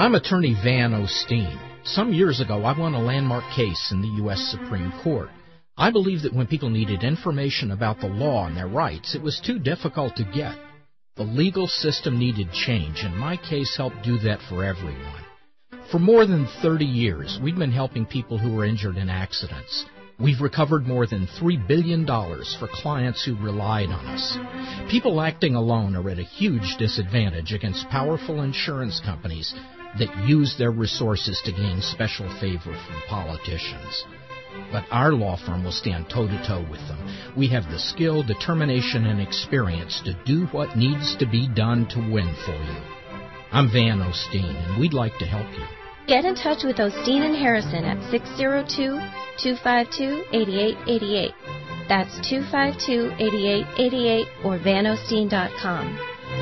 I'm attorney Van Osteen. Some years ago, I won a landmark case in the U.S. Supreme Court. I believe that when people needed information about the law and their rights, it was too difficult to get. The legal system needed change, and my case helped do that for everyone. For more than 30 years, we've been helping people who were injured in accidents. We've recovered more than $3 billion for clients who relied on us. People acting alone are at a huge disadvantage against powerful insurance companies that use their resources to gain special favor from politicians. But our law firm will stand toe-to-toe with them. We have the skill, determination, and experience to do what needs to be done to win for you. I'm Van Osteen, and we'd like to help you. Get in touch with Osteen and Harrison at 602-252-8888. That's 252-8888 or vanosteen.com.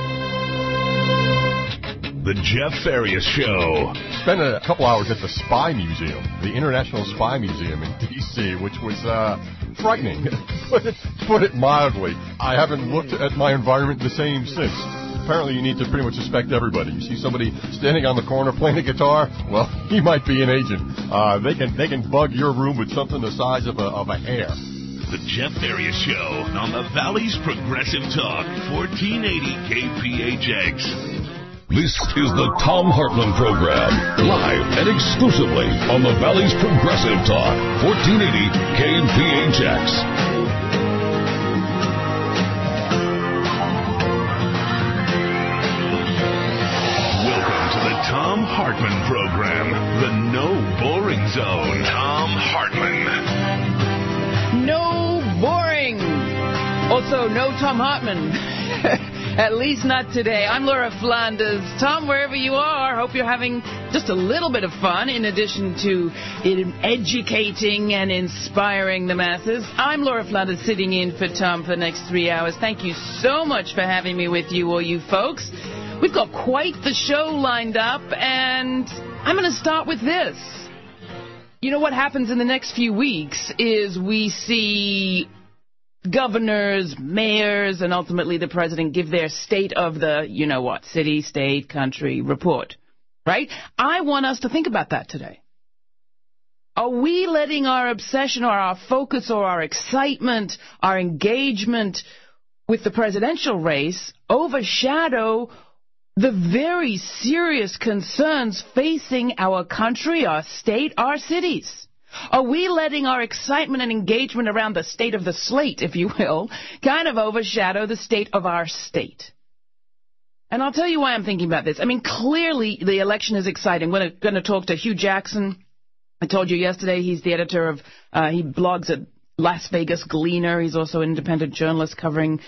The Jeff Farias Show. Spent a couple hours at the Spy Museum, the International Spy Museum in D.C., which was frightening, put it mildly. I haven't looked at my environment the same since. Apparently you need to pretty much suspect everybody. You see somebody standing on the corner playing a guitar, well, he might be an agent. They can bug your room with something the size of a hair. The Jeff Farias Show on the Valley's Progressive Talk, 1480 KPHX. This is the Thom Hartmann Program, live and exclusively on the Valley's Progressive Talk, 1480 KPHX. Thom Hartmann Program, the no boring zone. Thom Hartmann. No boring. Also, no Thom Hartmann. At least not today. I'm Laura Flanders. Tom, wherever you are, hope you're having just a little bit of fun in addition to educating and inspiring the masses. I'm Laura Flanders, sitting in for Tom for the next 3 hours. Thank you so much for having me with you, all you folks. We've got quite the show lined up, and I'm going to start with this. You know what happens in the next few weeks is we see governors, mayors, and ultimately the president give their state of the, you know what, city, state, country report, right? I want us to think about that today. Are we letting our obsession or our focus or our excitement, our engagement with the presidential race overshadow the very serious concerns facing our country, our state, our cities? Are we letting our excitement and engagement around the state of the slate, if you will, kind of overshadow the state of our state? And I'll tell you why I'm thinking about this. I mean, clearly the election is exciting. We're going to talk to Hugh Jackson. I told you yesterday he's the editor of, he blogs at Las Vegas Gleaner. He's also an independent journalist covering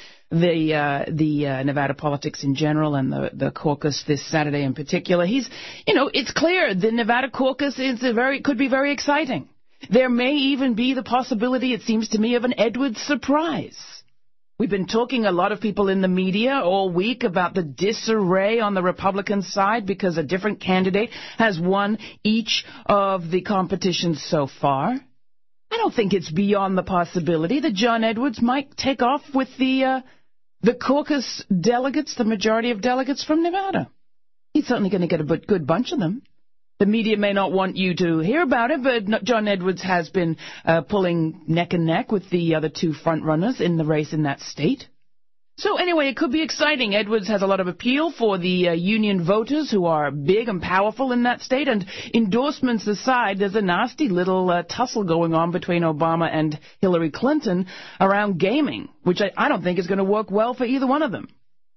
the Nevada politics in general and the caucus this Saturday in particular. He's, you know, it's clear the Nevada caucus is could be very exciting. There may even be the possibility, it seems to me, of an Edwards surprise. We've been talking, a lot of people in the media all week, about the disarray on the Republican side because a different candidate has won each of the competitions so far. I don't think it's beyond the possibility that John Edwards might take off with the caucus delegates, the majority of delegates from Nevada. He's certainly going to get a good bunch of them. The media may not want you to hear about it, but John Edwards has been pulling neck and neck with the other two front-runners in the race in that state. So anyway, it could be exciting. Edwards has a lot of appeal for the union voters who are big and powerful in that state. And endorsements aside, there's a nasty little tussle going on between Obama and Hillary Clinton around gaming, which I don't think is going to work well for either one of them.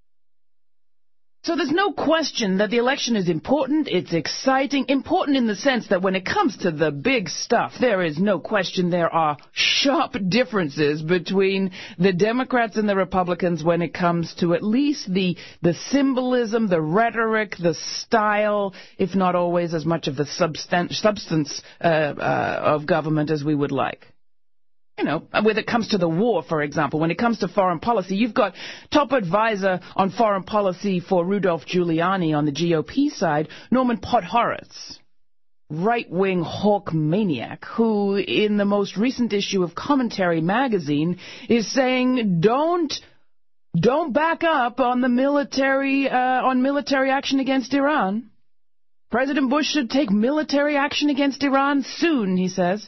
So there's no question that the election is important, it's exciting, important in the sense that when it comes to the big stuff, there is no question there are sharp differences between the Democrats and the Republicans when it comes to at least the symbolism, the rhetoric, the style, if not always as much of the substance of government as we would like. You know, when it comes to the war, for example, when it comes to foreign policy, you've got top advisor on foreign policy for Rudolph Giuliani on the GOP side, Norman Podhoretz, right-wing hawk maniac, who in the most recent issue of Commentary magazine is saying, don't back up on the military action against Iran. President Bush should take military action against Iran soon, he says.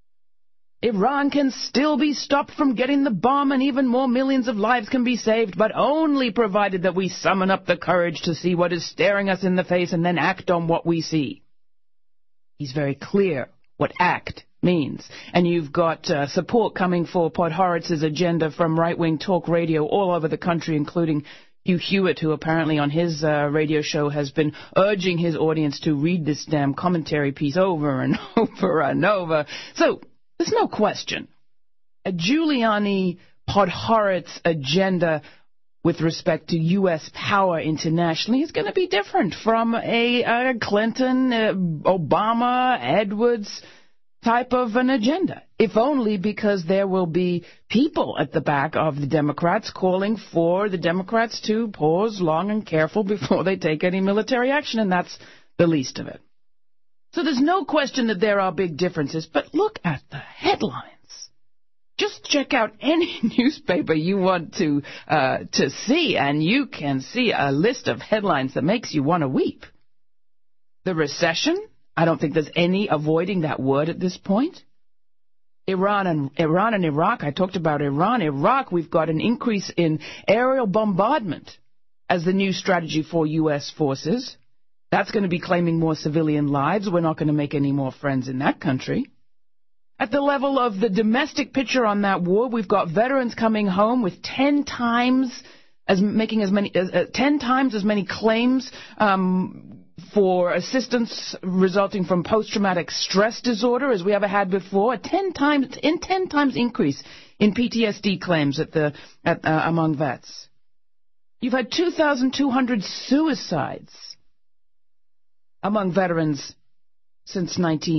Iran can still be stopped from getting the bomb and even more millions of lives can be saved, but only provided that we summon up the courage to see what is staring us in the face and then act on what we see. He's very clear what act means. And you've got support coming for Podhoritz's agenda from right-wing talk radio all over the country, including Hugh Hewitt, who apparently on his radio show has been urging his audience to read this damn commentary piece over and over and over. So there's no question. A Giuliani-Podhoretz agenda with respect to U.S. power internationally is going to be different from a Clinton, Obama, Edwards type of an agenda, if only because there will be people at the back of the Democrats calling for the Democrats to pause long and careful before they take any military action, and that's the least of it. So there's no question that there are big differences, but look at the headlines. Just check out any newspaper you want to see, and you can see a list of headlines that makes you want to weep. The recession? I don't think there's any avoiding that word at this point. Iran and Iraq, I talked about Iran. Iraq, we've got an increase in aerial bombardment as the new strategy for U.S. forces. That's going to be claiming more civilian lives. We're not going to make any more friends in that country. At the level of the domestic picture on that war, we've got veterans coming home with 10 times as many claims for assistance resulting from post-traumatic stress disorder as we ever had before. A 10 times increase in PTSD claims among vets. You've had 2,200 suicides among veterans since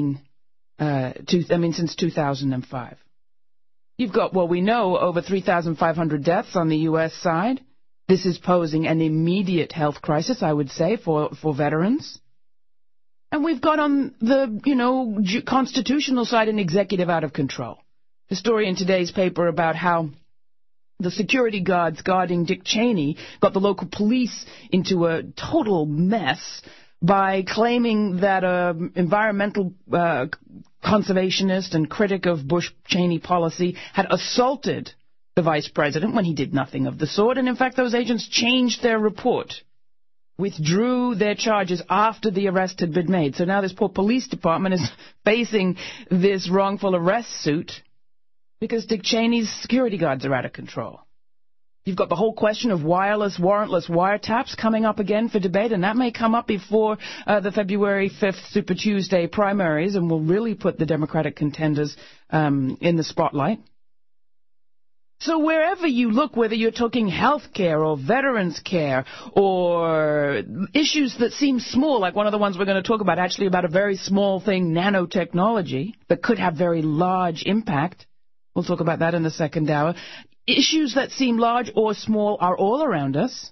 2005. You've got, we know over 3,500 deaths on the U.S. side. This is posing an immediate health crisis, I would say, for veterans. And we've got on the, constitutional side an executive out of control. The story in today's paper about how the security guards guarding Dick Cheney got the local police into a total mess by claiming that an environmental conservationist and critic of Bush-Cheney policy had assaulted the vice president when he did nothing of the sort. And in fact, those agents changed their report, withdrew their charges after the arrest had been made. So now this poor police department is facing this wrongful arrest suit because Dick Cheney's security guards are out of control. You've got the whole question of wireless, warrantless wiretaps coming up again for debate, and that may come up before the February 5th Super Tuesday primaries and will really put the Democratic contenders in the spotlight. So wherever you look, whether you're talking health care or veterans care or issues that seem small, like one of the ones we're going to talk about, actually about a very small thing, nanotechnology, that could have very large impact. We'll talk about that in the second hour. Issues that seem large or small are all around us.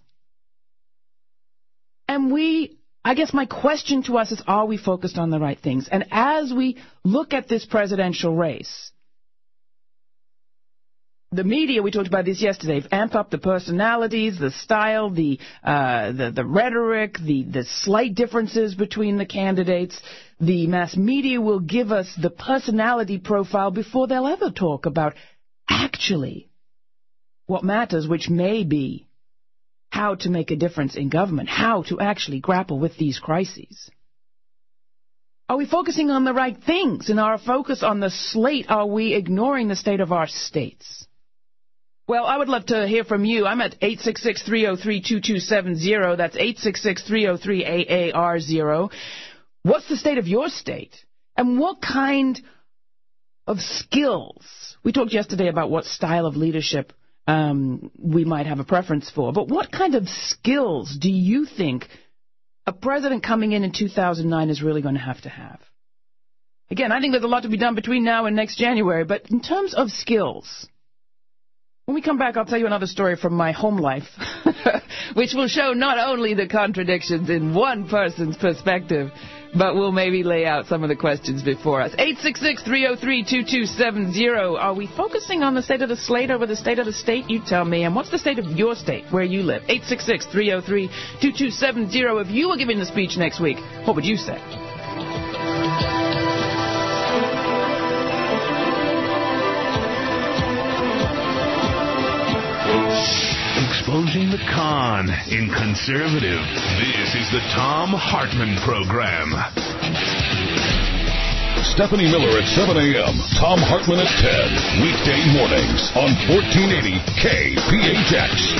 And I guess my question to us is, are we focused on the right things? And as we look at this presidential race, the media, we talked about this yesterday, amp up the personalities, the style, the rhetoric, the slight differences between the candidates. The mass media will give us the personality profile before they'll ever talk about actually what matters, which may be how to make a difference in government, how to actually grapple with these crises. Are we focusing on the right things? In our focus on the slate, are we ignoring the state of our states? Well, I would love to hear from you. I'm at 866-303-2270. That's 866-303-AAR0. What's the state of your state? And what kind of skills? We talked yesterday about what style of leadership we might have a preference for. But what kind of skills do you think a president coming in 2009 is really going to have? Again, I think there's a lot to be done between now and next January. But in terms of skills, when we come back, I'll tell you another story from my home life, which will show not only the contradictions in one person's perspective, But we'll maybe lay out some of the questions before us. 866-303-2270. Are we focusing on the state of the slate over the state of the state? You tell me. And what's the state of your state, where you live? 866-303-2270. If you were giving the speech next week, what would you say? Exposing the con in conservative. This is the Thom Hartmann Program. Stephanie Miller at 7 a.m. Thom Hartmann at 10. Weekday mornings on 1480 KPHX.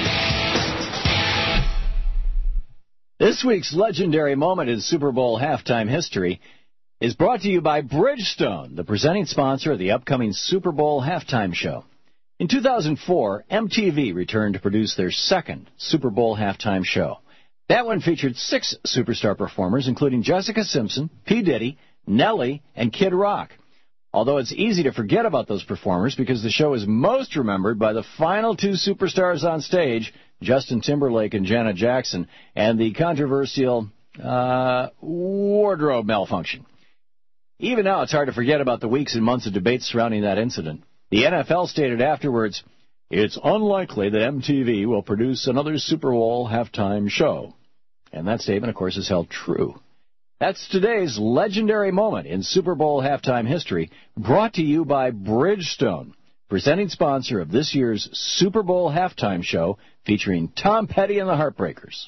This week's legendary moment in Super Bowl halftime history is brought to you by Bridgestone, the presenting sponsor of the upcoming Super Bowl halftime show. In 2004, MTV returned to produce their second Super Bowl halftime show. That one featured 6 superstar performers, including Jessica Simpson, P. Diddy, Nelly, and Kid Rock. Although it's easy to forget about those performers because the show is most remembered by the final 2 superstars on stage, Justin Timberlake and Janet Jackson, and the controversial wardrobe malfunction. Even now, it's hard to forget about the weeks and months of debate surrounding that incident. The NFL stated afterwards, it's unlikely that MTV will produce another Super Bowl halftime show. And that statement, of course, is held true. That's today's legendary moment in Super Bowl halftime history, brought to you by Bridgestone, presenting sponsor of this year's Super Bowl halftime show featuring Tom Petty and the Heartbreakers.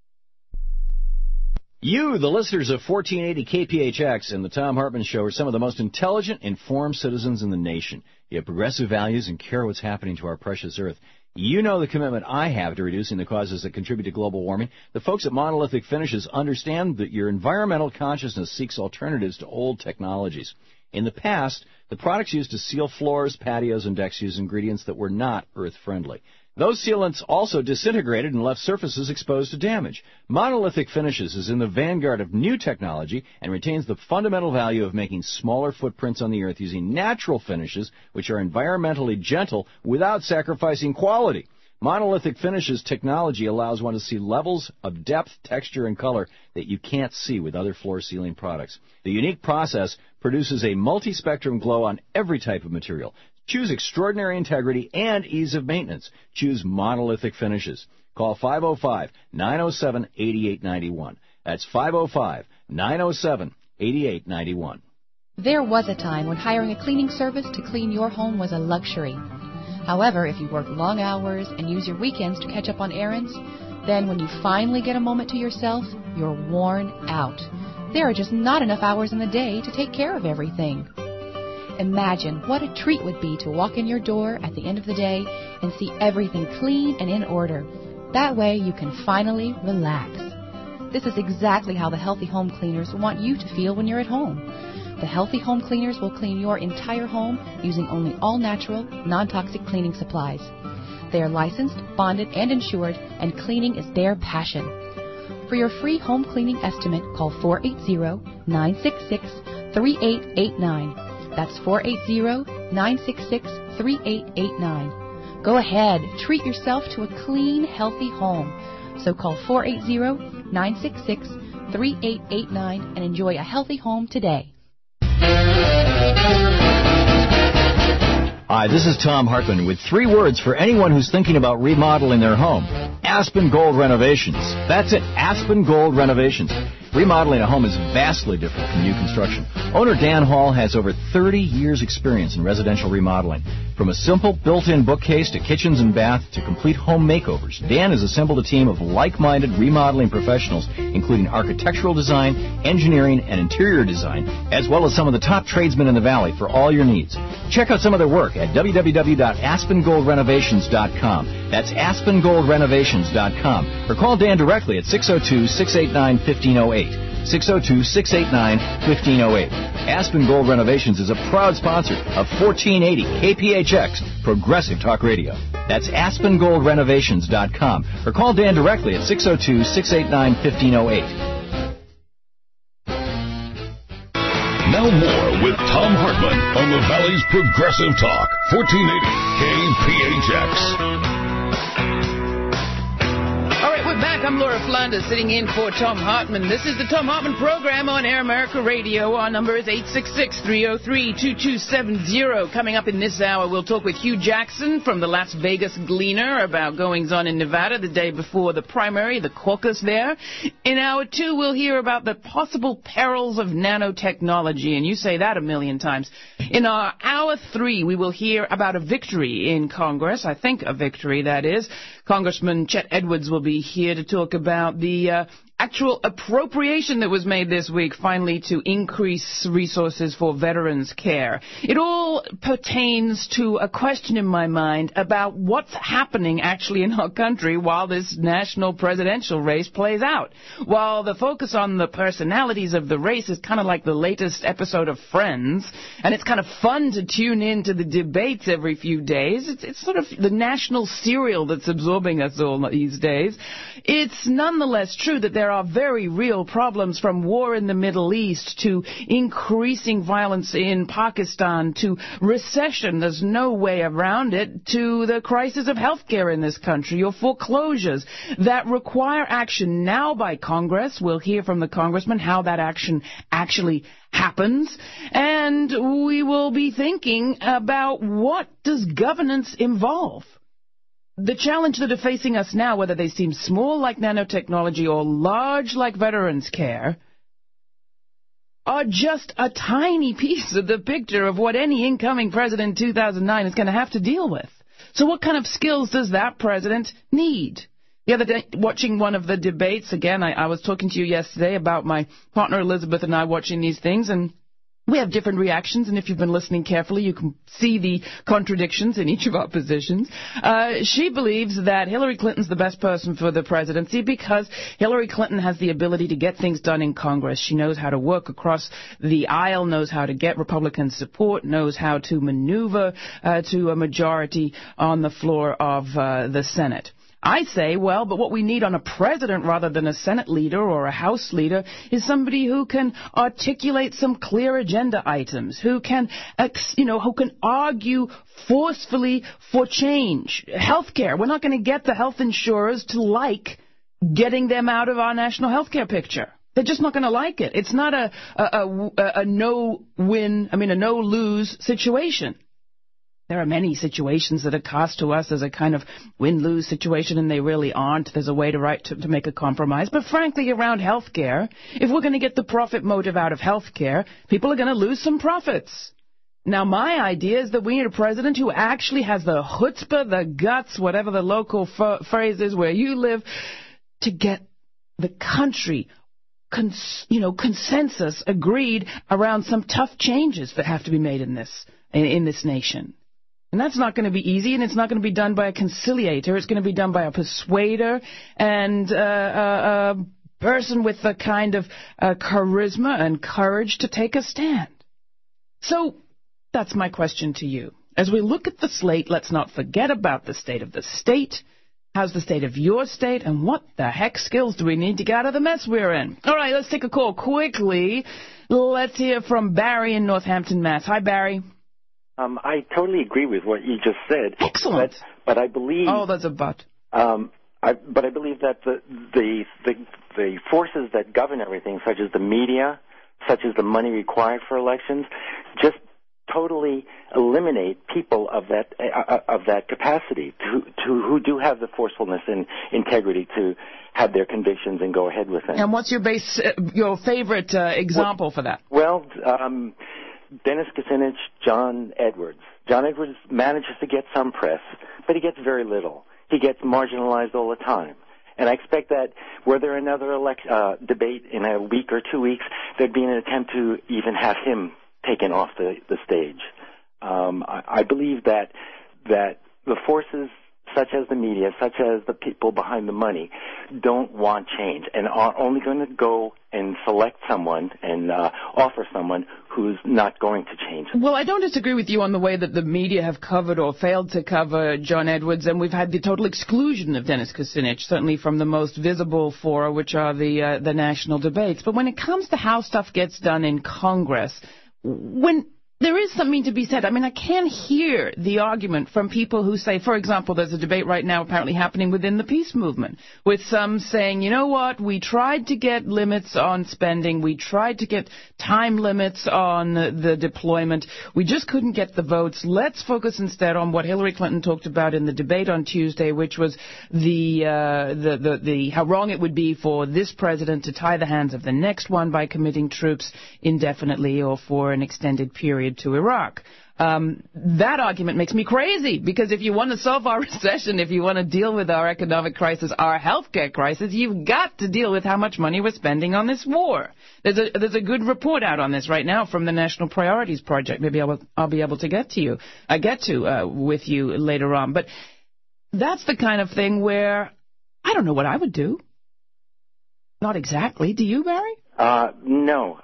You, the listeners of 1480 KPHX and the Thom Hartmann Show, are some of the most intelligent, informed citizens in the nation. You have progressive values and care what's happening to our precious earth. You know the commitment I have to reducing the causes that contribute to global warming. The folks at Monolithic Finishes understand that your environmental consciousness seeks alternatives to old technologies. In the past, the products used to seal floors, patios, and decks used ingredients that were not earth-friendly. Those sealants also disintegrated and left surfaces exposed to damage. Monolithic Finishes is in the vanguard of new technology and retains the fundamental value of making smaller footprints on the earth using natural finishes which are environmentally gentle without sacrificing quality. Monolithic Finishes technology allows one to see levels of depth, texture, and color that you can't see with other floor sealing products. The unique process produces a multi-spectrum glow on every type of material. Choose extraordinary integrity and ease of maintenance. Choose Monolithic Finishes. Call 505-907-8891. That's 505-907-8891. There was a time when hiring a cleaning service to clean your home was a luxury. However, if you work long hours and use your weekends to catch up on errands, then when you finally get a moment to yourself, you're worn out. There are just not enough hours in the day to take care of everything. Imagine what a treat would be to walk in your door at the end of the day and see everything clean and in order. That way you can finally relax. This is exactly how the Healthy Home Cleaners want you to feel when you're at home. The Healthy Home Cleaners will clean your entire home using only all-natural, non-toxic cleaning supplies. They are licensed, bonded, and insured, and cleaning is their passion. For your free home cleaning estimate, call 480-966-3889. That's 480-966-3889. Go ahead, treat yourself to a clean, healthy home. So call 480-966-3889 and enjoy a healthy home today. Hi, this is Thom Hartmann with 3 words for anyone who's thinking about remodeling their home. Aspen Gold Renovations. That's it, Aspen Gold Renovations. Remodeling a home is vastly different from new construction. Owner Dan Hall has over 30 years' experience in residential remodeling. From a simple built-in bookcase to kitchens and bath to complete home makeovers, Dan has assembled a team of like-minded remodeling professionals, including architectural design, engineering, and interior design, as well as some of the top tradesmen in the Valley for all your needs. Check out some of their work at www.aspengoldrenovations.com. That's aspengoldrenovations.com. Or call Dan directly at 602-689-1508. 602-689-1508. Aspen Gold Renovations is a proud sponsor of 1480 KPHX Progressive Talk Radio. That's aspengoldrenovations.com. Or call Dan directly at 602-689-1508. Now more with Thom Hartmann on the Valley's Progressive Talk, 1480 KPHX. All right, we're back back. I'm Laura Flanders, sitting in for Tom Hartman. This is the Tom Hartman program on Air America Radio. Our number is 866-303-2270. Coming up in this hour, we'll talk with Hugh Jackson from the Las Vegas Gleaner about goings-on in Nevada the day before the primary, the caucus there. In hour 2, we'll hear about the possible perils of nanotechnology, and you say that a million times. In our hour 3, we will hear about a victory in Congress. I think a victory, that is. Congressman Chet Edwards will be here to talk about the actual appropriation that was made this week, finally, to increase resources for veterans' care. It all pertains to a question in my mind about what's happening actually in our country while this national presidential race plays out. While the focus on the personalities of the race is kind of like the latest episode of Friends, and it's kind of fun to tune in to the debates every few days, it's sort of the national serial that's absorbing us all these days. It's nonetheless true that there are very real problems, from war in the Middle East to increasing violence in Pakistan to recession, there's no way around it, to the crisis of health care in this country, or foreclosures that require action now by Congress. We'll hear from the congressman how that action actually happens, and we will be thinking about what does governance involve. The challenge that are facing us now, whether they seem small like nanotechnology or large like veterans care, are just a tiny piece of the picture of what any incoming president in 2009 is going to have to deal with. So what kind of skills does that president need? The other day, watching one of the debates, again, I was talking to you yesterday about my partner Elizabeth and I watching these things, and we have different reactions, and if you've been listening carefully, you can see the contradictions in each of our positions. She believes that Hillary Clinton's the best person for the presidency because Hillary Clinton has the ability to get things done in Congress. She knows how to work across the aisle, knows how to get Republican support, knows how to maneuver to a majority on the floor of the Senate. I say, well, but what we need on a president rather than a Senate leader or a House leader is somebody who can articulate some clear agenda items, who can argue forcefully for change. Healthcare. We're not going to get the health insurers to like getting them out of our national healthcare picture. They're just not going to like it. It's not a no-win, a no-lose situation. There are many situations that are cast to us as a kind of win-lose situation, and they really aren't. There's a way to make a compromise. But frankly, around health care, if we're going to get the profit motive out of health care, people are going to lose some profits. Now, my idea is that we need a president who actually has the chutzpah, the guts, whatever the local phrase is where you live, to get the country consensus agreed around some tough changes that have to be made in this nation. And that's not going to be easy, and it's not going to be done by a conciliator. It's going to be done by a persuader and a person with the kind of charisma and courage to take a stand. So that's my question to you. As we look at the slate, let's not forget about the state of the state. How's the state of your state, and what the heck skills do we need to get out of the mess we're in? All right, let's take a call quickly. Let's hear from Barry in Northampton, Mass. Hi, Barry. I totally agree with what you just said. Excellent. But I believe. Oh, that's a but. But I believe that the forces that govern everything, such as the media, such as the money required for elections, just totally eliminate people of that capacity who do have the forcefulness and integrity to have their convictions and go ahead with them. And what's your favorite example for that? Well. Dennis Kucinich, John Edwards. John Edwards manages to get some press, but he gets very little. He gets marginalized all the time. And I expect that were there another debate in a week or 2 weeks, there'd be an attempt to even have him taken off the stage. I believe that the forces such as the media, such as the people behind the money, don't want change and are only going to go and select someone and offer someone who's not going to change. Well, I don't disagree with you on the way that the media have covered or failed to cover John Edwards, and we've had the total exclusion of Dennis Kucinich, certainly from the most visible fora, which are the national debates. But when it comes to how stuff gets done in Congress, when there is something to be said. I mean, I can hear the argument from people who say, for example, there's a debate right now apparently happening within the peace movement, with some saying, you know what, we tried to get limits on spending, we tried to get time limits on the deployment, we just couldn't get the votes. Let's focus instead on what Hillary Clinton talked about in the debate on Tuesday, which was the how wrong it would be for this president to tie the hands of the next one by committing troops indefinitely or for an extended period to Iraq. That argument makes me crazy, because if you want to solve our recession, if you want to deal with our economic crisis, our healthcare crisis, you've got to deal with how much money we're spending on this war. There's a good report out on this right now from the National Priorities Project. Maybe I'll be able to get to with you later on. But that's the kind of thing where I don't know what I would do. Not exactly. Do you, Barry? No.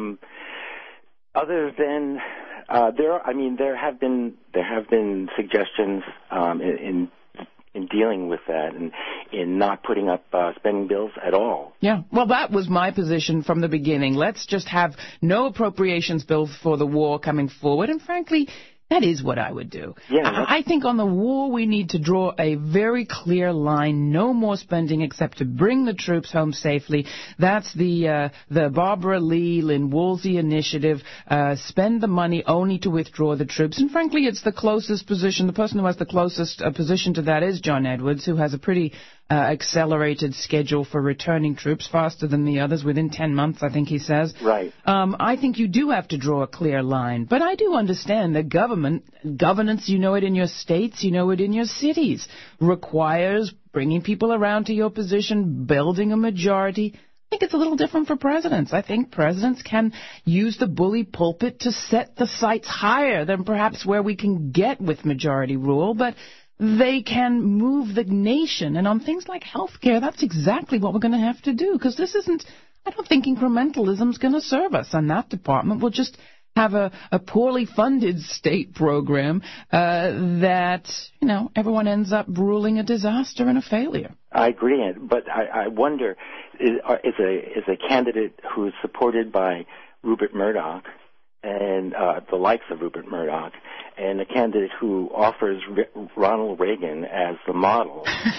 Other than there have been suggestions in dealing with that and in not putting up spending bills at all. Yeah, well, that was my position from the beginning. Let's just have no appropriations bills for the war coming forward, and frankly, that is what I would do. Yeah, I think on the war we need to draw a very clear line. No more spending except to bring the troops home safely. That's the Barbara Lee, Lynn Woolsey initiative. Spend the money only to withdraw the troops. And frankly, it's the closest position. The person who has the closest position to that is John Edwards, who has a pretty accelerated schedule for returning troops, faster than the others, within 10 months, I think he says. Right. I think you do have to draw a clear line. But I do understand that governance, you know it in your states, you know it in your cities, requires bringing people around to your position, building a majority. I think it's a little different for presidents. I think presidents can use the bully pulpit to set the sights higher than perhaps where we can get with majority rule, but they can move the nation. And on things like health care, that's exactly what we're going to have to do, because I don't think incrementalism's going to serve us on that department. We'll just have a poorly funded state program that, everyone ends up ruling a disaster and a failure. I agree, but I wonder, is a candidate who is supported by Rupert Murdoch and the likes of Rupert Murdoch, and a candidate who offers Ronald Reagan as the model.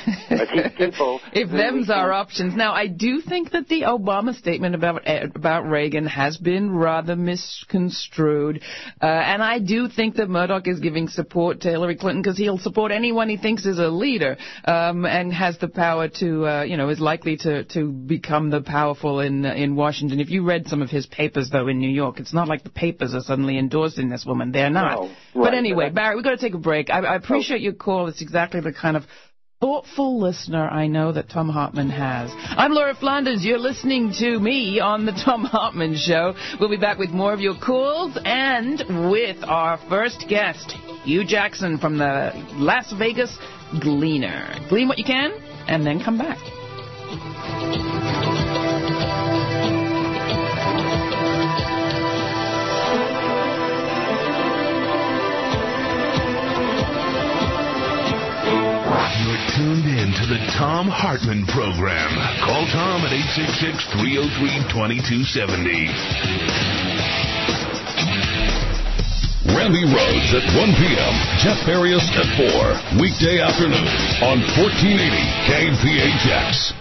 If them's our options. Now, I do think that the Obama statement about Reagan has been rather misconstrued, and I do think that Murdoch is giving support to Hillary Clinton because he'll support anyone he thinks is a leader, and has the power to, is likely to become the powerful in Washington. If you read some of his papers, though, in New York, it's not like the papers are suddenly endorsing this woman. They're not. No. Right. But anyway, Barry, we've got to take a break. I appreciate your call. It's exactly the kind of thoughtful listener I know that Thom Hartmann has. I'm Laura Flanders. You're listening to me on the Thom Hartmann Show. We'll be back with more of your calls and with our first guest, Hugh Jackson from the Las Vegas Gleaner. Glean what you can and then come back. Tuned in to the Thom Hartmann Program. Call Tom at 866-303-2270. Randy Rhodes at 1 p.m. Jeff Farias at 4. Weekday afternoons on 1480 KPHX.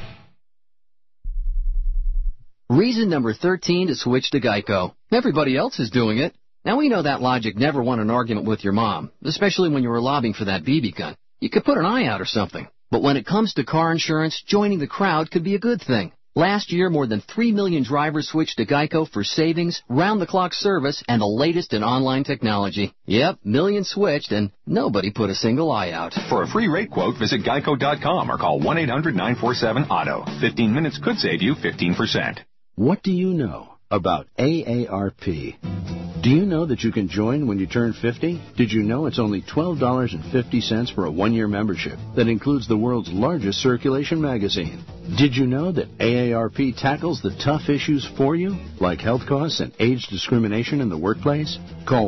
Reason number 13 to switch to Geico. Everybody else is doing it. Now, we know that logic never won an argument with your mom, especially when you were lobbying for that BB gun. You could put an eye out or something. But when it comes to car insurance, joining the crowd could be a good thing. Last year, more than 3 million drivers switched to Geico for savings, round-the-clock service, and the latest in online technology. Yep, millions switched, and nobody put a single eye out. For a free rate quote, visit geico.com or call 1-800-947-AUTO. 15 minutes could save you 15%. What do you know about AARP? Do you know that you can join when you turn 50? Did you know it's only $12.50 for a one-year membership that includes the world's largest circulation magazine? Did you know that AARP tackles the tough issues for you, like health costs and age discrimination in the workplace? Call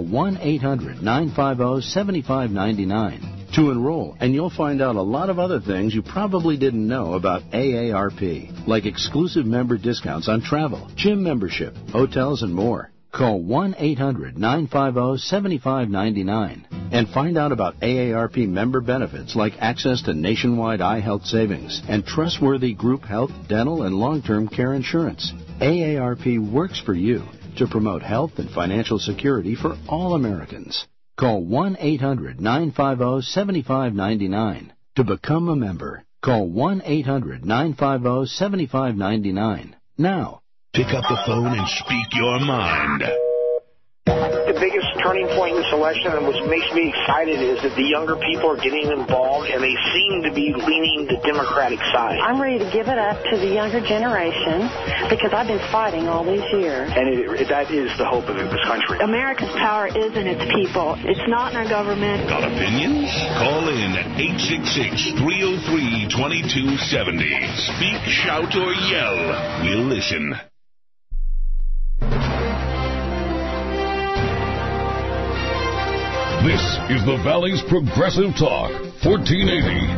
1-800-950-7599 to enroll, and you'll find out a lot of other things you probably didn't know about AARP, like exclusive member discounts on travel, gym membership, hotels, and more. Call 1-800-950-7599 and find out about AARP member benefits like access to nationwide eye health savings and trustworthy group health, dental, and long-term care insurance. AARP works for you to promote health and financial security for all Americans. Call 1-800-950-7599 to become a member. Call 1-800-950-7599 now. Pick up the phone and speak your mind. The biggest turning point in this election and what makes me excited is that the younger people are getting involved and they seem to be leaning the Democratic side. I'm ready to give it up to the younger generation because I've been fighting all these years. And that is the hope of this country. America's power is in its people. It's not in our government. Got opinions? Call in at 866-303-2270. Speak, shout, or yell. We'll listen. This is the Valley's Progressive Talk, 1480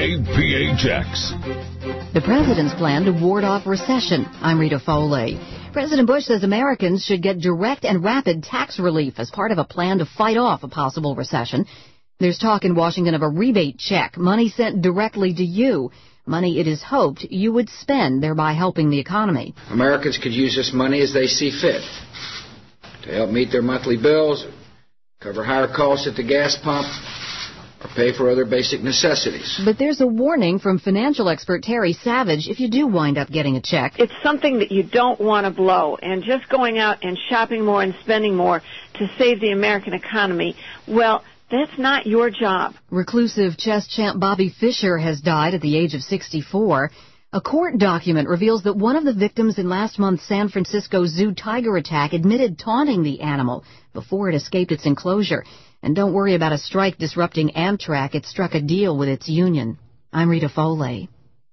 KPHX. The president's plan to ward off recession. I'm Rita Foley. President Bush says Americans should get direct and rapid tax relief as part of a plan to fight off a possible recession. There's talk in Washington of a rebate check, money sent directly to you, money it is hoped you would spend, thereby helping the economy. Americans could use this money as they see fit to help meet their monthly bills, cover higher costs at the gas pump, or pay for other basic necessities. But there's a warning from financial expert Terry Savage if you do wind up getting a check. It's something that you don't want to blow, and just going out and shopping more and spending more to save the American economy, well, that's not your job. Reclusive chess champ Bobby Fischer has died at the age of 64. A court document reveals that one of the victims in last month's San Francisco Zoo tiger attack admitted taunting the animal before it escaped its enclosure. And don't worry about a strike disrupting Amtrak. It struck a deal with its union. I'm Rita Foley.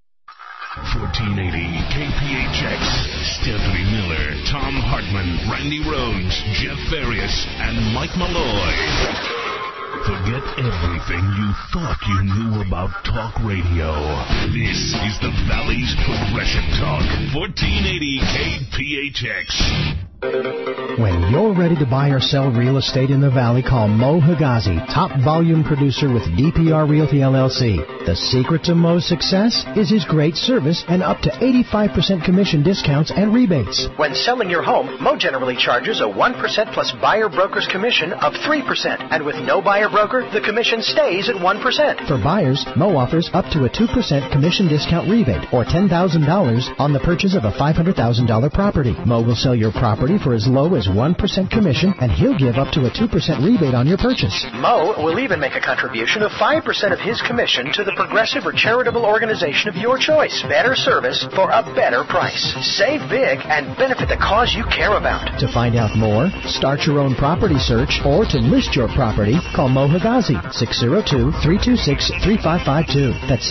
1480 KPHX. Stephanie Miller, Tom Hartman, Randy Rhodes, Jeff Farias, and Mike Malloy. Forget everything you thought you knew about talk radio. This is the Valley's Progressive Talk, 1480 KPHX. When you're ready to buy or sell real estate in the Valley, call Mo Higazi, top volume producer with DPR Realty LLC. The secret to Mo's success is his great service and up to 85% commission discounts and rebates. When selling your home, Mo generally charges a 1% plus buyer broker's commission of 3%. And with no buyer broker, the commission stays at 1%. For buyers, Mo offers up to a 2% commission discount rebate or $10,000 on the purchase of a $500,000 property. Mo will sell your property for as low as 1% commission, and he'll give up to a 2% rebate on your purchase. Mo will even make a contribution of 5% of his commission to the progressive or charitable organization of your choice. Better service for a better price. Save big and benefit the cause you care about. To find out more, start your own property search, or to list your property, call Mo Higazi, 602-326-3552. That's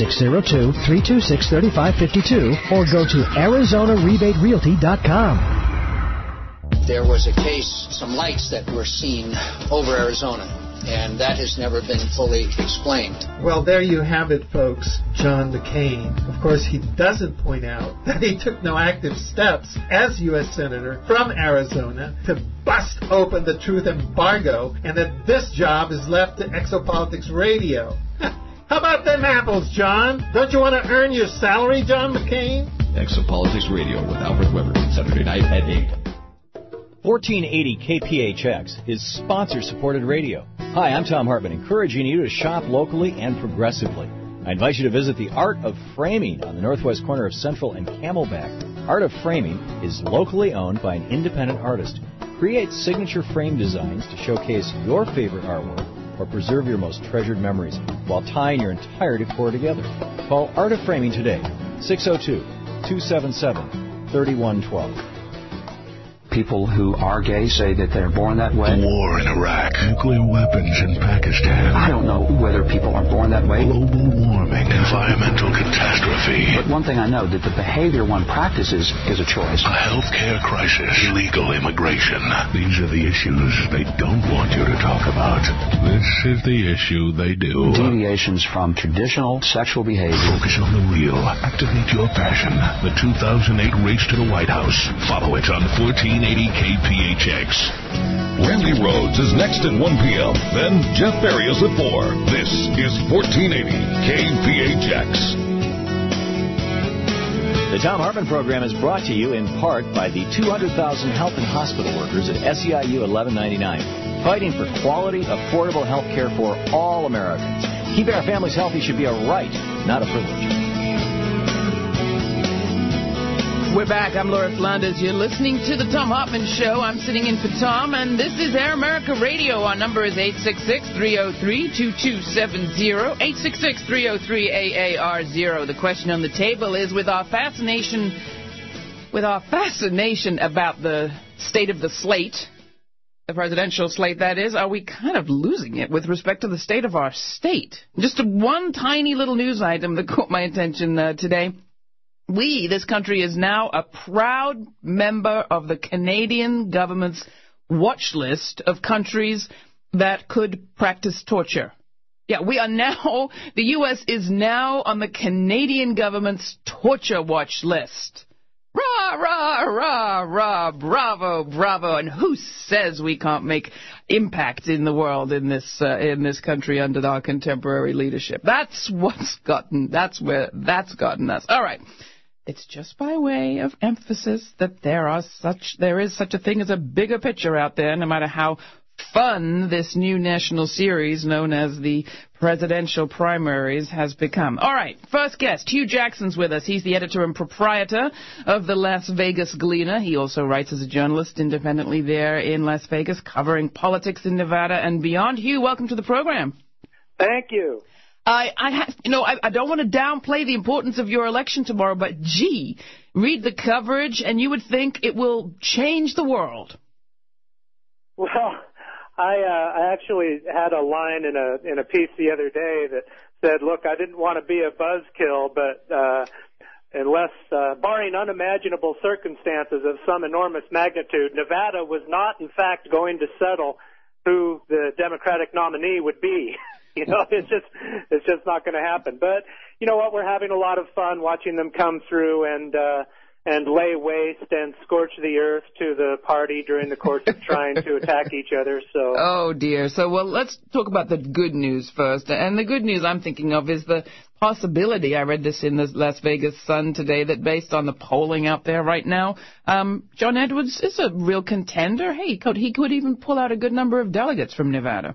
602-326-3552, or go to ArizonaRebateRealty.com. There was a case, some lights that were seen over Arizona, and that has never been fully explained. Well, there you have it, folks. John McCain. Of course, he doesn't point out that he took no active steps as U.S. Senator from Arizona to bust open the truth embargo, and that this job is left to Exopolitics Radio. How about them apples, John? Don't you want to earn your salary, John McCain? Exopolitics Radio with Albert Weber, Saturday night at 8. 1480 KPHX is sponsor-supported radio. Hi, I'm Tom Hartman, encouraging you to shop locally and progressively. I invite you to visit the Art of Framing on the northwest corner of Central and Camelback. Art of Framing is locally owned by an independent artist. Create signature frame designs to showcase your favorite artwork or preserve your most treasured memories while tying your entire decor together. Call Art of Framing today, 602-277-3112. People who are gay say that they're born that way. The war in Iraq, nuclear weapons in Pakistan. I don't know whether people are born that way. Global warming, environmental catastrophe. But one thing I know, that the behavior one practices is a choice. A healthcare crisis, illegal immigration. These are the issues they don't want you to talk about. This is the issue they do. Deviations from traditional sexual behavior. Focus on the real. Activate your passion. The 2008 race to the White House. Follow it on 1480 1480 KPHX. Randy Rhodes is next at 1 p.m. Then Jeff Farias at 4. This is 1480 KPHX. The Thom Hartmann program is brought to you in part by the 200,000 health and hospital workers at SEIU 1199, fighting for quality, affordable health care for all Americans. Keeping our families healthy should be a right, not a privilege. We're back. I'm Laura Flanders. You're listening to the Thom Hartmann Show. I'm sitting in for Tom, and this is Air America Radio. Our number is 866-303-2270, 866-303-AAR0. The question on the table is, with our fascination about the state of the slate, the presidential slate, that is, are we kind of losing it with respect to the state of our state? Just one tiny little news item that caught my attention today. This country, is now a proud member of the Canadian government's watch list of countries that could practice torture. Yeah, we are now, the U.S. is now on the Canadian government's torture watch list. Rah, rah, rah, rah, bravo, bravo. And who says we can't make impact in the world in this country under our contemporary leadership? That's where that's gotten us. All right. It's just by way of emphasis that there is such a thing as a bigger picture out there, no matter how fun this new national series known as the presidential primaries has become. All right, first guest, Hugh Jackson's with us. He's the editor and proprietor of the Las Vegas Gleaner. He also writes as a journalist independently there in Las Vegas, covering politics in Nevada and beyond. Hugh, welcome to the program. Thank you. I don't want to downplay the importance of your election tomorrow, but gee, read the coverage and you would think it will change the world. Well, I actually had a line in a piece the other day that said, look, I didn't want to be a buzzkill, but unless, barring unimaginable circumstances of some enormous magnitude, Nevada was not, in fact, going to settle who the Democratic nominee would be. You know, it's just not going to happen. But you know what? We're having a lot of fun watching them come through and lay waste and scorch the earth to the party during the course of trying to attack each other. So. Oh dear. So well, let's talk about the good news first. And the good news I'm thinking of is the possibility. I read this in the Las Vegas Sun today that based on the polling out there right now, John Edwards is a real contender. Hey, he could even pull out a good number of delegates from Nevada.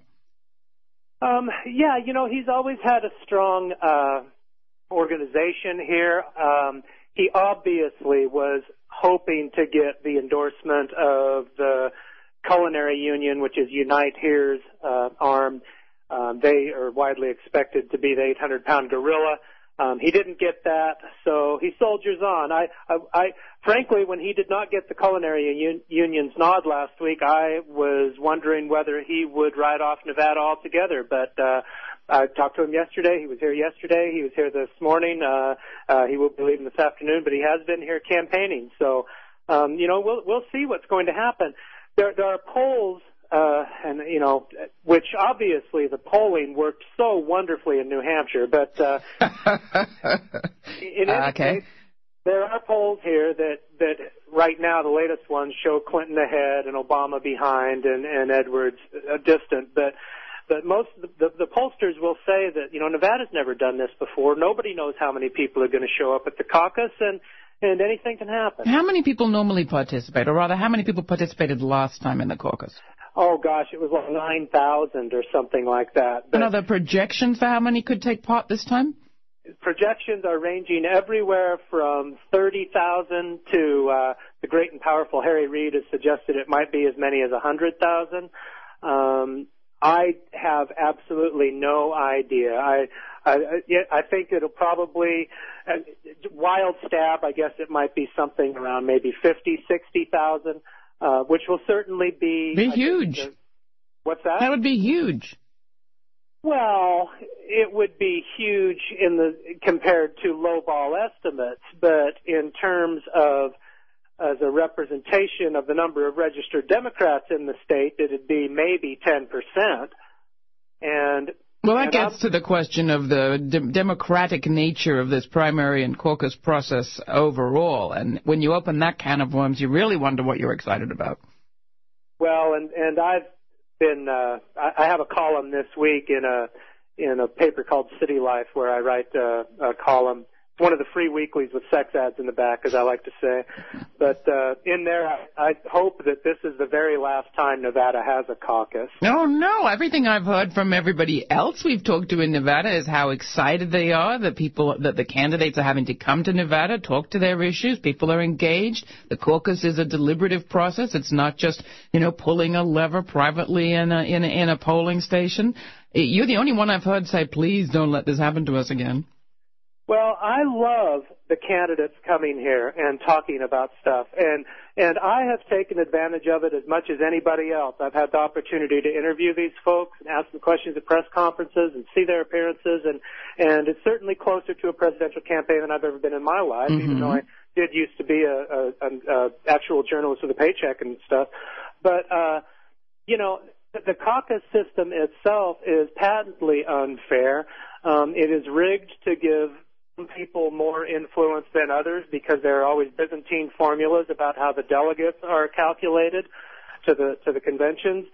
Yeah, you know, he's always had a strong organization here. He obviously was hoping to get the endorsement of the Culinary Union, which is Unite Here's arm. They are widely expected to be the 800-pound gorilla. He didn't get that, so he soldiers on. I frankly, when he did not get the Culinary Union's nod last week, I was wondering whether he would write off Nevada altogether. But I talked to him yesterday. He was here yesterday. He was here this morning. He will be leaving this afternoon, but he has been here campaigning. So, you know, we'll see what's going to happen. There are polls. And, you know, which obviously the polling worked so wonderfully in New Hampshire. But in any case, there are polls here that right now, the latest ones show Clinton ahead and Obama behind and Edwards distant. But most of the pollsters will say that, you know, Nevada's never done this before. Nobody knows how many people are going to show up at the caucus, and anything can happen. How many people normally participate, or rather, how many people participated last time in the caucus? Oh, gosh, it was like 9,000 or something like that. And are there projections for how many could take part this time? Projections are ranging everywhere from 30,000 to the great and powerful Harry Reid has suggested it might be as many as 100,000. I have absolutely no idea. I think it'll probably, wild stab, I guess it might be something around maybe 50, 60,000. Which will certainly be huge. What's that? That would be huge. Well, it would be huge compared to lowball estimates, but in terms of as a representation of the number of registered Democrats in the state, it'd be maybe 10%. And Well, that gets to the question of the democratic nature of this primary and caucus process overall. And when you open that can of worms, you really wonder what you're excited about. Well, and I've been I have a column this week in a paper called City Life where I write a column. It's one of the free weeklies with sex ads in the back, as I like to say. But in there, I hope that this is the very last time Nevada has a caucus. No. Everything I've heard from everybody else we've talked to in Nevada is how excited they are, that the candidates are having to come to Nevada, talk to their issues. People are engaged. The caucus is a deliberative process. It's not just, pulling a lever privately in a polling station. You're the only one I've heard say, please don't let this happen to us again. Well, I love the candidates coming here and talking about stuff, and I have taken advantage of it as much as anybody else. I've had the opportunity to interview these folks and ask them questions at press conferences and see their appearances, and it's certainly closer to a presidential campaign than I've ever been in my life, even though I did used to be a actual journalist with a paycheck and stuff. But, the caucus system itself is patently unfair. It is rigged to give some people more influence than others because there are always Byzantine formulas about how the delegates are calculated to the conventions.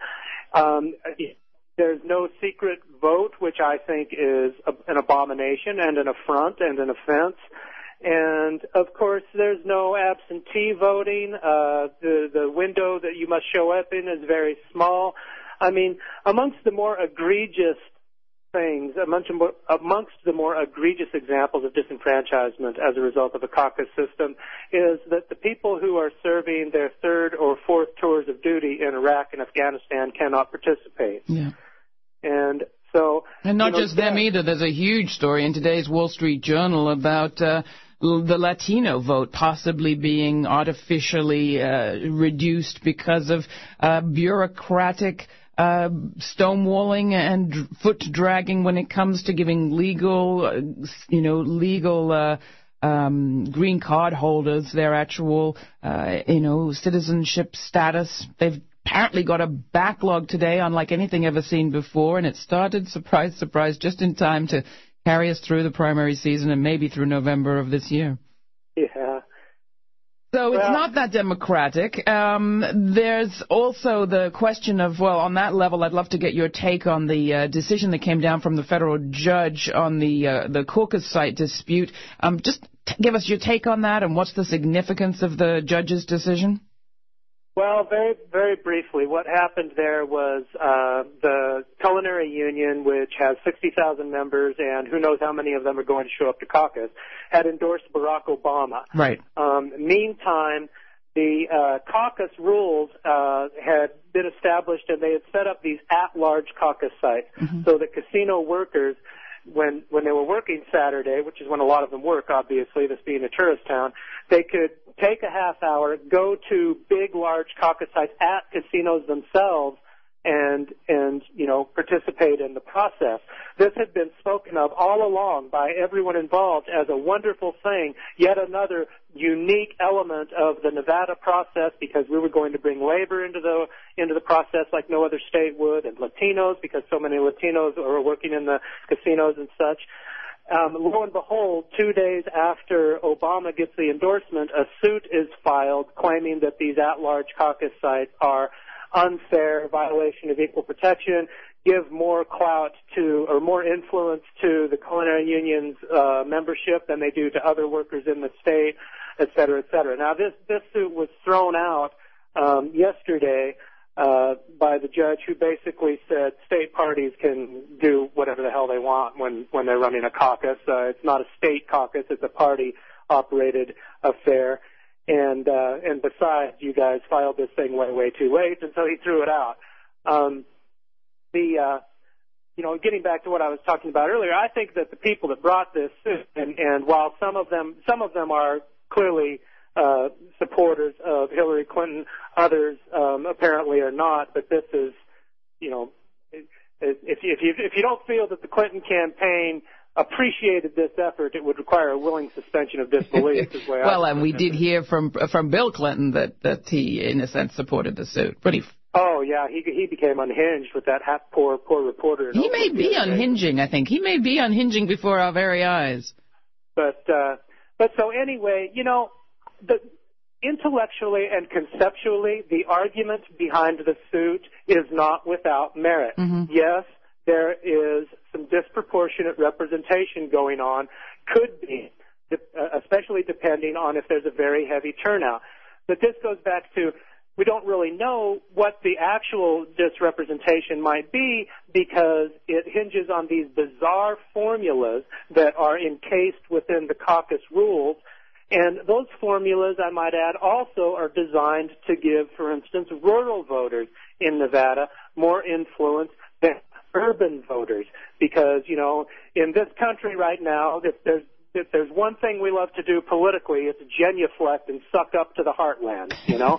There's no secret vote, which I think is an abomination and an affront and an offense. And, of course, there's no absentee voting. The window that you must show up in is very small. I mean, amongst the more egregious things, amongst the more egregious examples of disenfranchisement as a result of a caucus system is that the people who are serving their third or fourth tours of duty in Iraq and Afghanistan cannot participate. Yeah. And so... And not just them either. There's a huge story in today's Wall Street Journal about the Latino vote possibly being artificially reduced because of bureaucratic stonewalling and foot dragging when it comes to giving legal green card holders their actual, citizenship status. They've apparently got a backlog today unlike anything ever seen before, and it started, surprise, surprise, just in time to carry us through the primary season and maybe through November of this year. Yeah. So it's not that democratic. There's also the question of, on that level, I'd love to get your take on the decision that came down from the federal judge on the caucus site dispute. Just give us your take on that and what's the significance of the judge's decision? Well, very, very briefly, what happened there was the Culinary Union, which has 60,000 members, and who knows how many of them are going to show up to caucus, had endorsed Barack Obama. Right. Meantime, the caucus rules had been established, and they had set up these at-large caucus sites so that casino workers, when they were working Saturday, which is when a lot of them work, obviously, this being a tourist town, they could take a half hour, go to big, large caucus sites at casinos themselves and participate in the process. This had been spoken of all along by everyone involved as a wonderful thing, yet another unique element of the Nevada process because we were going to bring labor into the process like no other state would, and Latinos because so many Latinos are working in the casinos and such. Lo and behold, 2 days after Obama gets the endorsement, a suit is filed claiming that these at-large caucus sites are unfair, violation of equal protection, give more clout to or more influence to the Culinary Union's membership than they do to other workers in the state, et cetera, et cetera. Now, this suit was thrown out yesterday by the judge, who basically said state parties can do whatever the hell they want when they're running a caucus. It's not a state caucus; it's a party-operated affair. And besides, you guys filed this thing way too late, and so he threw it out. Getting back to what I was talking about earlier, I think that the people that brought this suit, and while some of them are clearly supporters of Hillary Clinton, others apparently are not. But this is, if you don't feel that the Clinton campaign appreciated this effort, it would require a willing suspension of disbelief. Is the way and we did hear from Bill Clinton that he, in a sense, supported the suit. Pretty Oh, yeah, he became unhinged with that poor reporter. He may be unhinging, I think. He may be unhinging before our very eyes. But so anyway, intellectually and conceptually, the argument behind the suit is not without merit. Mm-hmm. Yes, there is some disproportionate representation going on, could be, especially depending on if there's a very heavy turnout. But this goes back to, we don't really know what the actual disrepresentation might be because it hinges on these bizarre formulas that are encased within the caucus rules. And those formulas, I might add, also are designed to give, for instance, rural voters in Nevada more influence than urban voters. Because, in this country right now, if there's one thing we love to do politically, it's genuflect and suck up to the heartland,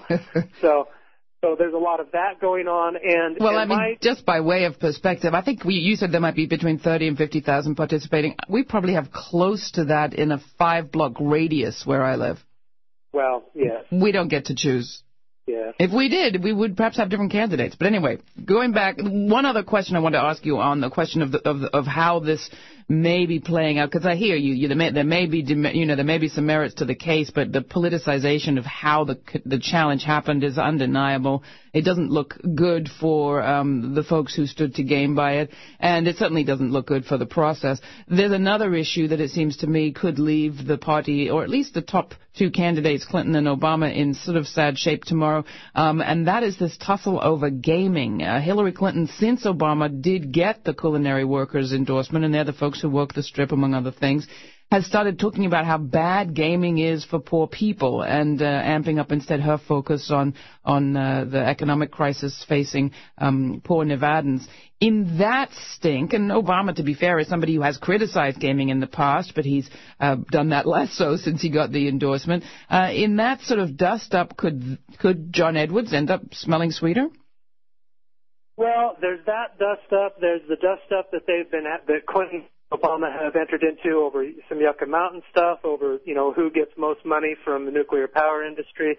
So there's a lot of that going on. Just by way of perspective, I think you said there might be between 30 and 50,000 participating. We probably have close to that in a 5-block radius where I live. Well, yes. We don't get to choose. Yeah. If we did, we would perhaps have different candidates. But anyway, going back, one other question I want to ask you on the question of how this may be playing out, because I hear you. There may be some merits to the case, but the politicization of how the challenge happened is undeniable. It doesn't look good for the folks who stood to gain by it, and it certainly doesn't look good for the process. There's another issue that it seems to me could leave the party, or at least the top two candidates, Clinton and Obama, in sort of sad shape tomorrow, and that is this tussle over gaming. Hillary Clinton, since Obama did get the culinary workers endorsement, and they're the folks who work the Strip, among other things, has started talking about how bad gaming is for poor people and amping up instead her focus on the economic crisis facing poor Nevadans. In that stink, and Obama, to be fair, is somebody who has criticized gaming in the past, but he's done that less so since he got the endorsement. In that sort of dust-up, could John Edwards end up smelling sweeter? Well, there's that dust-up. There's the dust-up that that Clinton Obama have entered into over some Yucca Mountain stuff, over, who gets most money from the nuclear power industry.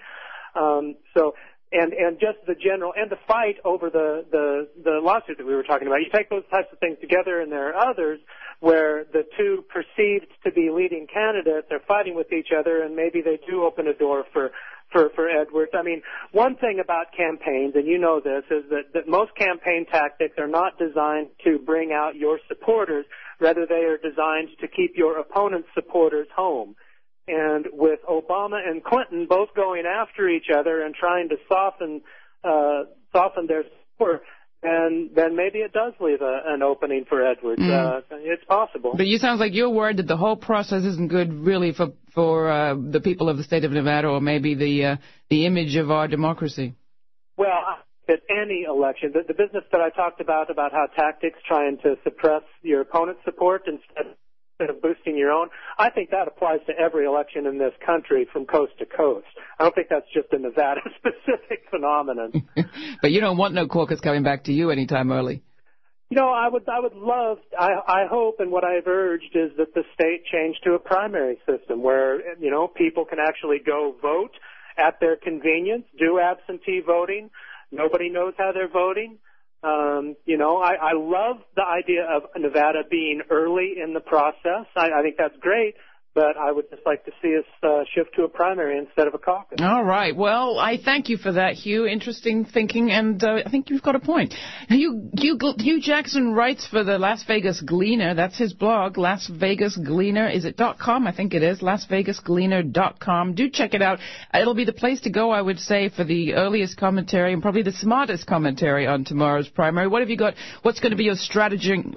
And just the general, and the fight over the lawsuit that we were talking about. You take those types of things together, and there are others where the two perceived to be leading candidates are fighting with each other, and maybe they do open a door for Edwards. I mean, one thing about campaigns, and you know this, is that most campaign tactics are not designed to bring out your supporters. Rather, they are designed to keep your opponent's supporters home. And with Obama and Clinton both going after each other and trying to soften their support, then maybe it does leave an opening for Edwards. It's possible. But you sounds like you're worried that the whole process isn't good, really, for the people of the state of Nevada, or maybe the image of our democracy. Well, at any election, the business that I talked about how tactics trying to suppress your opponent's support instead of boosting your own, I think that applies to every election in this country from coast to coast. I don't think that's just a Nevada-specific phenomenon. But you don't want no caucus coming back to you anytime early. I would love, I hope, and what I've urged is that the state change to a primary system where, people can actually go vote at their convenience, do absentee voting. Nobody knows how they're voting. I love the idea of Nevada being early in the process. I think that's great, but I would just like to see us shift to a primary instead of a caucus. All right. Well, I thank you for that, Hugh. Interesting thinking, and I think you've got a point. Hugh Jackson writes for the Las Vegas Gleaner. That's his blog, Las Vegas Gleaner. Is it .com? I think it is, LasVegasGleaner.com. Do check it out. It'll be the place to go, I would say, for the earliest commentary and probably the smartest commentary on tomorrow's primary. What have you got? What's going to be your strategy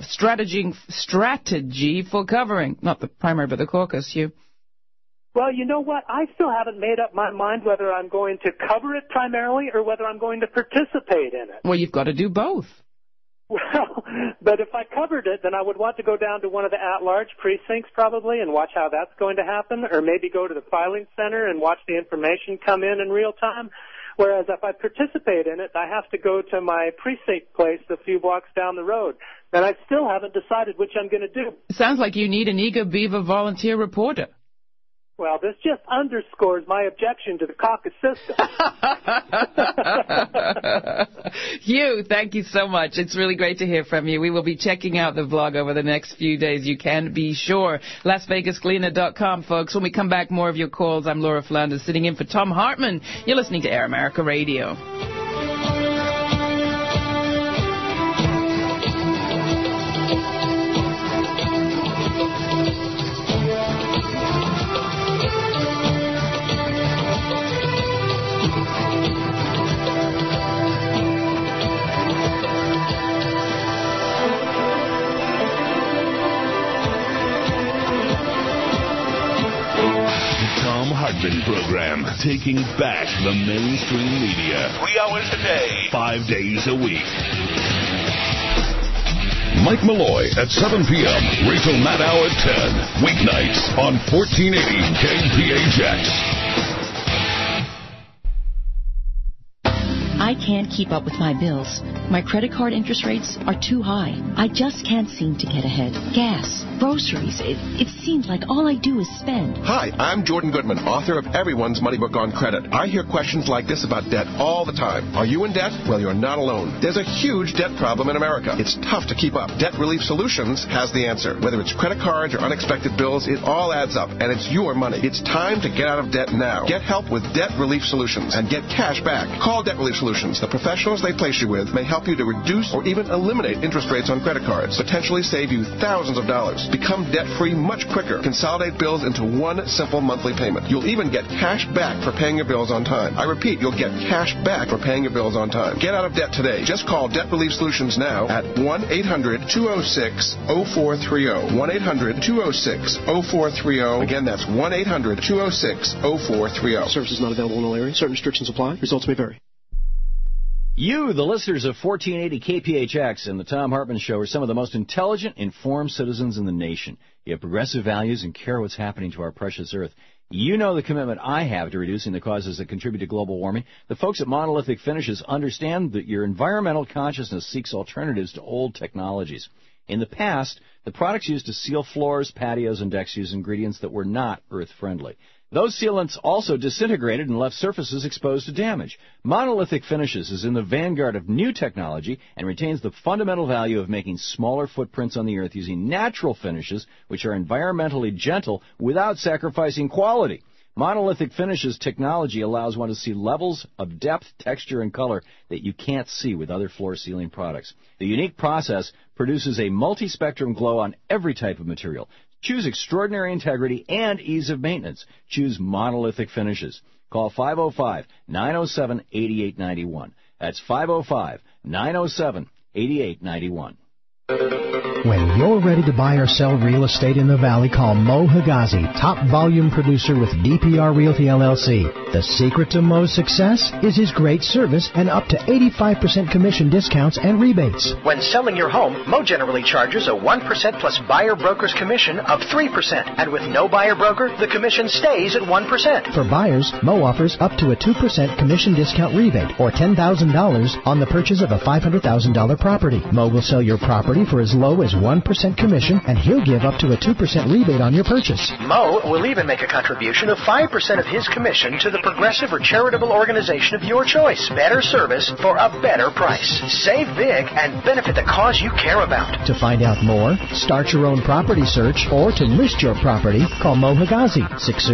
for covering, not the primary, but the caucus? You? Well, you know what? I still haven't made up my mind whether I'm going to cover it primarily or whether I'm going to participate in it. Well, you've got to do both. Well, but if I covered it, then I would want to go down to one of the at-large precincts probably and watch how that's going to happen, or maybe go to the filing center and watch the information come in real time. Whereas if I participate in it, I have to go to my precinct place a few blocks down the road. And I still haven't decided which I'm going to do. It sounds like you need an eager beaver volunteer reporter. Well, this just underscores my objection to the caucus system. Hugh, thank you so much. It's really great to hear from you. We will be checking out the blog over the next few days. You can be sure. LasVegasCleaner.com, folks. When we come back, more of your calls. I'm Laura Flanders, sitting in for Tom Hartman. You're listening to Air America Radio. Program taking back the mainstream media. 3 hours a day, 5 days a week. Mike Malloy at 7 p.m. Rachel Maddow at 10. Weeknights on 1480 KPHX. I can't keep up with my bills. My credit card interest rates are too high. I just can't seem to get ahead. Gas, groceries, it seems like all I do is spend. Hi, I'm Jordan Goodman, author of Everyone's Money Book on Credit. I hear questions like this about debt all the time. Are you in debt? Well, you're not alone. There's a huge debt problem in America. It's tough to keep up. Debt Relief Solutions has the answer. Whether it's credit cards or unexpected bills, it all adds up, and it's your money. It's time to get out of debt now. Get help with Debt Relief Solutions and get cash back. Call Debt Relief Solutions. The professionals they place you with may help you to reduce or even eliminate interest rates on credit cards, potentially save you thousands of dollars. Become debt-free much quicker. Consolidate bills into one simple monthly payment. You'll even get cash back for paying your bills on time. I repeat, you'll get cash back for paying your bills on time. Get out of debt today. Just call Debt Relief Solutions now at 1-800-206-0430. 1-800-206-0430. Again, that's 1-800-206-0430. Services not available in all areas. Certain restrictions apply. Results may vary. You, the listeners of 1480 KPHX and the Tom Hartman Show, are some of the most intelligent, informed citizens in the nation. You have progressive values and care what's happening to our precious earth. You know the commitment I have to reducing the causes that contribute to global warming. The folks at Monolithic Finishes understand that your environmental consciousness seeks alternatives to old technologies. In the past, the products used to seal floors, patios, and decks used ingredients that were not earth-friendly. Those sealants also disintegrated and left surfaces exposed to damage. Monolithic Finishes is in the vanguard of new technology and retains the fundamental value of making smaller footprints on the earth using natural finishes, which are environmentally gentle without sacrificing quality. Monolithic Finishes technology allows one to see levels of depth, texture, and color that you can't see with other floor sealing products. The unique process produces a multi-spectrum glow on every type of material. Choose extraordinary integrity and ease of maintenance. Choose Monolithic Finishes. Call 505-907-8891. That's 505-907-8891. When you're ready to buy or sell real estate in the Valley, call Mo Higazi, top volume producer with DPR Realty LLC. The secret to Mo's success is his great service and up to 85% commission discounts and rebates. When selling your home, Mo generally charges a 1% plus buyer broker's commission of 3%. And with no buyer broker, the commission stays at 1%. For buyers, Mo offers up to a 2% commission discount rebate or $10,000 on the purchase of a $500,000 property. Mo will sell your property for as low as 1% commission, and he'll give up to a 2% rebate on your purchase. Mo will even make a contribution of 5% of his commission to the progressive or charitable organization of your choice. Better service for a better price. Save big and benefit the cause you care about. To find out more, start your own property search, or to list your property, call Mo Higazi,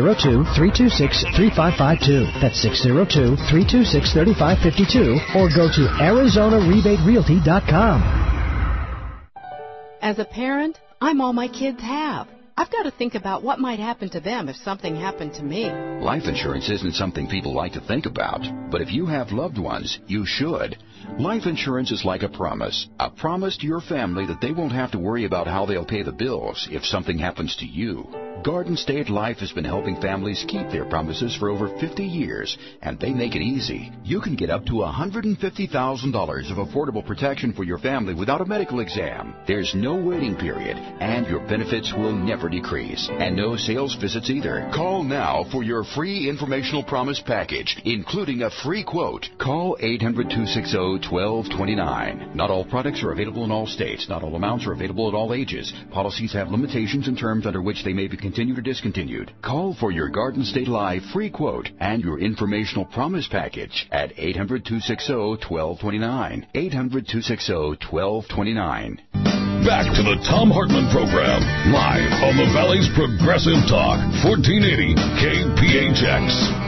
602-326-3552. That's 602-326-3552, or go to ArizonaRebateRealty.com. As a parent, I'm all my kids have. I've got to think about what might happen to them if something happened to me. Life insurance isn't something people like to think about, but if you have loved ones, you should. Life insurance is like a promise to your family that they won't have to worry about how they'll pay the bills if something happens to you. Garden State Life has been helping families keep their promises for over 50 years, and they make it easy. You can get up to $150,000 of affordable protection for your family without a medical exam. There's no waiting period, and your benefits will never decrease. And no sales visits either. Call now for your free informational promise package, including a free quote. Call 800-260-1229. Not all products are available in all states. Not all amounts are available at all ages. Policies have limitations and terms under which they may be continued or discontinued. Call for your Garden State Live free quote and your informational promise package at 800-260-1229. 800-260-1229. Back to the Thom Hartmann Program, live on the Valley's Progressive Talk, 1480 KPHX.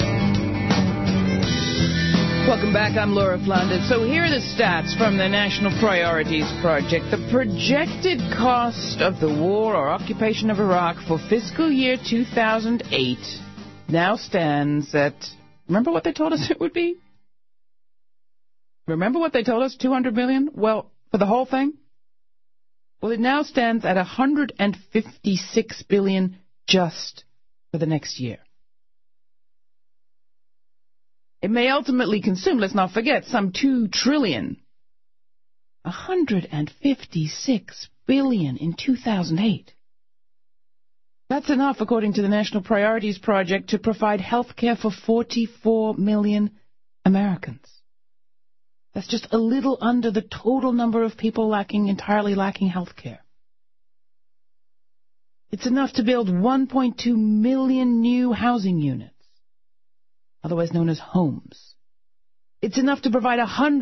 Welcome back. I'm Laura Flanders. So here are the stats from the National Priorities Project. The projected cost of the war or occupation of Iraq for fiscal year 2008 now stands at, remember what they told us it would be? Remember what they told us, $200 million? Well, for the whole thing? Well, it now stands at $156 billion just for the next year. It may ultimately consume, let's not forget, some $2 trillion. $156 billion in 2008. That's enough, according to the National Priorities Project, to provide health care for 44 million Americans. That's just a little under the total number of people entirely lacking health care. It's enough to build 1.2 million new housing units, otherwise known as homes. It's enough to provide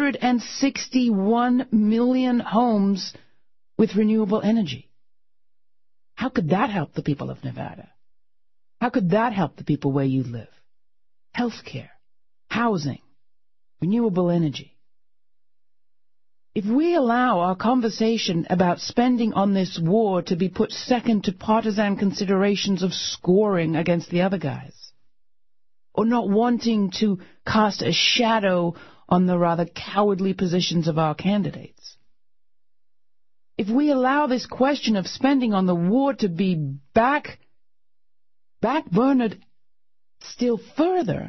161 million homes with renewable energy. How could that help the people of Nevada? How could that help the people where you live? Health care, housing, renewable energy. If we allow our conversation about spending on this war to be put second to partisan considerations of scoring against the other guys, or not wanting to cast a shadow on the rather cowardly positions of our candidates, if we allow this question of spending on the war to be backburnered still further,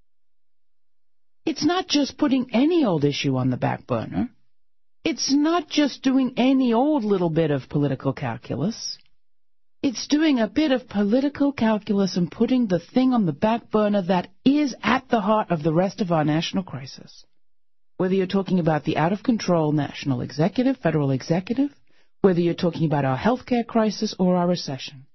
it's not just putting any old issue on the back burner. It's not just doing any old little bit of political calculus. It's doing a bit of political calculus and putting the thing on the back burner that is at the heart of the rest of our national crisis. Whether you're talking about the out-of-control national executive, federal executive, whether you're talking about our health care crisis or our recession.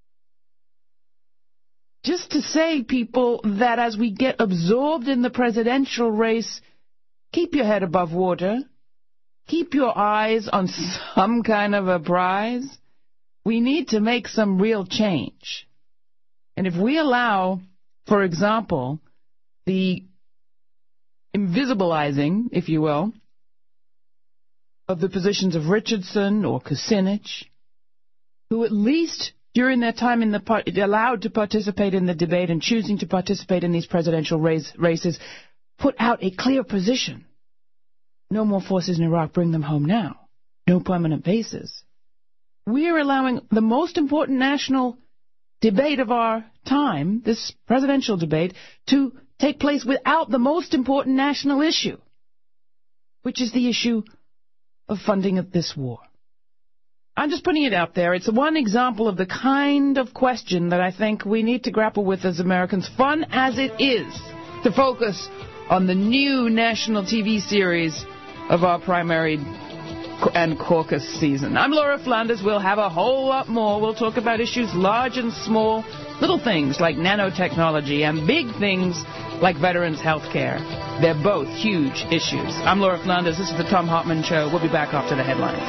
Just to say, people, that as we get absorbed in the presidential race, keep your head above water. Keep your eyes on some kind of a prize. We need to make some real change. And if we allow, for example, the invisibilizing, if you will, of the positions of Richardson or Kucinich, who at least during their time in allowed to participate in the debate and choosing to participate in these presidential races, put out a clear position. No more forces in Iraq, bring them home now. No permanent bases. We're allowing the most important national debate of our time, this presidential debate, to take place without the most important national issue, which is the issue of funding of this war. I'm just putting it out there. It's one example of the kind of question that I think we need to grapple with as Americans, fun as it is, to focus on the new national TV series of our primary and caucus season. I'm Laura Flanders. We'll have a whole lot more. We'll talk about issues large and small, little things like nanotechnology and big things like veterans' health care. They're both huge issues. I'm Laura Flanders. This is the Thom Hartmann Show. We'll be back after the headlines.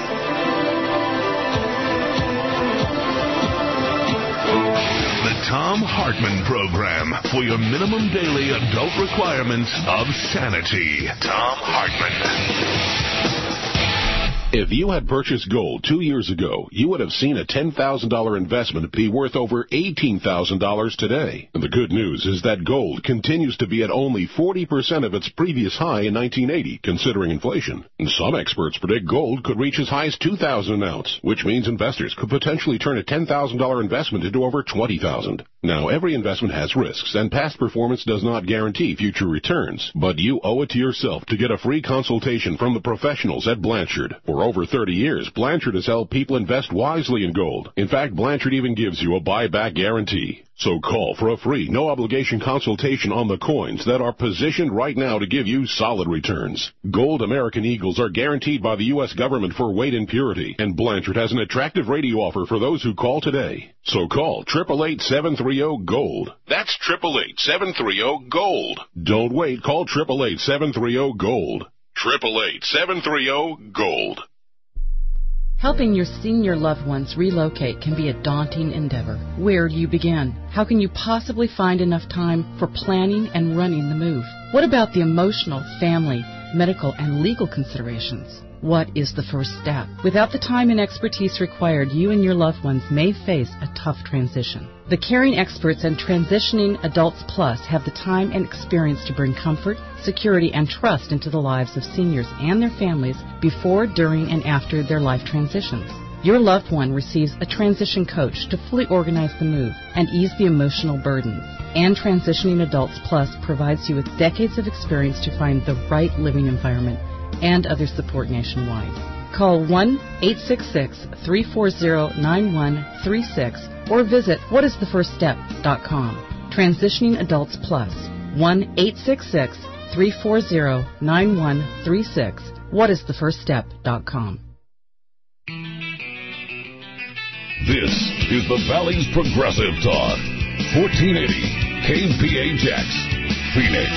The Thom Hartmann Program, for your minimum daily adult requirements of sanity. Thom Hartmann. If you had purchased gold 2 years ago, you would have seen a $10,000 investment be worth over $18,000 today. And the good news is that gold continues to be at only 40% of its previous high in 1980, considering inflation. And some experts predict gold could reach as high as $2,000 an ounce, which means investors could potentially turn a $10,000 investment into over $20,000. Now, every investment has risks, and past performance does not guarantee future returns. But you owe it to yourself to get a free consultation from the professionals at Blanchard. For For over 30 years, Blanchard has helped people invest wisely in gold. In fact, Blanchard even gives you a buyback guarantee. So call for a free, no-obligation consultation on the coins that are positioned right now to give you solid returns. Gold American Eagles are guaranteed by the U.S. government for weight and purity, and Blanchard has an attractive radio offer for those who call today. So call 888-730-GOLD. That's 888-730-GOLD. Don't wait. Call 888-730-GOLD. 888-730-GOLD. Helping your senior loved ones relocate can be a daunting endeavor. Where do you begin? How can you possibly find enough time for planning and running the move? What about the emotional, family, medical, and legal considerations? What is the first step? Without the time and expertise required, you and your loved ones may face a tough transition. The caring experts and Transitioning Adults Plus have the time and experience to bring comfort, security, and trust into the lives of seniors and their families before, during, and after their life transitions. Your loved one receives a transition coach to fully organize the move and ease the emotional burdens. And Transitioning Adults Plus provides you with decades of experience to find the right living environment and other support nationwide. Call 1-866-340-9136 or visit whatisthefirststep.com. Transitioning Adults Plus, 1-866-340-9136, whatisthefirststep.com. This is the Valley's Progressive Talk, 1480 KPHX, Phoenix.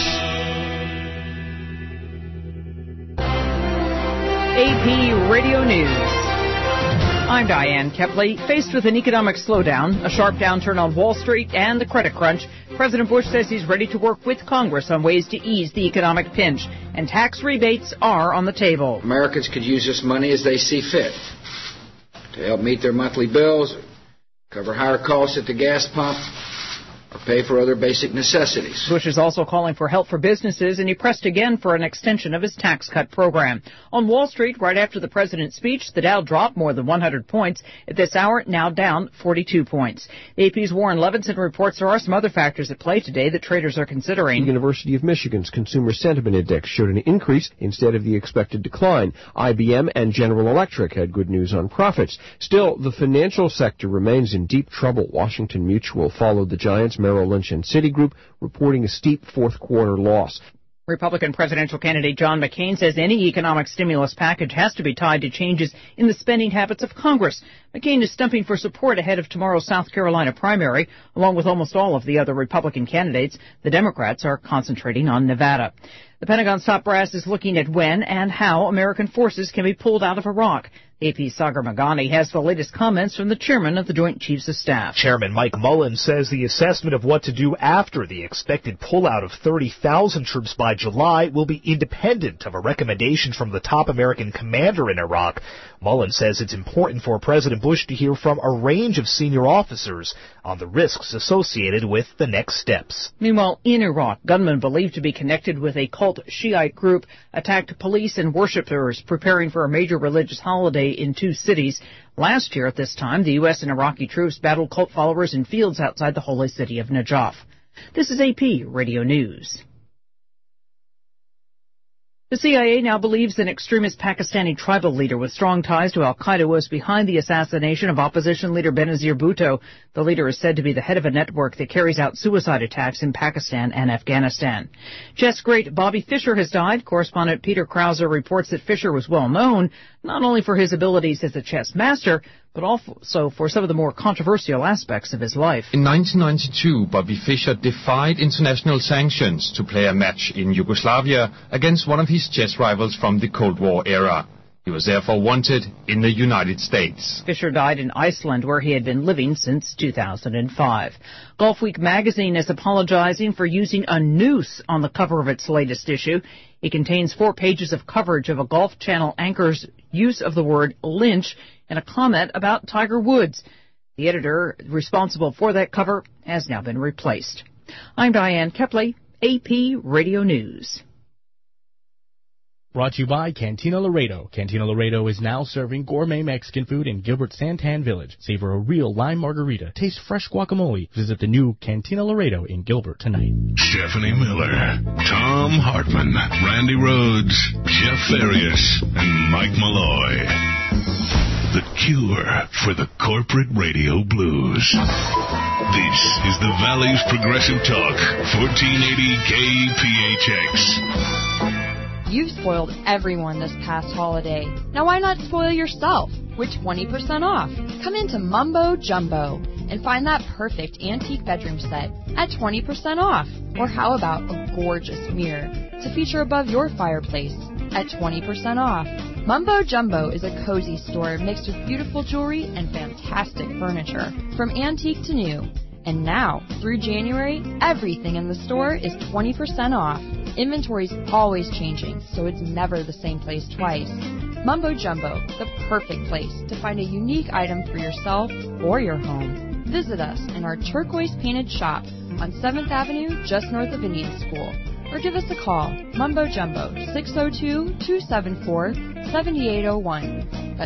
AP Radio News. I'm Diane Kepley. Faced with an economic slowdown, a sharp downturn on Wall Street, and a credit crunch, President Bush says he's ready to work with Congress on ways to ease the economic pinch, and tax rebates are on the table. Americans could use this money as they see fit to help meet their monthly bills, cover higher costs at the gas pump, or pay for other basic necessities. Bush is also calling for help for businesses, and he pressed again for an extension of his tax cut program. On Wall Street, right after the president's speech, the Dow dropped more than 100 points. At this hour, now down 42 points. The AP's Warren Levinson reports there are some other factors at play today that traders are considering. The University of Michigan's Consumer Sentiment Index showed an increase instead of the expected decline. IBM and General Electric had good news on profits. Still, the financial sector remains in deep trouble. Washington Mutual followed the giants Merrill Lynch and Citigroup, reporting a steep fourth-quarter loss. Republican presidential candidate John McCain says any economic stimulus package has to be tied to changes in the spending habits of Congress. McCain is stumping for support ahead of tomorrow's South Carolina primary. Along with almost all of the other Republican candidates, the Democrats are concentrating on Nevada. The Pentagon's top brass is looking at when and how American forces can be pulled out of Iraq. AP's Sagar Meghani has the latest comments from the chairman of the Joint Chiefs of Staff. Chairman Mike Mullen says the assessment of what to do after the expected pullout of 30,000 troops by July will be independent of a recommendation from the top American commander in Iraq. Mullen says it's important for President Bush to hear from a range of senior officers on the risks associated with the next steps. Meanwhile, in Iraq, gunmen believed to be connected with a cult Shiite group attacked police and worshippers preparing for a major religious holiday in two cities. Last year at this time, the U.S. and Iraqi troops battled cult followers in fields outside the holy city of Najaf. This is AP Radio News. The CIA now believes an extremist Pakistani tribal leader with strong ties to al-Qaeda was behind the assassination of opposition leader Benazir Bhutto. The leader is said to be the head of a network that carries out suicide attacks in Pakistan and Afghanistan. Chess great Bobby Fischer has died. Correspondent Peter Krauser reports that Fischer was well known, not only for his abilities as a chess master, but also for some of the more controversial aspects of his life. In 1992, Bobby Fischer defied international sanctions to play a match in Yugoslavia against one of his chess rivals from the Cold War era. He was therefore wanted in the United States. Fischer died in Iceland, where he had been living since 2005. Golfweek magazine is apologizing for using a noose on the cover of its latest issue. It contains 4 pages of coverage of a Golf Channel anchor's use of the word lynch and a comment about Tiger Woods. The editor responsible for that cover has now been replaced. I'm Diane Kepley, AP Radio News. Brought to you by Cantina Laredo. Cantina Laredo is now serving gourmet Mexican food in Gilbert Santan Village. Savor a real lime margarita. Taste fresh guacamole. Visit the new Cantina Laredo in Gilbert tonight. Stephanie Miller, Tom Thom Hartmann, Randy Rhodes, Jeff Farias, and Mike Malloy. The cure for the corporate radio blues. This is the Valley's Progressive Talk, 1480 KPHX. You've spoiled everyone this past holiday. Now why not spoil yourself with 20% off? Come into Mumbo Jumbo and find that perfect antique bedroom set at 20% off. Or how about a gorgeous mirror to feature above your fireplace at 20% off? Mumbo Jumbo is a cozy store mixed with beautiful jewelry and fantastic furniture, from antique to new. And now, through January, everything in the store is 20% off. Inventory's always changing, so it's never the same place twice. Mumbo Jumbo, the perfect place to find a unique item for yourself or your home. Visit us in our turquoise painted shop on 7th Avenue, just north of Indian School. Or give us a call, Mumbo Jumbo, 602-274-7801. That's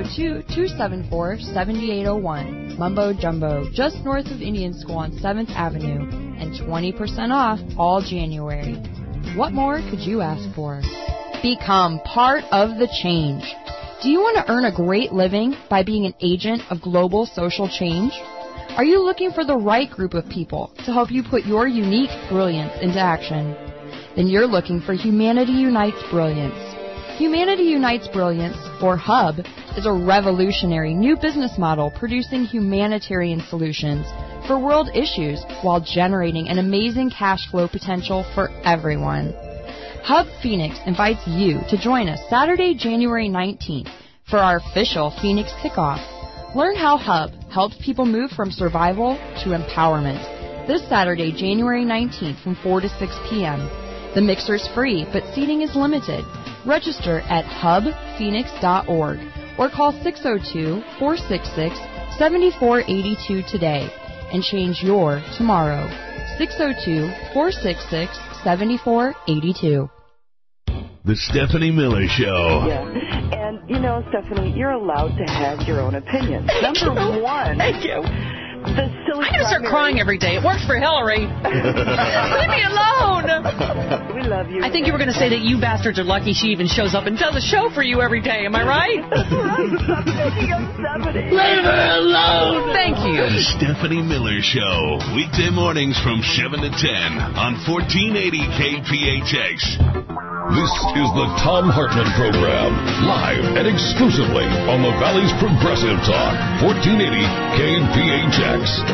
602-274-7801. Mumbo Jumbo, just north of Indian School on 7th Avenue, and 20% off all January. What more could you ask for? Become part of the change. Do you want to earn a great living by being an agent of global social change? Are you looking for the right group of people to help you put your unique brilliance into action? Then you're looking for Humanity Unites Brilliance. Humanity Unites Brilliance, or HUB, is a revolutionary new business model producing humanitarian solutions for world issues while generating an amazing cash flow potential for everyone. HUB Phoenix invites you to join us Saturday, January 19th for our official Phoenix Kickoff. Learn how HUB helps people move from survival to empowerment. This Saturday, January 19th from 4 to 6 p.m. The mixer's free, but seating is limited. Register at hubphoenix.org or call 602-466-7482 today and change your tomorrow. 602-466-7482. The Stephanie Miller Show. Yeah. And, you know, Stephanie, you're allowed to have your own opinion. Number one. Thank you. The silly I'm going to start crying every day. It works for Hillary. Leave me alone. We love you. I think you were going to say that you bastards are lucky she even shows up and does a show for you every day. Am I right? Stop making us Stephanie. Leave her alone. Thank you. The Stephanie Miller Show. Weekday mornings from 7 to 10 on 1480 KPHX. This is the Thom Hartmann Program, live and exclusively on the Valley's Progressive Talk, 1480 KPHX.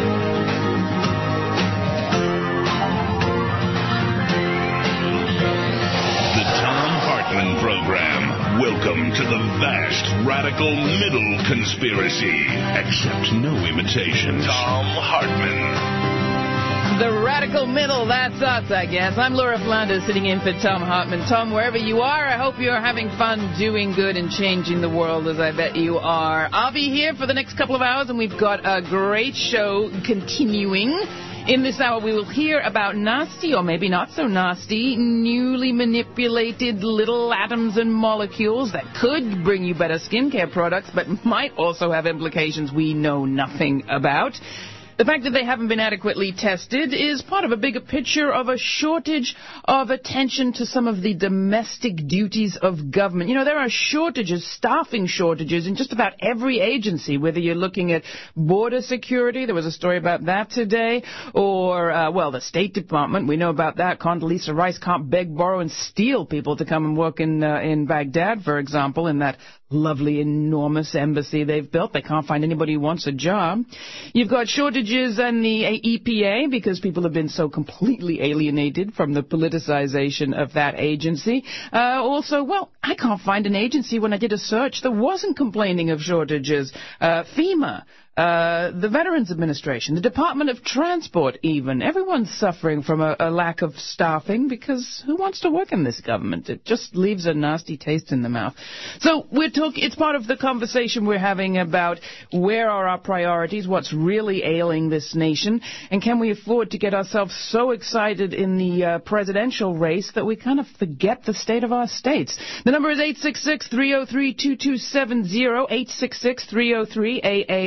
The Thom Hartmann Program. Welcome to the vast, radical middle conspiracy. Accept no imitations. Thom Hartmann. The radical middle, that's us, I guess. I'm Laura Flanders, sitting in for Thom Hartmann. Tom, wherever you are, I hope you're having fun doing good and changing the world, as I bet you are. I'll be here for the next couple of hours, and we've got a great show continuing. In this hour, we will hear about nasty, or maybe not so nasty, newly manipulated little atoms and molecules that could bring you better skincare products, but might also have implications we know nothing about. The fact that they haven't been adequately tested is part of a bigger picture of a shortage of attention to some of the domestic duties of government. You know, there are shortages, staffing shortages in just about every agency, whether you're looking at border security, there was a story about that today, or, the State Department, we know about that. Condoleezza Rice can't beg, borrow, and steal people to come and work in Baghdad, for example, in that lovely, enormous embassy they've built. They can't find anybody who wants a job. You've got shortages in the EPA because people have been so completely alienated from the politicization of that agency. I can't find an agency when I did a search that wasn't complaining of shortages. FEMA. The Veterans Administration, the Department of Transport even. Everyone's suffering from a lack of staffing because who wants to work in this government? It just leaves a nasty taste in the mouth. So it's part of the conversation we're having about where are our priorities, what's really ailing this nation, and can we afford to get ourselves so excited in the presidential race that we kind of forget the state of our states. The number is 866-303-2270, 866-303-AARZ.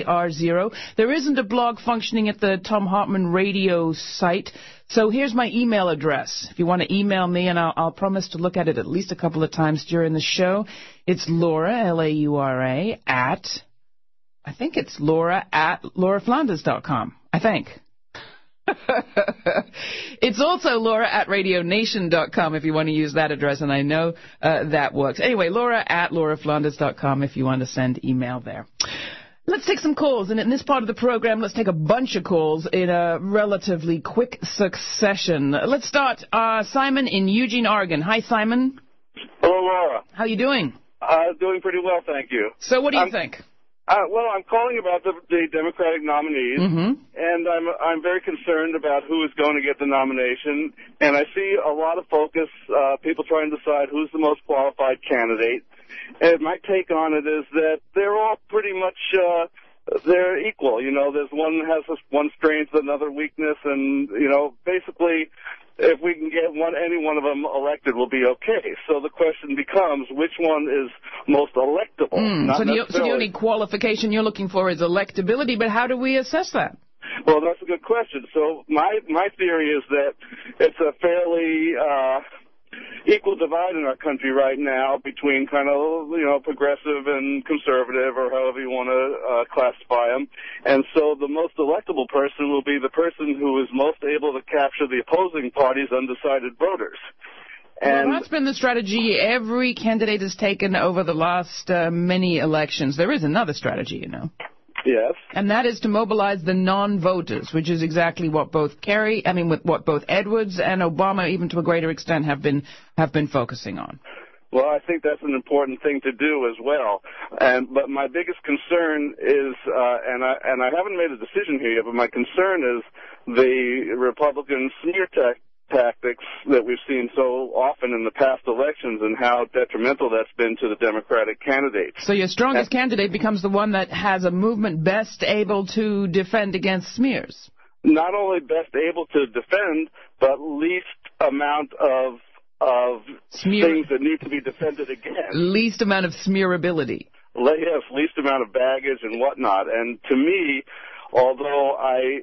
888-203-1110. There isn't a blog functioning at the Thom Hartmann Radio site, so here's my email address. If you want to email me, and I'll promise to look at it at least a couple of times during the show, it's Laura, L-A-U-R-A, I think it's Laura at lauraflanders.com, I think. It's also Laura at radionation.com if you want to use that address, and I know that works. Anyway, Laura at lauraflanders.com if you want to send email there. Let's take some calls, and in this part of the program, let's take a bunch of calls in a relatively quick succession. Let's start. Simon in Eugene, Oregon. Hi, Simon. Hello, Laura. How you doing? Doing pretty well, thank you. So what do you think? Well, I'm calling about the Democratic nominees, and I'm very concerned about who is going to get the nomination. And I see a lot of focus, people trying to decide who's the most qualified candidate. And my take on it is that they're all pretty much they're equal. You know, there's one has one strength, another weakness, and you know, basically, if we can get any one of them elected, we'll be okay. So the question becomes, which one is most electable? So the only qualification you're looking for is electability, but how do we assess that? Well, that's a good question. So my theory is that it's a fairly equal divide in our country right now between kind of, you know, progressive and conservative, or however you want to classify them. And so the most electable person will be the person who is most able to capture the opposing party's undecided voters. And well, that's been the strategy every candidate has taken over the last many elections. There is another strategy, you know. Yes. And that is to mobilize the non-voters, which is exactly what both what both Edwards and Obama, even to a greater extent, have been focusing on. Well, I think that's an important thing to do as well. But my biggest concern is, and I haven't made a decision here yet, but my concern is the Republican smear tactics that we've seen so often in the past elections, and how detrimental that's been to the Democratic candidates. So your strongest candidate becomes the one that has a movement best able to defend against smears. Not only best able to defend, but least amount of things that need to be defended against. Least amount of smearability. Yes, least amount of baggage and whatnot. And to me, although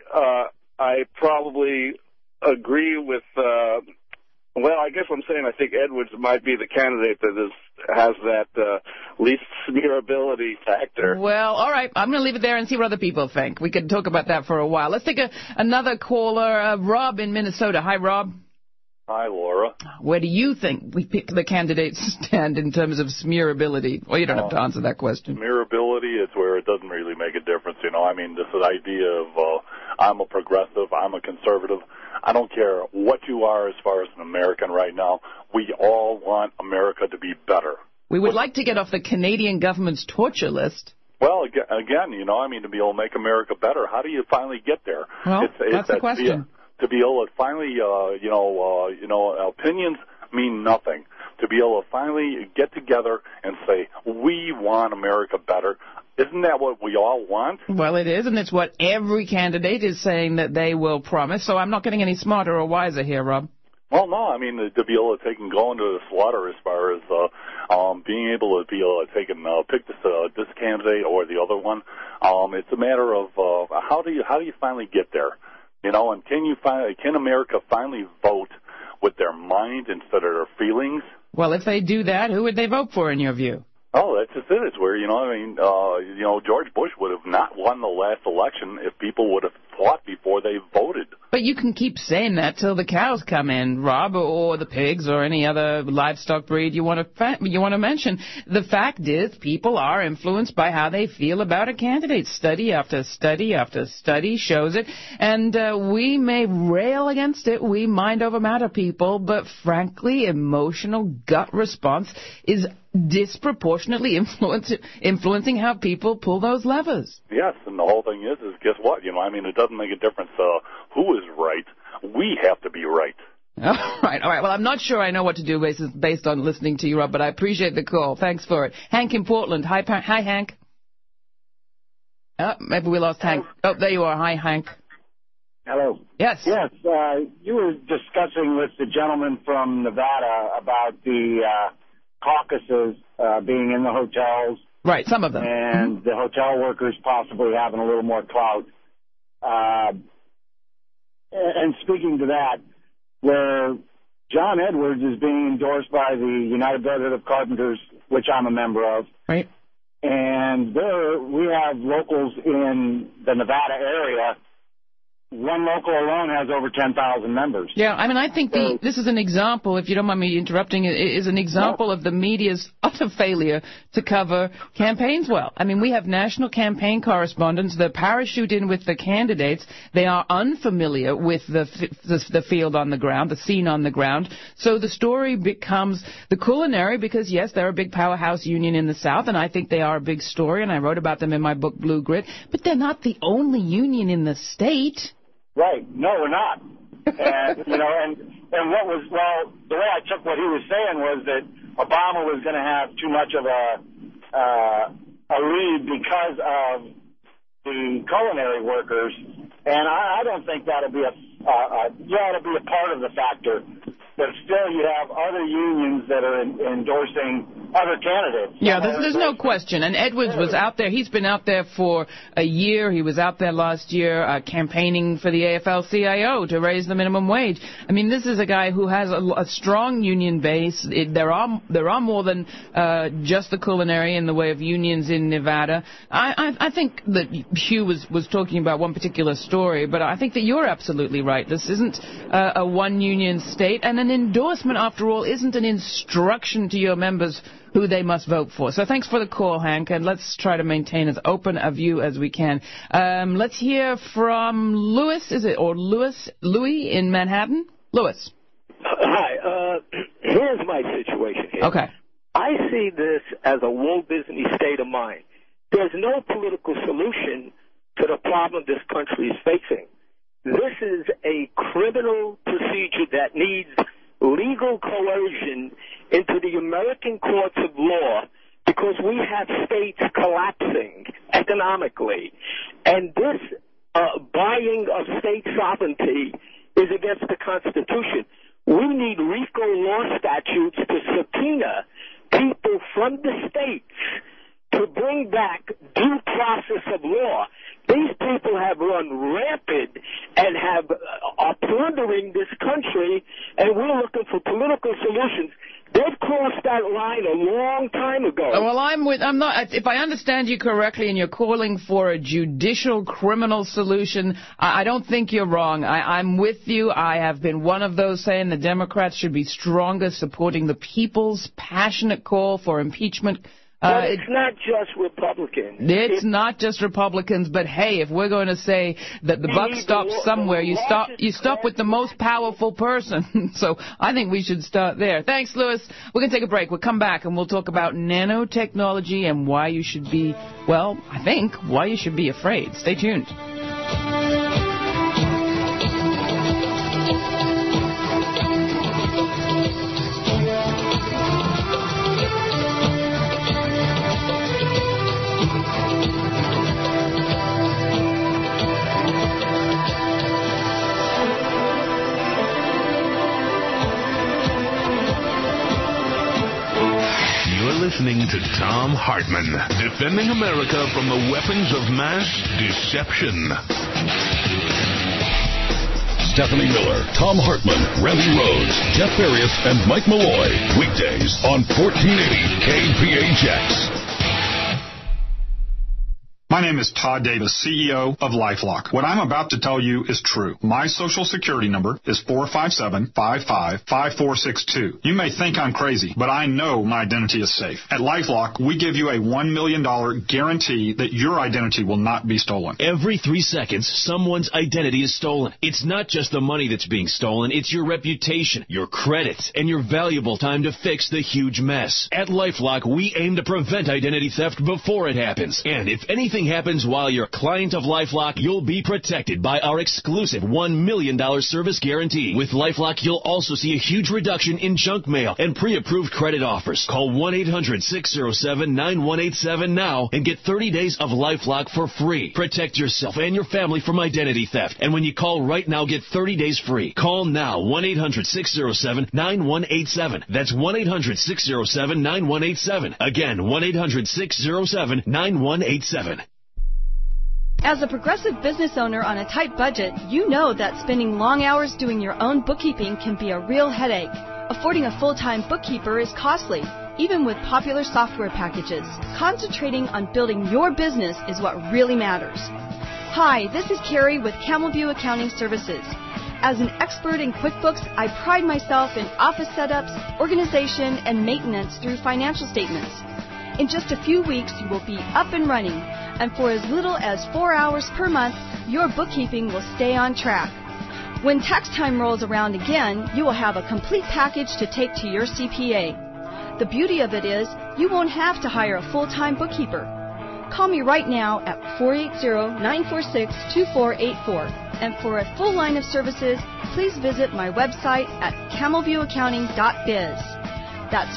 I probably agree with, well, I guess I'm saying I think Edwards might be the candidate that has that least smearability factor. Well, all right. I'm going to leave it there and see what other people think. We could talk about that for a while. Let's take another caller, Rob in Minnesota. Hi, Rob. Hi, Laura. Where do you think we pick the candidates stand in terms of smearability? Well, you don't have to answer that question. Smearability is where it doesn't really make a difference, you know. I mean, this idea of I'm a progressive, I'm a conservative. I don't care what you are as far as an American right now. We all want America to be better. We would like to get off the Canadian government's torture list. Well, again, you know, I mean, to be able to make America better, how do you finally get there? Well, that's the question. To be able to finally, opinions mean nothing. To be able to finally get together and say, we want America better. Isn't that what we all want? Well, it is, and it's what every candidate is saying that they will promise. So I'm not getting any smarter or wiser here, Rob. Well, no, I mean, to be able to take and go into the slaughter as far as being able to take and pick this candidate or the other one, it's a matter of how do you finally get there? You know, and can America finally vote with their mind instead of their feelings? Well, if they do that, who would they vote for in your view? Oh, that's just it. It's where, George Bush would have not won the last election if people would have thought before they voted. But you can keep saying that till the cows come in, Rob, or the pigs, or any other livestock breed you want to mention. The fact is, people are influenced by how they feel about a candidate. Study after study after study shows it, and we may rail against it. We mind over matter people, but frankly, emotional gut response is disproportionately influencing how people pull those levers. Yes, and the whole thing is guess what? You know, I mean, it doesn't make a difference who is right. We have to be right. All right. Well, I'm not sure I know what to do based on listening to you, Rob, but I appreciate the call. Thanks for it. Hank in Portland. Hi, Hank. Oh, maybe we lost Hank. Oh, there you are. Hi, Hank. Hello. Yes. Yes. You were discussing with the gentleman from Nevada about the caucuses being in the hotels Right, some of them. And the hotel workers possibly having a little more clout. And speaking to that, where John Edwards is being endorsed by the United Brotherhood of Carpenters, which I'm a member of. Right. And there we have locals in the Nevada area. One local alone has over 10,000 members. Yeah, I mean, I think this is an example, if you don't mind me interrupting, it is an example of the media's utter failure to cover campaigns well. I mean, we have national campaign correspondents that parachute in with the candidates. They are unfamiliar with the field on the ground, the scene on the ground. So the story becomes the culinary because, yes, they're a big powerhouse union in the South, and I think they are a big story, and I wrote about them in my book, Blue Grit. But they're not the only union in the state. Right. No, we're not. And, you know, and what was, well, the way I took what he was saying was that Obama was going to have too much of a lead because of the culinary workers. And I don't think that'll be it'll be a part of the factor. But still, you have other unions that are endorsing other candidates. Yeah, there's no question. And Edwards was out there. He's been out there for a year. He was out there last year campaigning for the AFL-CIO to raise the minimum wage. I mean, this is a guy who has a strong union base. There are more than just the culinary in the way of unions in Nevada. I think that Hugh was talking about one particular story, but I think that you're absolutely right. This isn't a one-union state, and an endorsement, after all, isn't an instruction to your members who they must vote for. So thanks for the call, Hank, and let's try to maintain as open a view as we can. Let's hear from Louis, Louis in Manhattan? Louis. Hi. Here's my situation here. Okay. I see this as a Walt Disney state of mind. There's no political solution to the problem this country is facing. This is a criminal procedure that needs legal coercion into the American courts of law because we have states collapsing economically. And this buying of state sovereignty is against the Constitution. We need RICO law statutes to subpoena people from the states to bring back due process of law. These people have run rampant and are plundering this country, and we're looking for political solutions. They've crossed that line a long time ago. Well, I'm not. If I understand you correctly, and you're calling for a judicial criminal solution, I don't think you're wrong. I'm with you. I have been one of those saying the Democrats should be stronger, supporting the people's passionate call for impeachment. But it's not just Republicans. It's not just Republicans, but hey, if we're going to say that the buck stops somewhere, you stop with the most powerful person. So I think we should start there. Thanks, Louis. We're going to take a break. We'll come back and we'll talk about nanotechnology and why you should be, well, I think why you should be afraid. Stay tuned. Listening to Thom Hartmann, defending America from the weapons of mass deception. Stephanie Miller, Thom Hartmann, Randy Rhodes, Jeff Farias, and Mike Malloy. Weekdays on 1480 KPHX. My name is Todd Davis, CEO of LifeLock. What I'm about to tell you is true. My Social Security number is 457-55-5462. You may think I'm crazy, but I know my identity is safe. At LifeLock, we give you a $1 million guarantee that your identity will not be stolen. Every 3 seconds, someone's identity is stolen. It's not just the money that's being stolen, it's your reputation, your credit, and your valuable time to fix the huge mess. At LifeLock, we aim to prevent identity theft before it happens. And if anything anything happens while you're a client of LifeLock, you'll be protected by our exclusive $1 million service guarantee. With LifeLock, you'll also see a huge reduction in junk mail and pre-approved credit offers. Call 1-800-607-9187 now and get 30 days of LifeLock for free. Protect yourself and your family from identity theft. And when you call right now, get 30 days free. Call now, 1-800-607-9187. That's 1-800-607-9187. Again, 1-800-607-9187. As a progressive business owner on a tight budget, you know that spending long hours doing your own bookkeeping can be a real headache. Affording a full-time bookkeeper is costly, even with popular software packages. Concentrating on building your business is what really matters. Hi, this is Carrie with Camel View Accounting Services. As an expert in QuickBooks, I pride myself in office setups, organization, and maintenance through financial statements. In just a few weeks, you will be up and running, and for as little as 4 hours per month, your bookkeeping will stay on track. When tax time rolls around again, you will have a complete package to take to your CPA. The beauty of it is, you won't have to hire a full-time bookkeeper. Call me right now at 480-946-2484. And for a full line of services, please visit my website at camelviewaccounting.biz. That's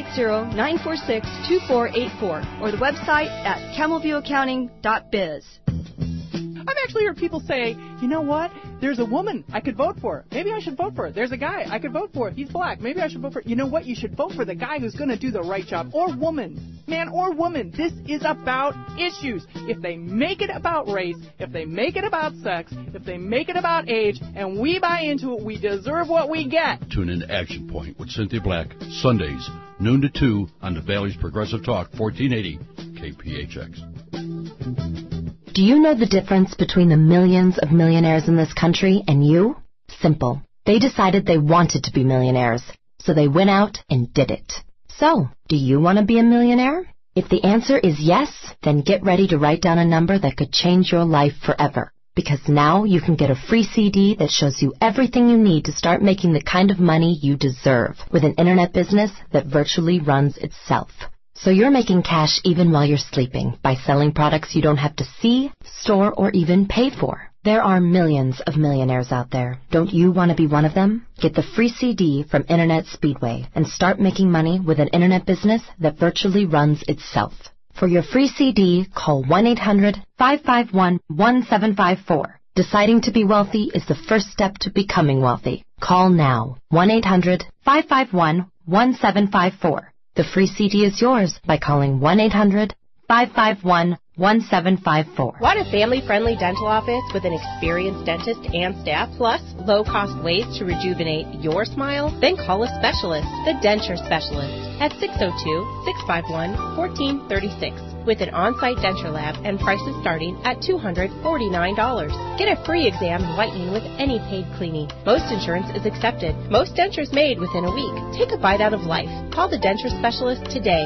480-946-2484, or the website at camelviewaccounting.biz. I've actually heard people say, you know what, there's a woman I could vote for. Maybe I should vote for her. There's a guy I could vote for. He's black. Maybe I should vote for. You know what, you should vote for the guy who's going to do the right job. Or woman. Man or woman. This is about issues. If they make it about race, if they make it about sex, if they make it about age, and we buy into it, we deserve what we get. Tune in to Action Point with Cynthia Black, Sundays, noon to 2 on the Valley's Progressive Talk, 1480 KPHX. Do you know the difference between the millions of millionaires in this country and you? Simple. They decided they wanted to be millionaires, so they went out and did it. So, do you want to be a millionaire? If the answer is yes, then get ready to write down a number that could change your life forever. Because now you can get a free CD that shows you everything you need to start making the kind of money you deserve with an internet business that virtually runs itself. So you're making cash even while you're sleeping by selling products you don't have to see, store, or even pay for. There are millions of millionaires out there. Don't you want to be one of them? Get the free CD from Internet Speedway and start making money with an internet business that virtually runs itself. For your free CD, call 1-800-551-1754. Deciding to be wealthy is the first step to becoming wealthy. Call now. 1-800-551-1754. The free CD is yours by calling 1-800-551-1754. Want a family-friendly dental office with an experienced dentist and staff, plus low-cost ways to rejuvenate your smile? Then call a specialist, the Denture Specialist, at 602-651-1436. With an on-site denture lab and prices starting at $249. Get a free exam and whitening with any paid cleaning. Most insurance is accepted. Most dentures made within a week. Take a bite out of life. Call the Denture Specialist today,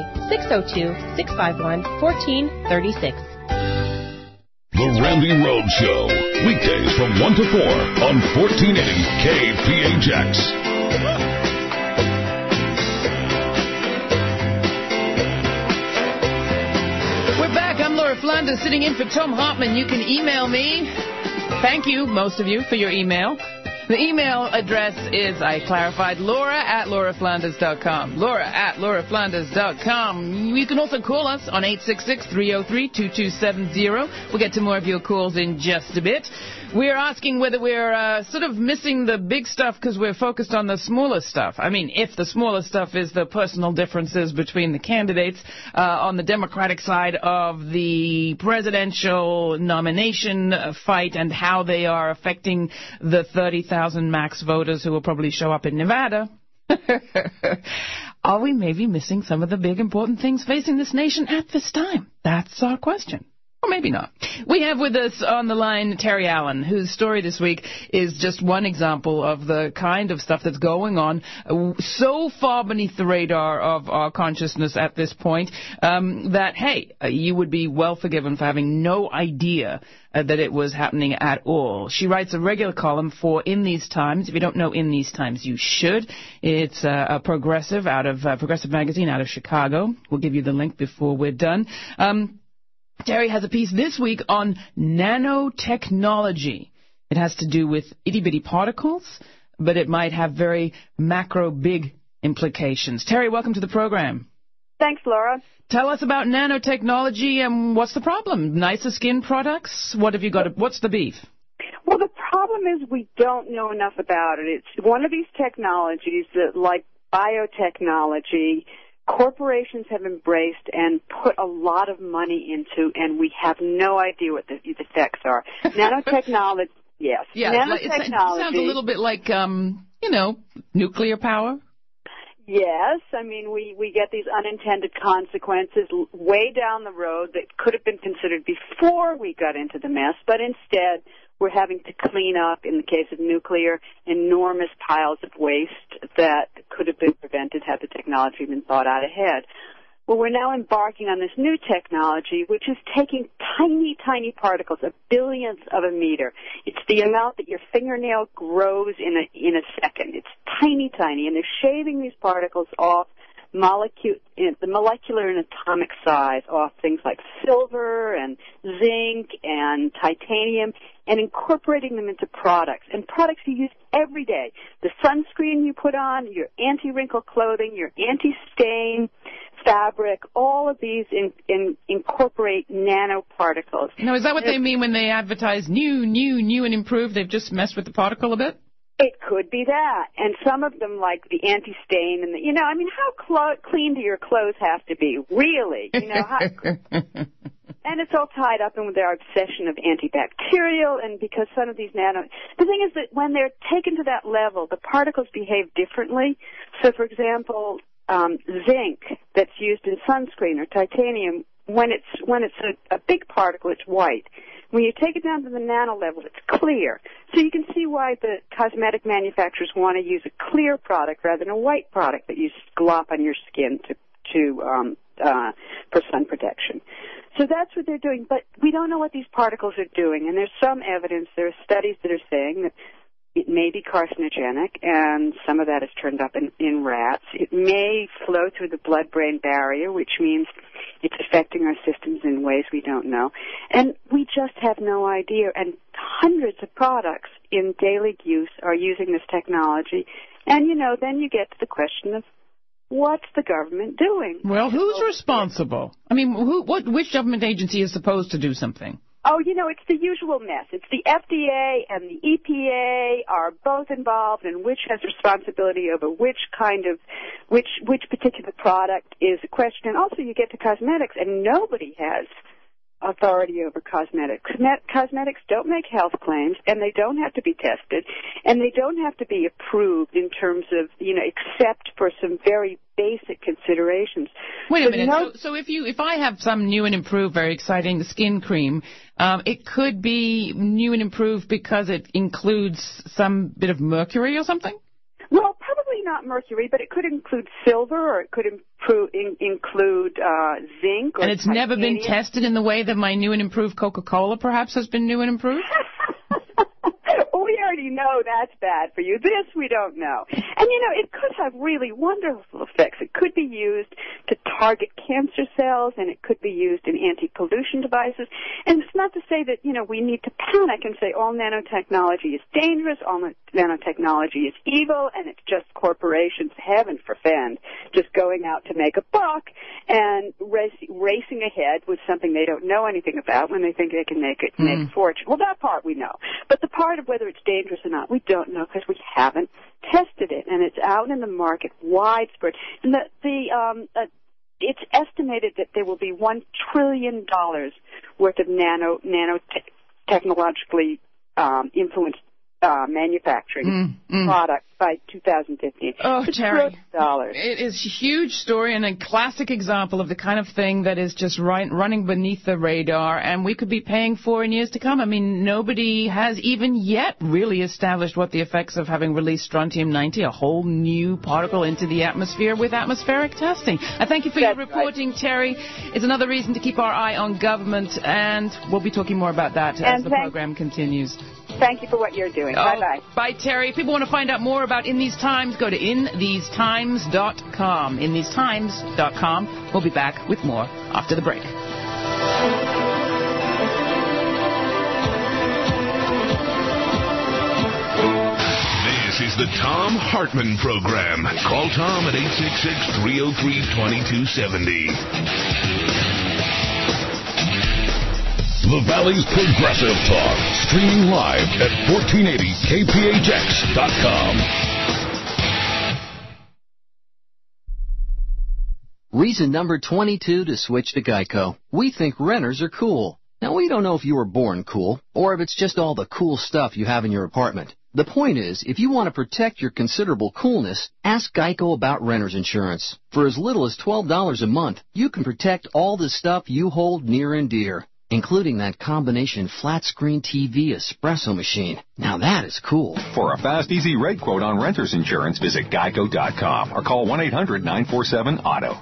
602-651-1436. The Randy Rhodes Show, weekdays from 1 to 4 on 1480 KPHX. Laura Flanders sitting in for Tom Hartman. You can email me. Thank you, most of you, for your email. The email address is, I clarified, Laura@lauraflanders.com. Laura@lauraflanders.com. You can also call us on 866-303-2270. We'll get to more of your calls in just a bit. We're asking whether we're sort of missing the big stuff because we're focused on the smaller stuff. I mean, if the smaller stuff is the personal differences between the candidates on the Democratic side of the presidential nomination fight and how they are affecting the 30,000 max voters who will probably show up in Nevada. Are we maybe missing some of the big important things facing this nation at this time? That's our question. Or maybe not. We have with us on the line Terry Allen, whose story this week is just one example of the kind of stuff that's going on so far beneath the radar of our consciousness at this point that, hey, you would be well forgiven for having no idea that it was happening at all. She writes a regular column for In These Times. If you don't know In These Times, you should. It's a Progressive Magazine out of Chicago. We'll give you the link before we're done. Terry has a piece this week on nanotechnology. It has to do with itty-bitty particles, but it might have very macro big implications. Terry, welcome to the program. Thanks, Laura. Tell us about nanotechnology and what's the problem? Nicer skin products? What have you got? What's the beef? Well, the problem is we don't know enough about it. It's one of these technologies that, like biotechnology, corporations have embraced and put a lot of money into, and we have no idea what the effects are. Nanotechnology, yes. Yeah, nanotechnology. It sounds a little bit like, nuclear power. Yes, I mean, we get these unintended consequences way down the road that could have been considered before we got into the mess, but instead we're having to clean up, in the case of nuclear, enormous piles of waste that could have been prevented had the technology been thought out ahead. Well, we're now embarking on this new technology, which is taking tiny, tiny particles, a billionth of a meter. It's the amount that your fingernail grows in a second. It's tiny, tiny, and they're shaving these particles off the molecular and atomic size off things like silver and zinc and titanium and incorporating them into products, and products you use every day. The sunscreen you put on, your anti-wrinkle clothing, your anti-stain fabric, all of these incorporate nanoparticles. Now, is that what they mean when they advertise new, and improved? They've just messed with the particle a bit? It could be that. And some of them, like the anti-stain and how clean do your clothes have to be? Really? And it's all tied up in with our obsession of antibacterial, and because some of these the thing is that when they're taken to that level, the particles behave differently. So, for example, zinc that's used in sunscreen or titanium, when it's a big particle, it's white. When you take it down to the nano level, it's clear. So you can see why the cosmetic manufacturers want to use a clear product rather than a white product that you glop on your skin for sun protection. So that's what they're doing, but we don't know what these particles are doing, and there's some evidence, there are studies that are saying that it may be carcinogenic, and some of that is turned up in rats. It may flow through the blood-brain barrier, which means it's affecting our systems in ways we don't know. And we just have no idea, and hundreds of products in daily use are using this technology. And, then you get to the question of, what's the government doing? Well, who's responsible? I mean, which government agency is supposed to do something? Oh, it's the usual mess. It's the FDA and the EPA are both involved, and which has responsibility over which particular product is a question. And also you get to cosmetics, and nobody has authority over cosmetics. Cosmetics don't make health claims, and they don't have to be tested, and they don't have to be approved in terms of, except for some very basic considerations. Wait a minute. So if I have some new and improved, very exciting skin cream, it could be new and improved because it includes some bit of mercury or something? Well, probably not mercury, but it could include silver, or it could include zinc. Or and it's titanium. Never been tested in the way that my new and improved Coca-Cola perhaps has been new and improved? We already know that's bad for you. This we don't know. And, it could have really wonderful effects. It could be used to target cancer cells, and it could be used in anti-pollution devices. And it's not to say that, we need to panic and say all nanotechnology is dangerous, all nanotechnology is evil, and it's just corporations, heaven forfend, just going out to make a buck and racing ahead with something they don't know anything about when they think they can make a fortune. Well, that part we know. But the part of whether it's dangerous or not, we don't know because we haven't tested it, and it's out in the market widespread. And it's estimated that there will be $1 trillion worth of nanotechnologically influenced manufacturing products by 2015. Oh, Terry, $1 it is a huge story and a classic example of the kind of thing that is just running beneath the radar, and we could be paying for in years to come. I mean, nobody has even yet really established what the effects of having released strontium-90, a whole new particle, into the atmosphere with atmospheric testing. I thank you for your reporting, right, Terry. It's another reason to keep our eye on government, and we'll be talking more about that as the program continues. Thank you for what you're doing. Bye-bye. Bye, Terry. If people want to find out more about In These Times, go to inthesetimes.com. inthesetimes.com. We'll be back with more after the break. This is the Thom Hartmann Program. Call Tom at 866-303-2270. The Valley's Progressive Talk, streaming live at 1480kphx.com. Reason number 22 to switch to Geico. We think renters are cool. Now, we don't know if you were born cool, or if it's just all the cool stuff you have in your apartment. The point is, if you want to protect your considerable coolness, ask Geico about renter's insurance. For as little as $12 a month, you can protect all the stuff you hold near and dear, including that combination flat-screen TV espresso machine. Now that is cool. For a fast, easy rate quote on renter's insurance, visit geico.com or call 1-800-947-AUTO.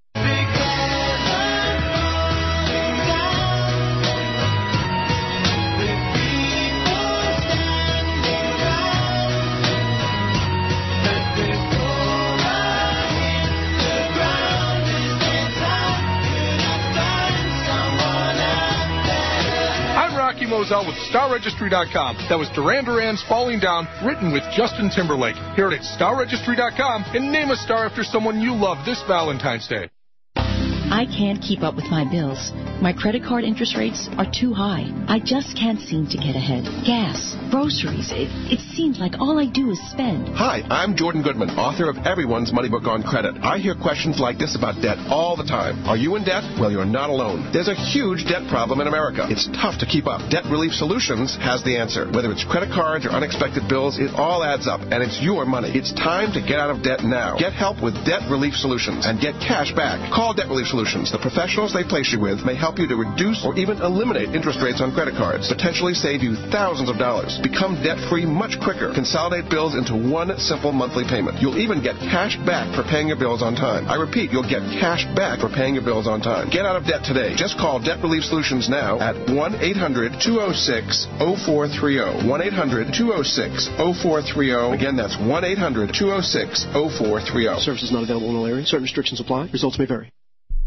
Rocky Moselle with StarRegistry.com. That was Duran Duran's Falling Down, written with Justin Timberlake. Hear it at StarRegistry.com and name a star after someone you love this Valentine's Day. I can't keep up with my bills. My credit card interest rates are too high. I just can't seem to get ahead. Gas, groceries, it seems like all I do is spend. Hi, I'm Jordan Goodman, author of Everyone's Money Book on Credit. I hear questions like this about debt all the time. Are you in debt? Well, you're not alone. There's a huge debt problem in America. It's tough to keep up. Debt Relief Solutions has the answer. Whether it's credit cards or unexpected bills, it all adds up, and it's your money. It's time to get out of debt now. Get help with Debt Relief Solutions and get cash back. Call Debt Relief Solutions. The professionals they place you with may help you to reduce or even eliminate interest rates on credit cards, potentially save you thousands of dollars. Become debt-free much quicker. Consolidate bills into one simple monthly payment. You'll even get cash back for paying your bills on time. I repeat, you'll get cash back for paying your bills on time. Get out of debt today. Just call Debt Relief Solutions now at 1-800-206-0430. 1-800-206-0430. Again, that's 1-800-206-0430. Services not available in all areas. Certain restrictions apply. Results may vary.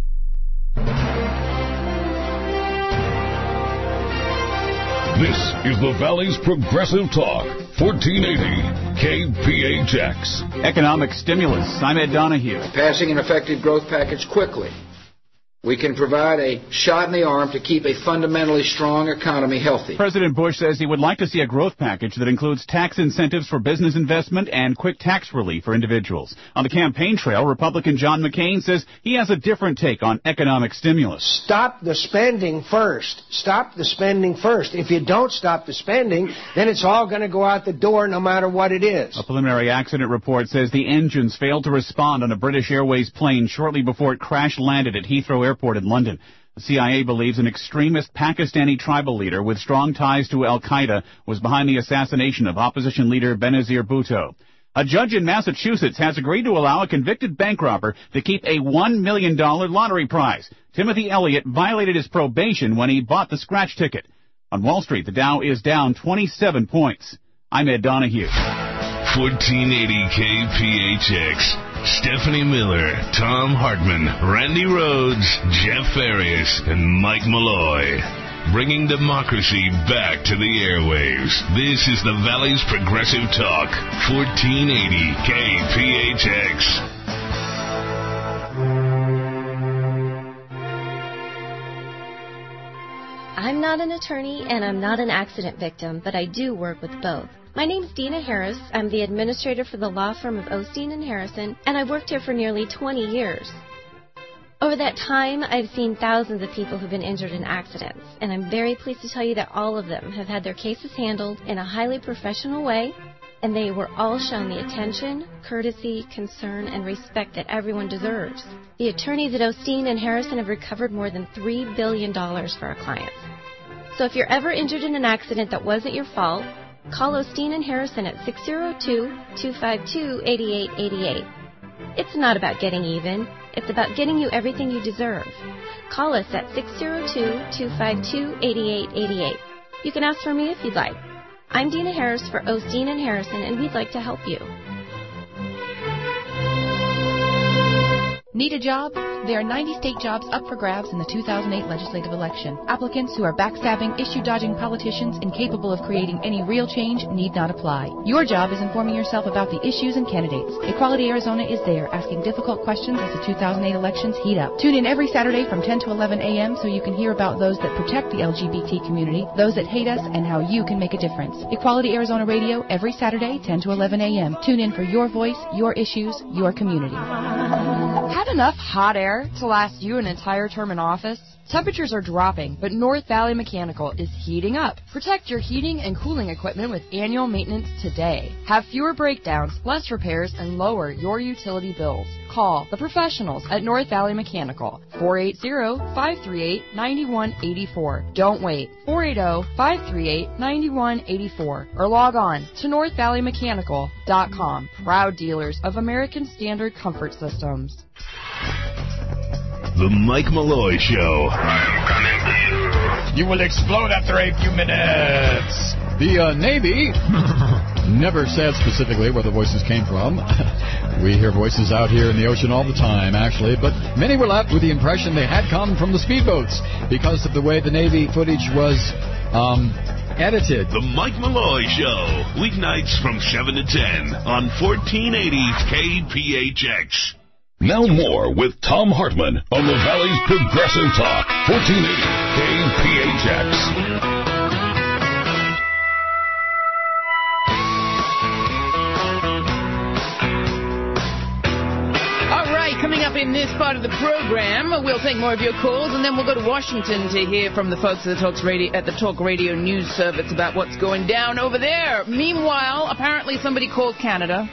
This is the Valley's Progressive Talk, 1480 KPHX. Economic stimulus. I'm Ed Donahue. Passing an effective growth package quickly, we can provide a shot in the arm to keep a fundamentally strong economy healthy. President Bush says he would like to see a growth package that includes tax incentives for business investment and quick tax relief for individuals. On the campaign trail, Republican John McCain says he has a different take on economic stimulus. Stop the spending first. Stop the spending first. If you don't stop the spending, then it's all going to go out the door no matter what it is. A preliminary accident report says the engines failed to respond on a British Airways plane shortly before it crash-landed at Heathrow Airport in London. The CIA believes an extremist Pakistani tribal leader with strong ties to al-Qaeda was behind the assassination of opposition leader Benazir Bhutto. A judge in Massachusetts has agreed to allow a convicted bank robber to keep a $1 million lottery prize. Timothy Elliott violated his probation when he bought the scratch ticket. On Wall Street, the Dow is down 27 points. I'm Ed Donahue. 1480 KPHX. Stephanie Miller, Thom Hartmann, Randy Rhodes, Jeff Farias, and Mike Malloy. Bringing democracy back to the airwaves. This is the Valley's Progressive Talk, 1480 KPHX. I'm not an attorney and I'm not an accident victim, but I do work with both. My name's Dina Harris. I'm the administrator for the law firm of Osteen & Harrison, and I've worked here for nearly 20 years. Over that time, I've seen thousands of people who've been injured in accidents, and I'm very pleased to tell you that all of them have had their cases handled in a highly professional way, and they were all shown the attention, courtesy, concern, and respect that everyone deserves. The attorneys at Osteen & Harrison have recovered more than $3 billion for our clients. So if you're ever injured in an accident that wasn't your fault, call Osteen & Harrison at 602-252-8888. It's not about getting even. It's about getting you everything you deserve. Call us at 602-252-8888. You can ask for me if you'd like. I'm Dina Harris for Osteen & Harrison, and we'd like to help you. Need a job? There are 90 state jobs up for grabs in the 2008 legislative election. Applicants who are backstabbing, issue-dodging politicians incapable of creating any real change need not apply. Your job is informing yourself about the issues and candidates. Equality Arizona is there, asking difficult questions as the 2008 elections heat up. Tune in every Saturday from 10 to 11 a.m. so you can hear about those that protect the LGBT community, those that hate us, and how you can make a difference. Equality Arizona Radio every Saturday, 10 to 11 a.m. Tune in for your voice, your issues, your community. Had enough hot air to last you an entire term in office? Temperatures are dropping, but North Valley Mechanical is heating up. Protect your heating and cooling equipment with annual maintenance today. Have fewer breakdowns, less repairs, and lower your utility bills. Call the professionals at North Valley Mechanical, 480-538-9184. Don't wait, 480-538-9184. Or log on to northvalleymechanical.com. Proud dealers of American Standard Comfort Systems. The Mike Malloy Show. You will explode after a few minutes. The Navy never said specifically where the voices came from. We hear voices out here in the ocean all the time, actually, but many were left with the impression they had come from the speedboats because of the way the Navy footage was edited. The Mike Malloy Show, weeknights from 7 to 10 on 1480 KPHX. Now more with Tom Hartman on the Valley's Progressive Talk, 1480 KPHX. All right, coming up in this part of the program, we'll take more of your calls, and then we'll go to Washington to hear from the folks at the Talk Radio News Service about what's going down over there. Meanwhile, apparently somebody called Canada.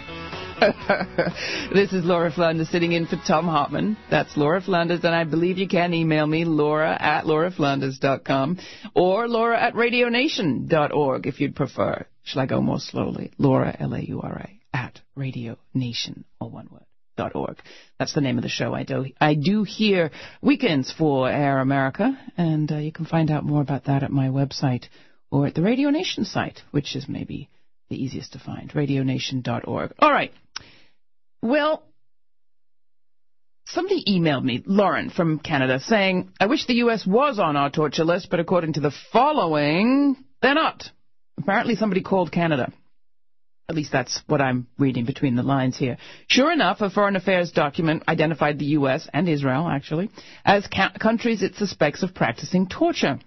This is Laura Flanders sitting in for Tom Hartman. That's Laura Flanders, and I believe you can email me, laura@lauraflanders.com, or laura@radionation.org if you'd prefer. Shall I go more slowly? Laura, L-A-U-R-A, @radionation, all one word, .org. That's the name of the show. I do hear weekends for Air America, and you can find out more about that at my website or at the Radio Nation site, which is maybe the easiest to find, radionation.org. All right. Well, somebody emailed me, Lauren from Canada, saying, I wish the U.S. was on our torture list, but according to the following, they're not. Apparently somebody called Canada. At least that's what I'm reading between the lines here. Sure enough, a Foreign Affairs document identified the U.S. and Israel, actually, as countries it suspects of practicing torture.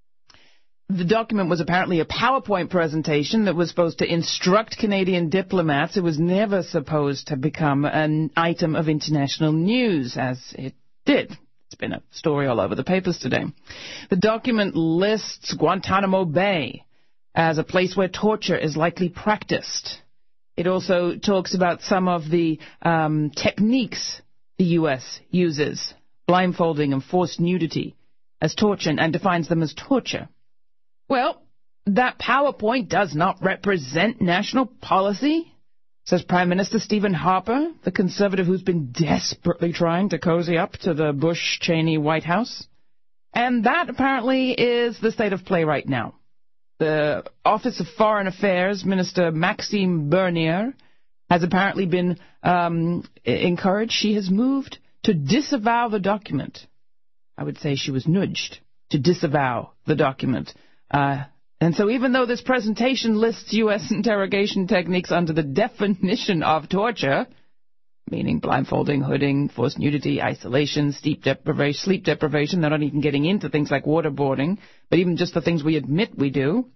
The document was apparently a PowerPoint presentation that was supposed to instruct Canadian diplomats. It was never supposed to become an item of international news, as it did. It's been a story all over the papers today. The document lists Guantanamo Bay as a place where torture is likely practiced. It also talks about some of the techniques the U.S. uses, blindfolding and forced nudity, as torture, and defines them as torture. Well, that PowerPoint does not represent national policy, says Prime Minister Stephen Harper, the conservative who's been desperately trying to cozy up to the Bush-Cheney White House. And that apparently is the state of play right now. The Office of Foreign Affairs, Minister Maxime Bernier, has apparently been encouraged. She has moved to disavow the document. I would say she was nudged to disavow the document. And so even though this presentation lists U.S. interrogation techniques under the definition of torture, meaning blindfolding, hooding, forced nudity, isolation, sleep deprivation, they're not even getting into things like waterboarding, but even just the things we admit we do,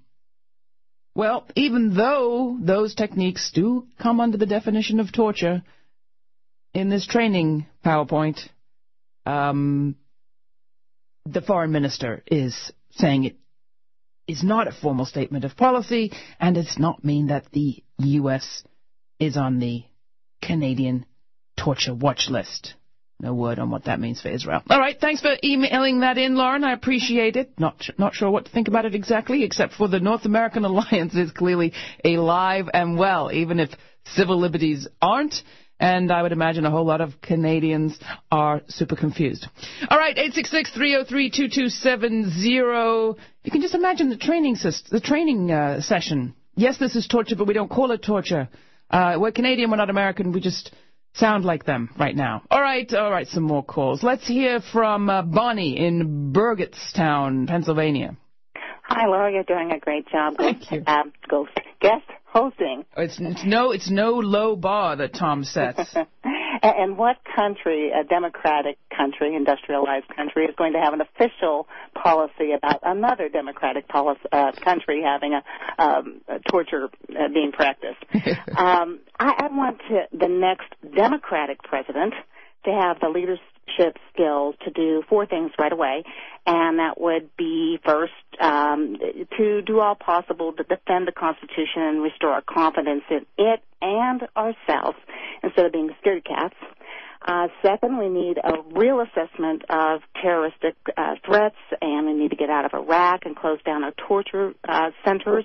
well, even though those techniques do come under the definition of torture, in this training PowerPoint, the foreign minister is saying it is not a formal statement of policy, and does not mean that the U.S. is on the Canadian torture watch list. No word on what that means for Israel. All right, thanks for emailing that in, Lauren. I appreciate it. Not sure what to think about it exactly, except for the North American Alliance is clearly alive and well, even if civil liberties aren't. And I would imagine a whole lot of Canadians are super confused. All right, 866-303-2270. You can just imagine the training session. Yes, this is torture, but we don't call it torture. We're Canadian, we're not American. We just sound like them right now. All right, some more calls. Let's hear from Bonnie in Burgettstown, Pennsylvania. Hi, Laura. You're doing a great job. Thank you. Guest hosting. It's no low bar that Tom sets. And what country, a democratic country, industrialized country, is going to have an official policy about another democratic country having a torture being practiced? I want the next democratic president to have the leadership skills to do 4 things right away, and that would be first to do all possible to defend the Constitution and restore our confidence in it and ourselves instead of being scaredy cats. Second, we need a real assessment of terroristic threats, and we need to get out of Iraq and close down our torture centers.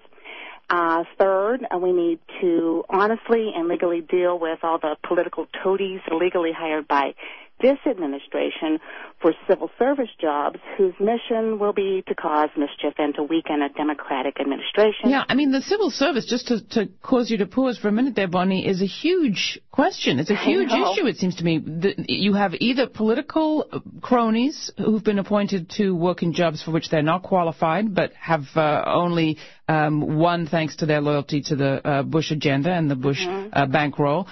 Third, we need to honestly and legally deal with all the political toadies illegally hired by this administration for civil service jobs whose mission will be to cause mischief and to weaken a democratic administration. Yeah, I mean, the civil service, just to cause you to pause for a minute there, Bonnie, is a huge question. It's a huge issue, it seems to me. You have either political cronies who've been appointed to work in jobs for which they're not qualified but have only won thanks to their loyalty to the Bush agenda and the Bush bankroll.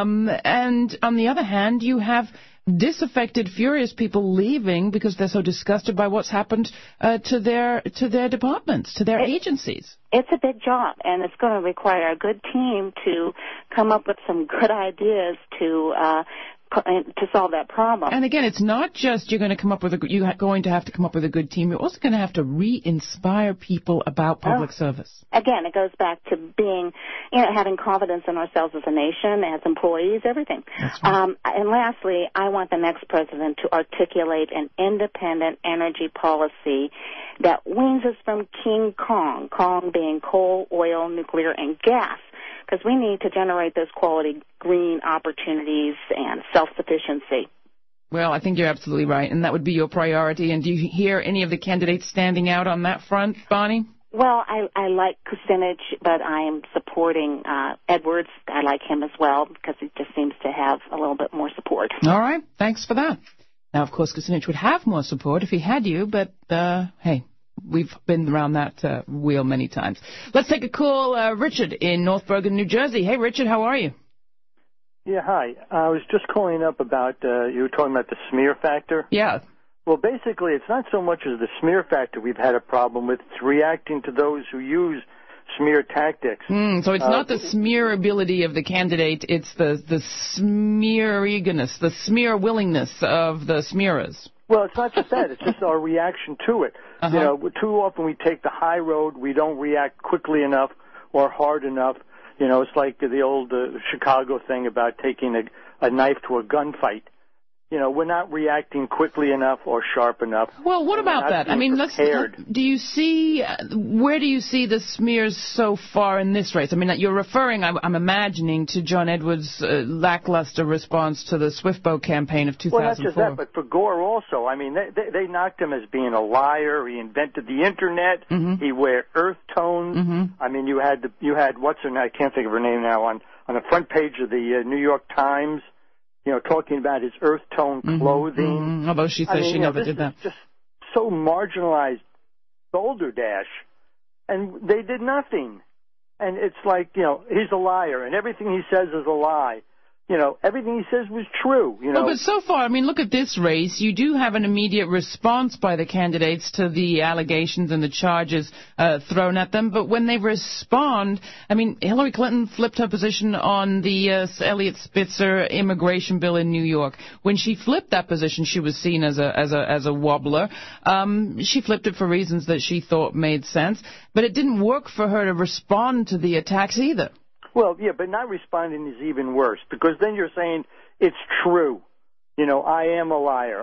And on the other hand, you have disaffected, furious people leaving because they're so disgusted by what's happened to their departments, to their agencies. It's a big job, and it's going to require a good team to come up with some good ideas to solve that problem. And again, it's not just you're going to have to come up with a good team. You're also going to have to re-inspire people about public service. Again, it goes back to being, having confidence in ourselves as a nation, as employees, everything. That's right. And lastly, I want the next president to articulate an independent energy policy that weans us from King Kong, Kong being coal, oil, nuclear, and gas, because we need to generate those quality green opportunities and self-sufficiency. Well, I think you're absolutely right, and that would be your priority. And do you hear any of the candidates standing out on that front, Bonnie? Well, I like Kucinich, but I am supporting Edwards. I like him as well because he just seems to have a little bit more support. All right. Thanks for that. Now, of course, Kucinich would have more support if he had you, but, hey, we've been around that wheel many times. Let's take a call. Richard in North Bergen, New Jersey. Hey, Richard, how are you? Yeah, hi. I was just calling up about, you were talking about the smear factor. Yeah. Well, basically, it's not so much as the smear factor we've had a problem with. It's reacting to those who use smear tactics. So it's not the smearability of the candidate, it's the smeariginess, the smear willingness of the smearers. Well, it's not just that. It's just our reaction to it. Too often we take the high road. We don't react quickly enough or hard enough. It's like the old Chicago thing about taking a knife to a gunfight. We're not reacting quickly enough or sharp enough. Well, what about that? I mean, where do you see the smears so far in this race? I mean, you're referring, I'm imagining, to John Edwards' lackluster response to the Swiftboat campaign of 2004. Well, not just that, but for Gore also. I mean, they knocked him as being a liar. He invented the Internet. He wear earth tones. I mean, you had what's her name? I can't think of her name now on the front page of the New York Times. Talking about his earth tone clothing. Although she says she never did that. Just so marginalized Boulder Dash, and they did nothing. And it's like, he's a liar, and everything he says is a lie. Everything he says was true. Well, but so far, I mean, look at this race. You do have an immediate response by the candidates to the allegations and the charges thrown at them. But when they respond, I mean, Hillary Clinton flipped her position on the Eliot Spitzer immigration bill in New York. When she flipped that position, she was seen as a wobbler. She flipped it for reasons that she thought made sense. But it didn't work for her to respond to the attacks either. Well, yeah, but not responding is even worse, because then you're saying it's true. I am a liar.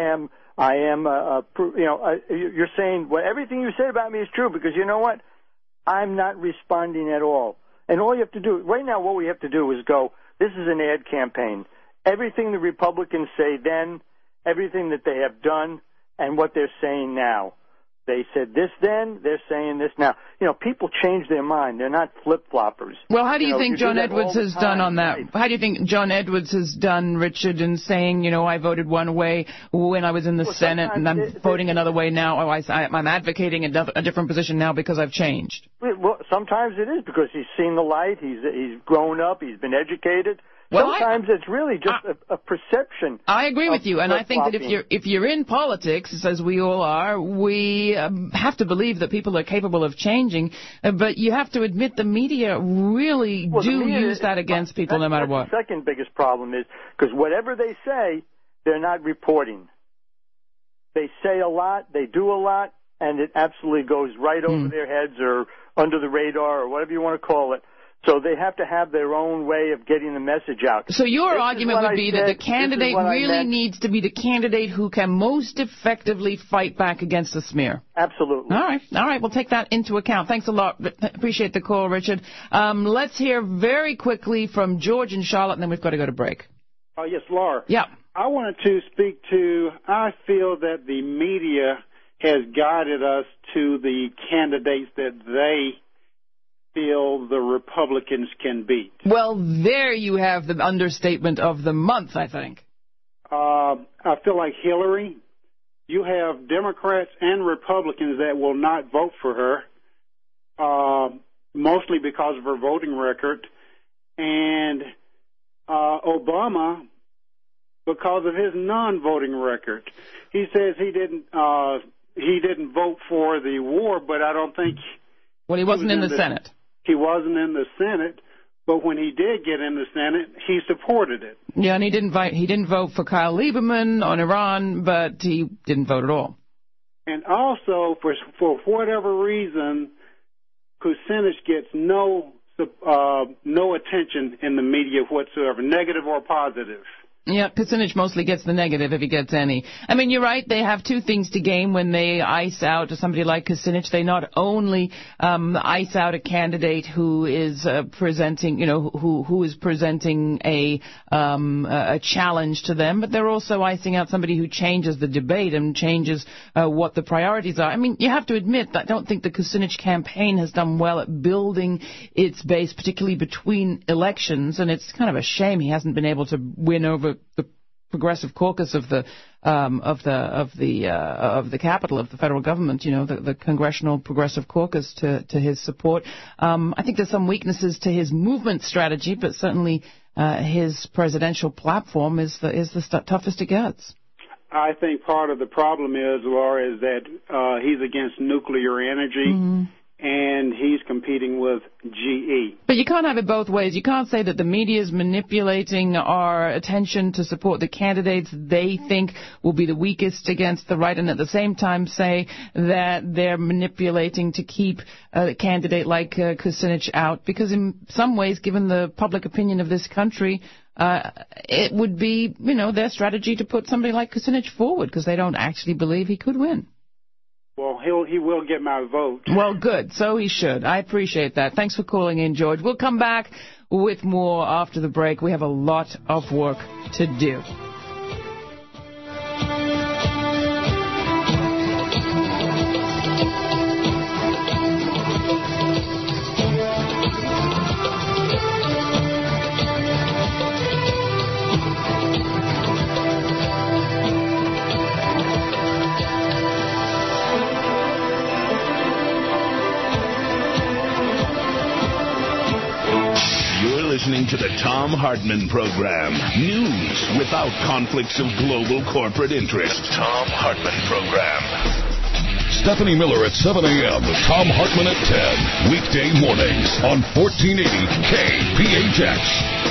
You're saying, well, everything you said about me is true, because you know what? I'm not responding at all. And all you have to do, right now what we have to do is go, this is an ad campaign. Everything the Republicans say then, everything that they have done, and what they're saying now. They said this then, they're saying this now. people change their mind. They're not flip-floppers. Well, how do you think John Edwards has done on that? Right. How do you think John Edwards has done, Richard, in saying, I voted one way when I was in the Senate, and I'm voting another way now. I'm advocating a different position now because I've changed. Well, sometimes it is because he's seen the light. He's grown up. He's been educated. Well, sometimes it's really just a perception. I agree with you, and I think that if you're in politics, as we all are, we have to believe that people are capable of changing. But you have to admit the media really use that against people, no matter what. The second biggest problem is because whatever they say, they're not reporting. They say a lot, they do a lot, and it absolutely goes right over their heads or under the radar or whatever you want to call it. So they have to have their own way of getting the message out. So your argument would be that the candidate really needs to be the candidate who can most effectively fight back against the smear. Absolutely. All right. We'll take that into account. Thanks a lot. Appreciate the call, Richard. Let's hear very quickly from George and Charlotte, and then we've got to go to break. Yes, Laura. Yeah. I wanted to speak to, I feel that the media has guided us to the candidates that they feel the Republicans can beat. Well, there you have the understatement of the month, I think. I feel like Hillary, you have Democrats and Republicans that will not vote for her, mostly because of her voting record, and Obama because of his non-voting record. He says he didn't vote for the war, but I don't think... Well, he wasn't in the Senate. He wasn't in the Senate, but when he did get in the Senate, he supported it. Yeah, and he didn't vote for Kyle Lieberman on Iran, but he didn't vote at all. And also, for whatever reason, Kucinich gets no attention in the media whatsoever, negative or positive. Yeah, Kucinich mostly gets the negative if he gets any. I mean, you're right. They have two things to gain when they ice out somebody like Kucinich. They not only ice out a candidate who is presenting, who is presenting a challenge to them, but they're also icing out somebody who changes the debate and changes what the priorities are. I mean, you have to admit that I don't think the Kucinich campaign has done well at building its base, particularly between elections, and it's kind of a shame he hasn't been able to win over the Progressive Caucus of the capital of the federal government, the Congressional Progressive Caucus to his support. I think there's some weaknesses to his movement strategy, but certainly his presidential platform is the toughest it gets. I think part of the problem is, Laura, is that he's against nuclear energy. And he's competing with GE. But you can't have it both ways. You can't say that the media is manipulating our attention to support the candidates they think will be the weakest against the right, and at the same time say that they're manipulating to keep a candidate like Kucinich out. Because in some ways, given the public opinion of this country, it would be, their strategy to put somebody like Kucinich forward because they don't actually believe he could win. Well, he will get my vote. Well, good. So he should. I appreciate that. Thanks for calling in, George. We'll come back with more after the break. We have a lot of work to do. Listening to the Thom Hartmann Program. News without conflicts of global corporate interest. The Thom Hartmann Program. Stephanie Miller at 7 a.m. Thom Hartmann at 10. Weekday mornings on 1480 KPHX.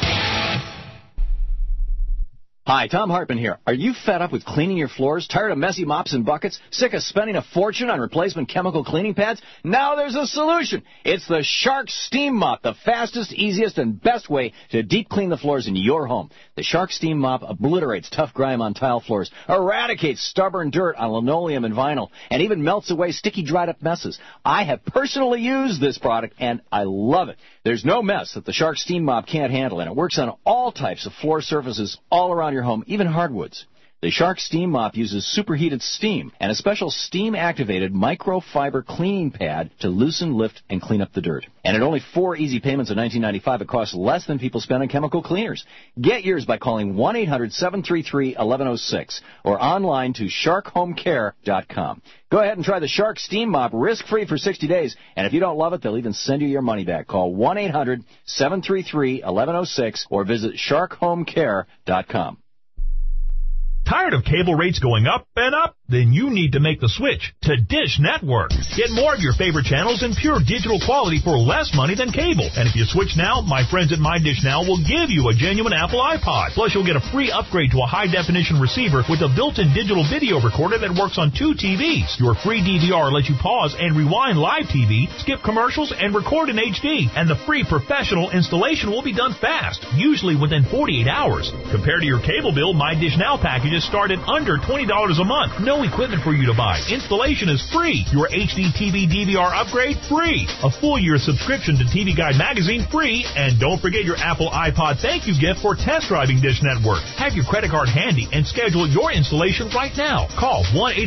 Hi, Thom Hartmann here. Are you fed up with cleaning your floors? Tired of messy mops and buckets? Sick of spending a fortune on replacement chemical cleaning pads? Now there's a solution. It's the Shark Steam Mop, the fastest, easiest, and best way to deep clean the floors in your home. The Shark Steam Mop obliterates tough grime on tile floors, eradicates stubborn dirt on linoleum and vinyl, and even melts away sticky, dried-up messes. I have personally used this product, and I love it. There's no mess that the Shark Steam Mop can't handle, and it works on all types of floor surfaces all around your home, even hardwoods. The Shark Steam Mop uses superheated steam and a special steam-activated microfiber cleaning pad to loosen, lift, and clean up the dirt. And at only 4 easy payments of $19.95, it costs less than people spend on chemical cleaners. Get yours by calling 1-800-733-1106 or online to sharkhomecare.com. Go ahead and try the Shark Steam Mop risk-free for 60 days, and if you don't love it, they'll even send you your money back. Call 1-800-733-1106 or visit sharkhomecare.com. Tired of cable rates going up and up? Then you need to make the switch to Dish Network. Get more of your favorite channels in pure digital quality for less money than cable. And if you switch now, my friends at My Dish Now will give you a genuine Apple iPod. Plus, you'll get a free upgrade to a high-definition receiver with a built-in digital video recorder that works on 2 TVs. Your free DVR lets you pause and rewind live TV, skip commercials, and record in HD. And the free professional installation will be done fast, usually within 48 hours. Compared to your cable bill, My Dish Now packages start at under $20 a month. No equipment for you to buy. Installation is free. Your HD TV DVR upgrade, free. A full year subscription to TV Guide magazine, free. And don't forget your Apple iPod thank you gift for test driving Dish Network. Have your credit card handy and schedule your installation right now. Call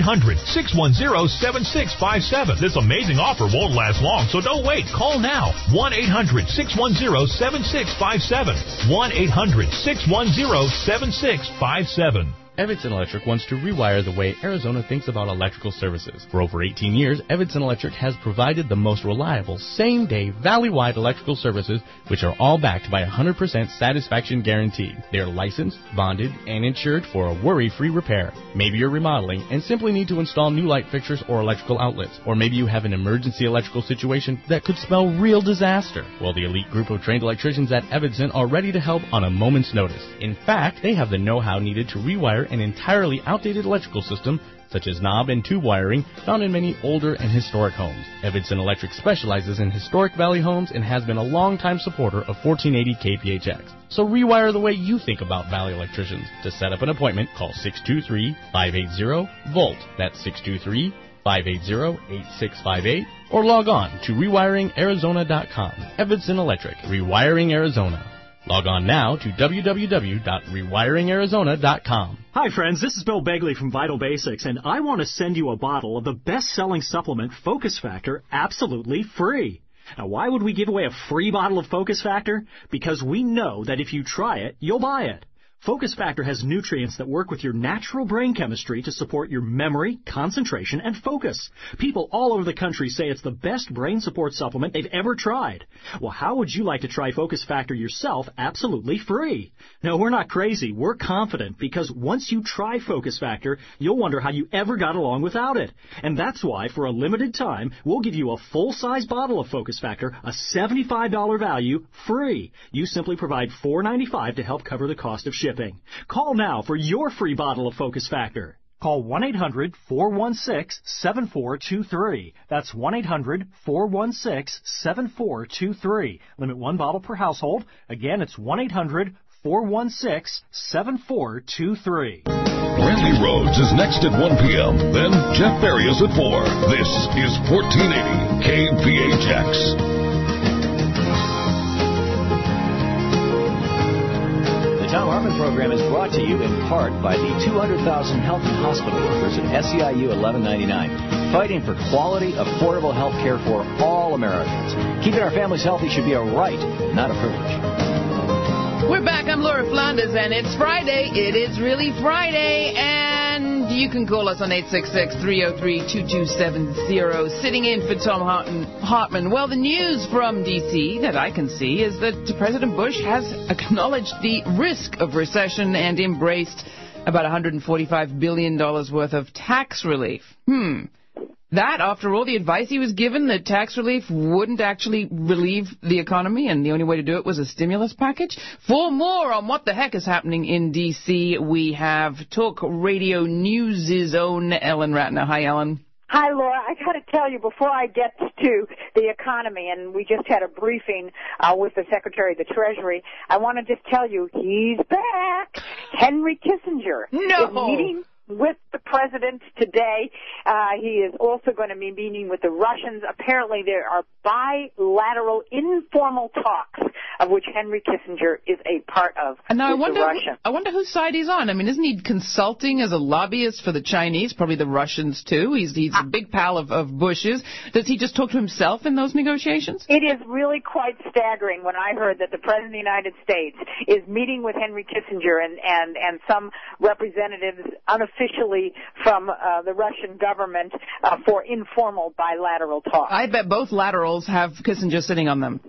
1-800-610-7657. This amazing offer won't last long, so don't wait. Call now. 1-800-610-7657. 1-800-610-7657. Evanson Electric wants to rewire the way Arizona thinks about electrical services. For over 18 years, Evanson Electric has provided the most reliable, same-day, valley-wide electrical services, which are all backed by a 100% satisfaction guarantee. They are licensed, bonded, and insured for a worry-free repair. Maybe you're remodeling and simply need to install new light fixtures or electrical outlets. Or maybe you have an emergency electrical situation that could spell real disaster. Well, the elite group of trained electricians at Evanson are ready to help on a moment's notice. In fact, they have the know-how needed to rewire an entirely outdated electrical system, such as knob and tube wiring, found in many older and historic homes. Evanson Electric specializes in historic valley homes and has been a longtime supporter of 1480 KPHX. So rewire the way you think about valley electricians. To set up an appointment, call 623-580-VOLT. That's 623-580-8658. Or log on to rewiringarizona.com. Evanson Electric, Rewiring Arizona. Log on now to www.rewiringarizona.com. Hi friends, this is Bill Begley from Vital Basics, and I want to send you a bottle of the best-selling supplement, Focus Factor, absolutely free. Now, why would we give away a free bottle of Focus Factor? Because we know that if you try it, you'll buy it. Focus Factor has nutrients that work with your natural brain chemistry to support your memory, concentration, and focus. People all over the country say it's the best brain support supplement they've ever tried. Well, how would you like to try Focus Factor yourself absolutely free? No, we're not crazy. We're confident because once you try Focus Factor, you'll wonder how you ever got along without it. And that's why, for a limited time, we'll give you a full-size bottle of Focus Factor, a $75 value, free. You simply provide $4.95 to help cover the cost of shipping. Call now for your free bottle of Focus Factor. Call 1-800-416-7423. That's 1-800-416-7423. Limit 1 bottle per household. Again, it's 1-800-416-7423. Randy Rhodes is next at 1 p.m. Then Jeff Farias at 4. This is 1480 KPHX. The Tom Hartman program is brought to you in part by the 200,000 health and hospital workers at SEIU 1199, fighting for quality, affordable health care for all Americans. Keeping our families healthy should be a right, not a privilege. We're back. I'm Laura Flanders, and it's Friday. It is really Friday, and you can call us on 866-303-2270, sitting in for Tom Hartman. Well, the news from D.C. that I can see is that President Bush has acknowledged the risk of recession and embraced about $145 billion worth of tax relief. That, after all the advice he was given, that tax relief wouldn't actually relieve the economy, and the only way to do it was a stimulus package. For more on what the heck is happening in D.C., we have Talk Radio News' own Ellen Ratner. Hi, Ellen. Hi, Laura. I got to tell you, before I get to the economy, and we just had a briefing with the Secretary of the Treasury, I want to just tell you, he's back. Henry Kissinger is meeting with the president today. He is also going to be meeting with the Russians. Apparently there are bilateral informal talks of which Henry Kissinger is a part of. And now with the Russians. I wonder whose side he's on. I mean, isn't he consulting as a lobbyist for the Chinese, probably the Russians too? He's a big pal of Bush's. Does he just talk to himself in those negotiations? It is really quite staggering when I heard that the President of the United States is meeting with Henry Kissinger and some representatives unofficially from the Russian government for informal bilateral talks. I bet both laterals have Kissinger sitting on them.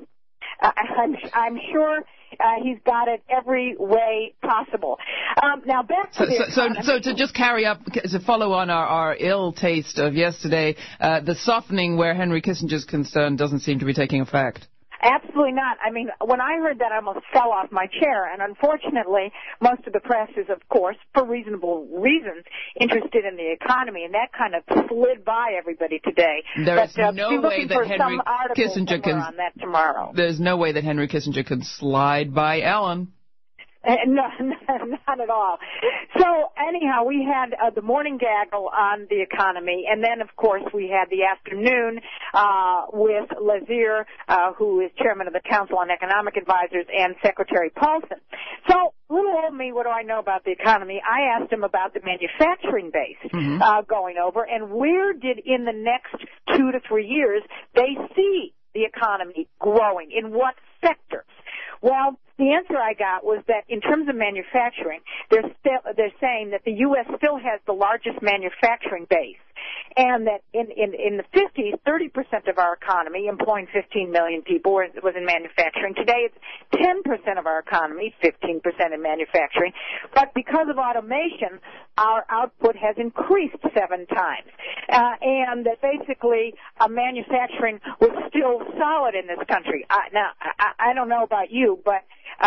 I'm sure he's got it every way possible. Now back to so to just carry up, to follow on our ill taste of yesterday, the softening where Henry Kissinger's concerned doesn't seem to be taking effect. Absolutely not. I mean, when I heard that, I almost fell off my chair. And unfortunately, most of the press is, of course, for reasonable reasons, interested in the economy. And that kind of slid by everybody today. There's no way that Henry Kissinger can on that tomorrow. There's no way that Henry Kissinger can slide by Ellen. No, not at all. So anyhow, we had the morning gaggle on the economy, and then, of course, we had the afternoon with Lazier, who is chairman of the Council on Economic Advisors, and Secretary Paulson. So little old me, what do I know about the economy? I asked him about the manufacturing base going over, and where did in the next 2 to 3 years they see the economy growing, in what sectors? Well, the answer I got was that in terms of manufacturing, they're saying that the U.S. still has the largest manufacturing base, and that in the 50s, 30% of our economy, employing 15 million people, was in manufacturing. Today, it's 10% of our economy, 15% in manufacturing. But because of automation, our output has increased 7 times, and that basically manufacturing was still solid in this country. Now, I don't know about you, but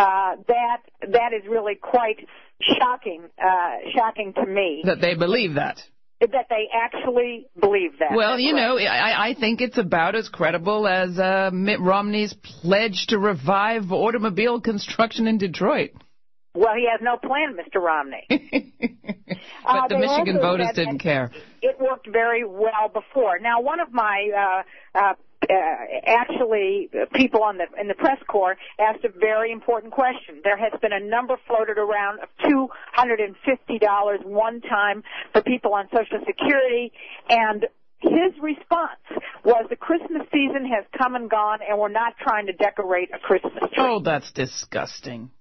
that is really quite shocking to me. That they believe that. That they actually believe that. Well, you know, I think it's about as credible as Mitt Romney's pledge to revive automobile construction in Detroit. Well, he has no plan, Mr. Romney. But the Michigan voters didn't care. It worked very well before. Now, one of my people in the press corps asked a very important question. There has been a number floated around of $250 one time for people on Social Security, and his response was the Christmas season has come and gone, and we're not trying to decorate a Christmas tree. Oh, that's disgusting.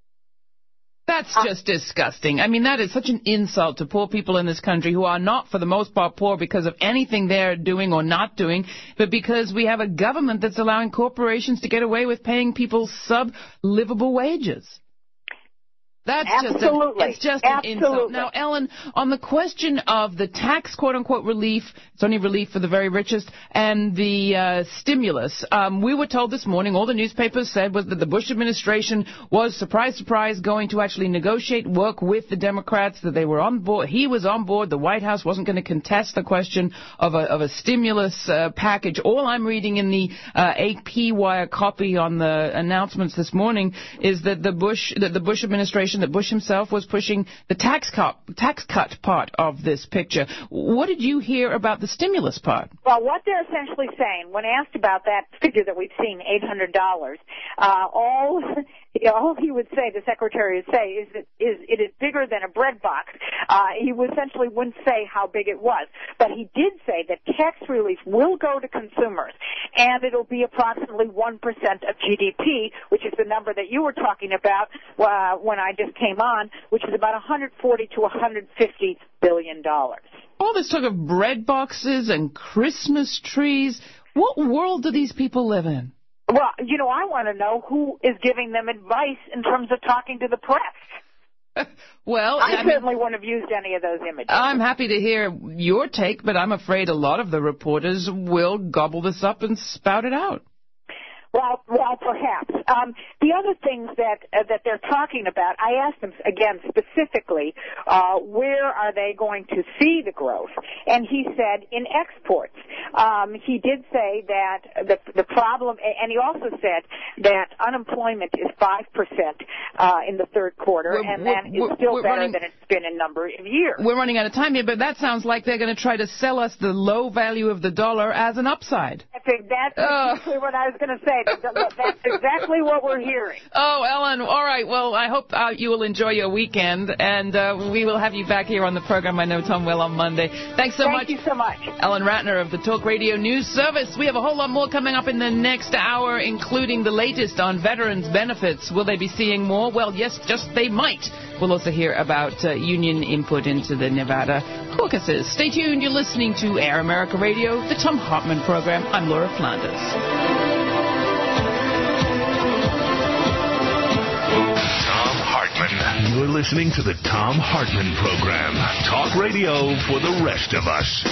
That's just disgusting. I mean, that is such an insult to poor people in this country who are not, for the most part, poor because of anything they're doing or not doing, but because we have a government that's allowing corporations to get away with paying people sub-livable wages. That's Absolutely. just an insult. Now, Ellen, on the question of the tax, quote-unquote, relief, it's only relief for the very richest, and the stimulus, we were told this morning, all the newspapers said was that the Bush administration was, surprise, surprise, going to actually negotiate, work with the Democrats, that they were on board. He was on board. The White House wasn't going to contest the question of a stimulus package. All I'm reading in the AP wire copy on the announcements this morning is that the Bush administration, that Bush himself was pushing the tax cut part of this picture. What did you hear about the stimulus part? Well, what they're essentially saying, when asked about that figure that we've seen, $800, all he would say, the secretary would say, is that it is bigger than a bread box. He essentially wouldn't say how big it was, but he did say that tax relief will go to consumers, and it'll be approximately 1% of GDP, which is the number that you were talking about when I just came on, which is about $140 to $150 billion. All this talk of bread boxes and Christmas trees. What world do these people live in? Well, you know, I want to know who is giving them advice in terms of talking to the press. Well, I certainly wouldn't have used any of those images. I'm happy to hear your take, but I'm afraid a lot of the reporters will gobble this up and spout it out. Well, perhaps. The other things that they're talking about, I asked them again specifically, where are they going to see the growth? And he said in exports. He did say that the problem, and he also said that unemployment is 5% in the third quarter, and that is still better than it's been in a number of years. We're running out of time here, but that sounds like they're going to try to sell us the low value of the dollar as an upside. That's exactly what I was going to say. That's exactly what we're hearing. Oh, Ellen, all right. Well, I hope you will enjoy your weekend, and we will have you back here on the program. I know Tom will on Monday. Thanks so much. Thank you so much. Ellen Ratner of the Talk Radio News Service. We have a whole lot more coming up in the next hour, including the latest on veterans' benefits. Will they be seeing more? Well, yes, just they might. We'll also hear about union input into the Nevada caucuses. Stay tuned. You're listening to Air America Radio, the Tom Hartman program. I'm Laura Flanders. Tom Hartman. You're listening to the Tom Hartman program. Talk radio for the rest of us.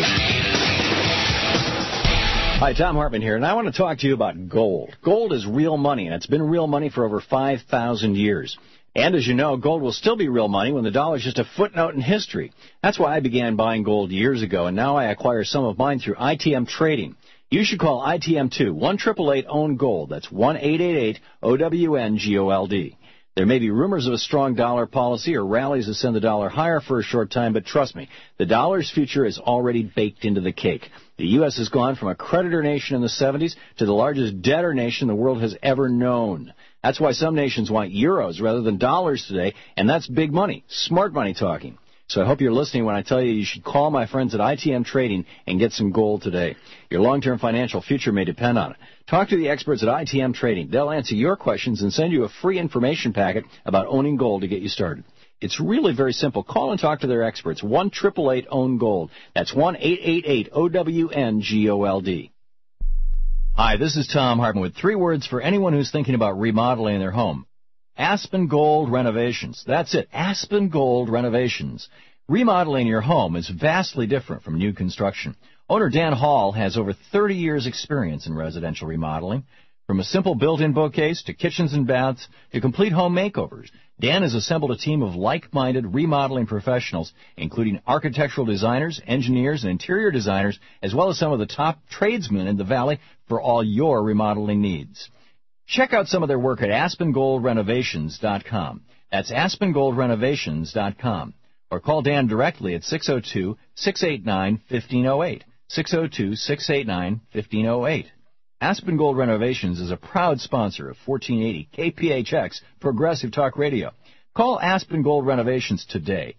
Hi, Tom Hartman here, and I want to talk to you about gold. Gold is real money, and it's been real money for over 5,000 years. And as you know, gold will still be real money when the dollar is just a footnote in history. That's why I began buying gold years ago, and now I acquire some of mine through ITM Trading. You should call ITM too, 1-888-OWN-GOLD. That's 1-888-OWN-GOLD. There may be rumors of a strong dollar policy or rallies that send the dollar higher for a short time, but trust me, the dollar's future is already baked into the cake. The U.S. has gone from a creditor nation in the 70s to the largest debtor nation the world has ever known. That's why some nations want euros rather than dollars today, and that's big money, smart money talking. So I hope you're listening when I tell you should call my friends at ITM Trading and get some gold today. Your long-term financial future may depend on it. Talk to the experts at ITM Trading. They'll answer your questions and send you a free information packet about owning gold to get you started. It's really very simple. Call and talk to their experts. 1-888-OWN-GOLD. That's 1-888-OWN-GOLD. Hi, this is Tom Hartman with 3 words for anyone who's thinking about remodeling their home. Aspen Gold Renovations. That's it, Aspen Gold Renovations. Remodeling your home is vastly different from new construction. Owner Dan Hall has over 30 years' experience in residential remodeling. From a simple built-in bookcase to kitchens and baths to complete home makeovers, Dan has assembled a team of like-minded remodeling professionals, including architectural designers, engineers, and interior designers, as well as some of the top tradesmen in the Valley for all your remodeling needs. Check out some of their work at AspenGoldRenovations.com. That's AspenGoldRenovations.com. Or call Dan directly at 602-689-1508. 602-689-1508. Aspen Gold Renovations is a proud sponsor of 1480 KPHX Progressive Talk Radio. Call Aspen Gold Renovations today,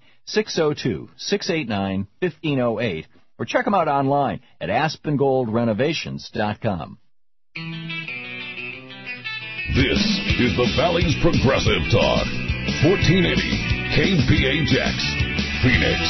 602-689-1508, or check them out online at AspenGoldRenovations.com. This is the Valley's Progressive Talk, 1480 KPHX, Phoenix.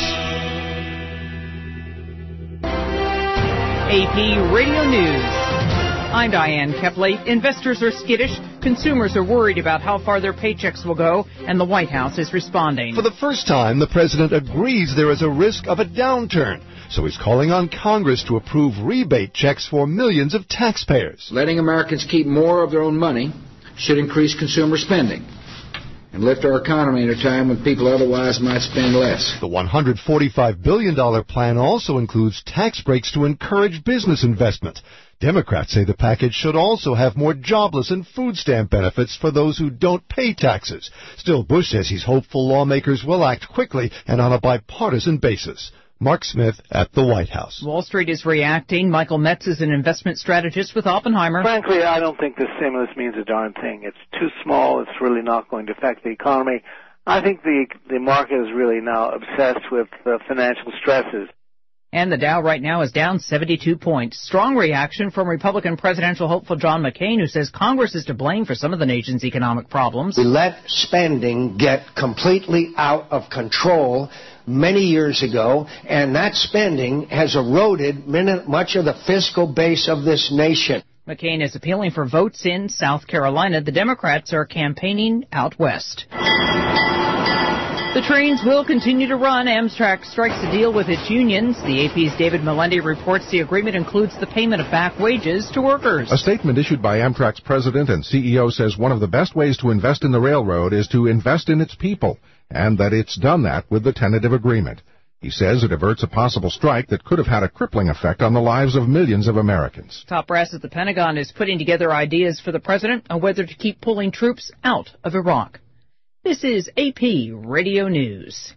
AP Radio News. I'm Diane Kepley. Investors are skittish, consumers are worried about how far their paychecks will go, and the White House is responding. For the first time, the president agrees there is a risk of a downturn, so he's calling on Congress to approve rebate checks for millions of taxpayers. Letting Americans keep more of their own money should increase consumer spending and lift our economy at a time when people otherwise might spend less. The $145 billion plan also includes tax breaks to encourage business investment. Democrats say the package should also have more jobless and food stamp benefits for those who don't pay taxes. Still, Bush says he's hopeful lawmakers will act quickly and on a bipartisan basis. Mark Smith at the White House. Wall Street is reacting. Michael Metz is an investment strategist with Oppenheimer. Frankly, I don't think the stimulus means a darn thing. It's too small. It's really not going to affect the economy. I think the market is really now obsessed with financial stresses. And the Dow right now is down 72 points. Strong reaction from Republican presidential hopeful John McCain, who says Congress is to blame for some of the nation's economic problems. We let spending get completely out of control many years ago, and that spending has eroded much of the fiscal base of this nation. McCain is appealing for votes in South Carolina. The Democrats are campaigning out west. The trains will continue to run. Amtrak strikes a deal with its unions. The AP's David Melendi reports the agreement includes the payment of back wages to workers. A statement issued by Amtrak's president and CEO says one of the best ways to invest in the railroad is to invest in its people, and that it's done that with the tentative agreement. He says it averts a possible strike that could have had a crippling effect on the lives of millions of Americans. Top brass at the Pentagon is putting together ideas for the president on whether to keep pulling troops out of Iraq. This is AP Radio News.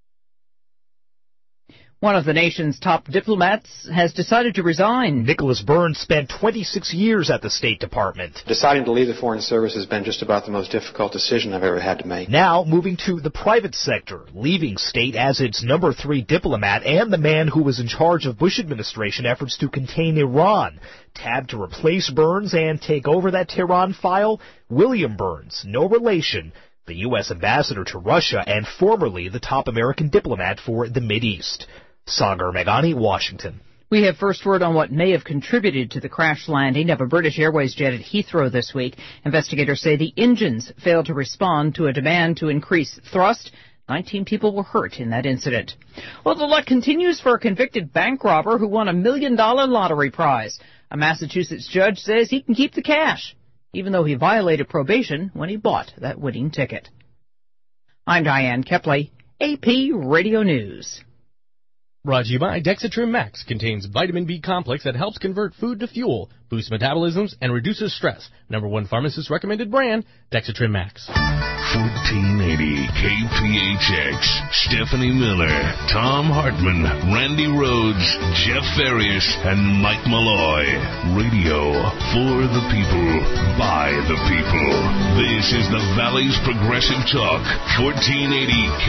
One of the nation's top diplomats has decided to resign. Nicholas Burns spent 26 years at the State Department. Deciding to leave the Foreign Service has been just about the most difficult decision I've ever had to make. Now moving to the private sector, leaving state as its number 3 diplomat and the man who was in charge of Bush administration efforts to contain Iran. Tabbed to replace Burns and take over that Tehran file, William Burns, no relation, the U.S. ambassador to Russia and formerly the top American diplomat for the Mideast. Sagar Meghani, Washington. We have first word on what may have contributed to the crash landing of a British Airways jet at Heathrow this week. Investigators say the engines failed to respond to a demand to increase thrust. 19 people were hurt in that incident. Well, the luck continues for a convicted bank robber who won $1 million lottery prize. A Massachusetts judge says he can keep the cash, even though he violated probation when he bought that winning ticket. I'm Diane Kepley, AP Radio News. Brought to you by Dexatrim Max. Contains vitamin B complex that helps convert food to fuel, boosts metabolisms, and reduces stress. #1 pharmacist recommended brand, Dexatrim Max. 1480 KPHX. Stephanie Miller, Tom Hartman, Randy Rhodes, Jeff Farias, and Mike Malloy. Radio for the people, by the people. This is the Valley's Progressive Talk. 1480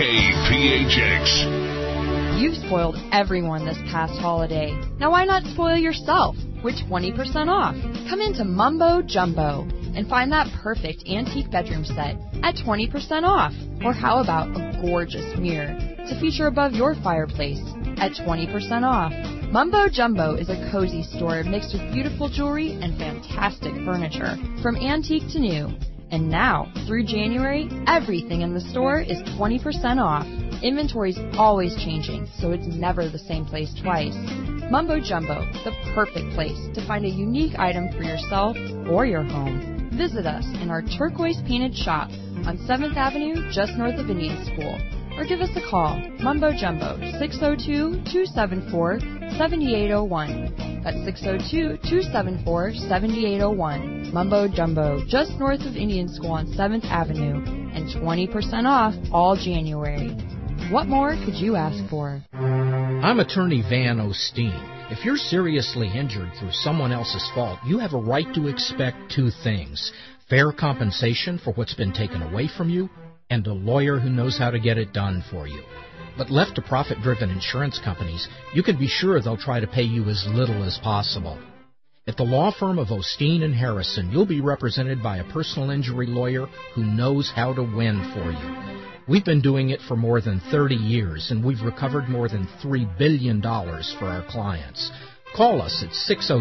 KPHX. You've spoiled everyone this past holiday. Now why not spoil yourself with 20% off? Come into Mumbo Jumbo and find that perfect antique bedroom set at 20% off. Or how about a gorgeous mirror to feature above your fireplace at 20% off? Mumbo Jumbo is a cozy store mixed with beautiful jewelry and fantastic furniture, from antique to new. And now, through January, everything in the store is 20% off. Inventory's always changing, so it's never the same place twice. Mumbo Jumbo, the perfect place to find a unique item for yourself or your home. Visit us in our turquoise painted shop on 7th Avenue, just north of Indian School. Or give us a call, Mumbo Jumbo, 602-274-7801. That's 602-274-7801. Mumbo Jumbo, just north of Indian School on 7th Avenue, and 20% off all January. What more could you ask for? I'm attorney Van Osteen. If you're seriously injured through someone else's fault, you have a right to expect 2 things: fair compensation for what's been taken away from you, and a lawyer who knows how to get it done for you. But left to profit-driven insurance companies, you can be sure they'll try to pay you as little as possible. At the law firm of Osteen & Harrison, you'll be represented by a personal injury lawyer who knows how to win for you. We've been doing it for more than 30 years, and we've recovered more than $3 billion for our clients. Call us at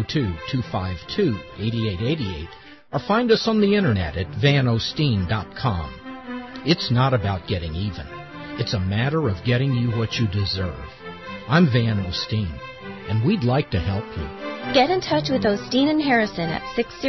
602-252-8888 or find us on the internet at vanosteen.com. It's not about getting even. It's a matter of getting you what you deserve. I'm Van Osteen, and we'd like to help you. Get in touch with Osteen & Harrison at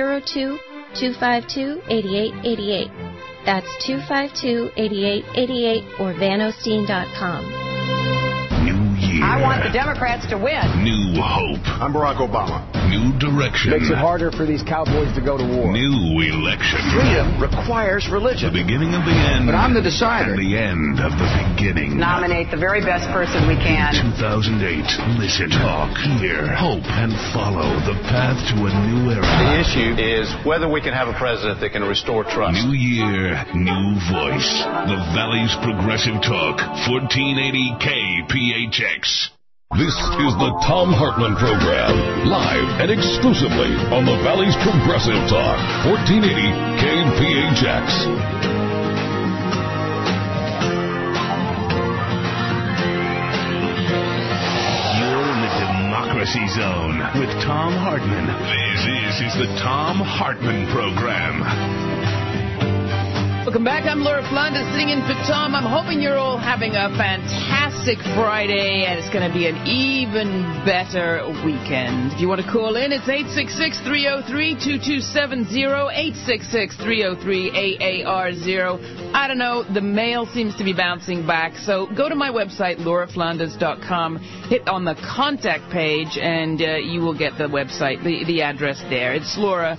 602-252-8888. That's 252-8888 or vanosteen.com. New year. I want the Democrats to win. New hope. I'm Barack Obama. New direction. Makes it harder for these cowboys to go to war. New election. Freedom requires religion. The beginning of the end. But I'm the decider. And the end of the beginning. Nominate the very best person we can. 2008. Listen, talk, hear, hope, and follow the path to a new era. The issue is whether we can have a president that can restore trust. New year, new voice. The Valley's Progressive Talk. 1480 KPHX. This is the Tom Hartman Program, live and exclusively on the Valley's Progressive Talk, 1480 KPHX. You're in the Democracy Zone with Tom Hartman. This is the Tom Hartman Program. Welcome back. I'm Laura Flanders sitting in for Tom. I'm hoping you're all having a fantastic Friday, and it's going to be an even better weekend. If you want to call in, it's 866-303-2270, 866-303-AAR0. I don't know, the mail seems to be bouncing back, so go to my website, lauraflanders.com, hit on the contact page, and you will get the website, the address there. It's Laura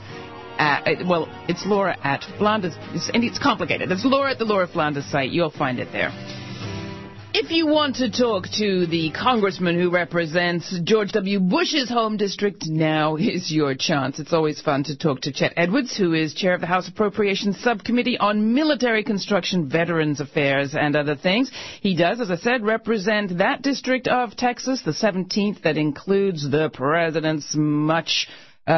at Flanders, and it's complicated. It's Laura at the Laura Flanders site. You'll find it there. If you want to talk to the congressman who represents George W. Bush's home district, now is your chance. It's always fun to talk to Chet Edwards, who is chair of the House Appropriations Subcommittee on Military Construction, Veterans Affairs, and other things. He does, as I said, represent that district of Texas, the 17th, that includes the president's much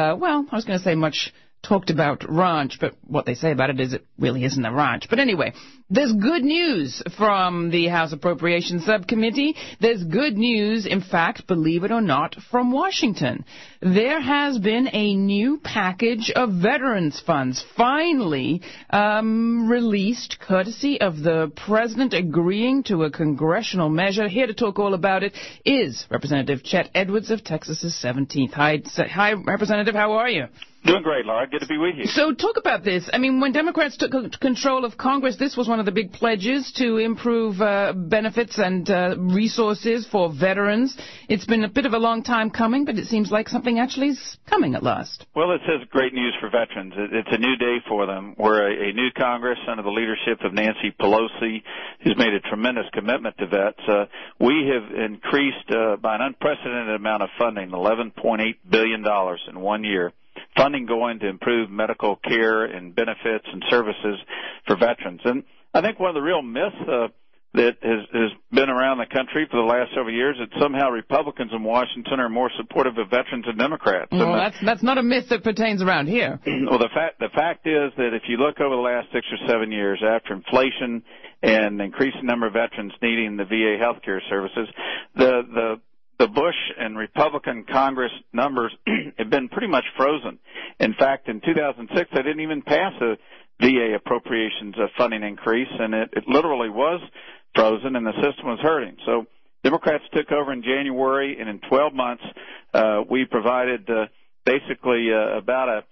talked about ranch, but what they say about it is it really isn't a ranch. But anyway, there's good news from the House Appropriations Subcommittee. There's good news, in fact, believe it or not, from Washington. There has been a new package of veterans funds finally released, courtesy of the president agreeing to a congressional measure. Here to talk all about it is Representative Chet Edwards of Texas's 17th. Hi, Representative, how are you? Doing great, Laura. Good to be with you. So talk about this. I mean, when Democrats took control of Congress, this was one of the big pledges to improve benefits and resources for veterans. It's been a bit of a long time coming, but it seems like something actually is coming at last. Well, it says great news for veterans. It's a new day for them. We're a new Congress under the leadership of Nancy Pelosi, who's made a tremendous commitment to vets. We have increased by an unprecedented amount of funding, $11.8 billion in 1 year. Funding going to improve medical care and benefits and services for veterans. And I think one of the real myths that has been around the country for the last several years is that somehow Republicans in Washington are more supportive of veterans than Democrats. Well, that's not a myth that pertains around here. Well, the fact is that if you look over the last 6 or 7 years, after inflation and increasing number of veterans needing the VA health care services, the Bush and Republican Congress numbers have been pretty much frozen. In fact, in 2006, they didn't even pass a VA appropriations funding increase, and it literally was frozen, and the system was hurting. So Democrats took over in January, and in 12 months, we provided basically about a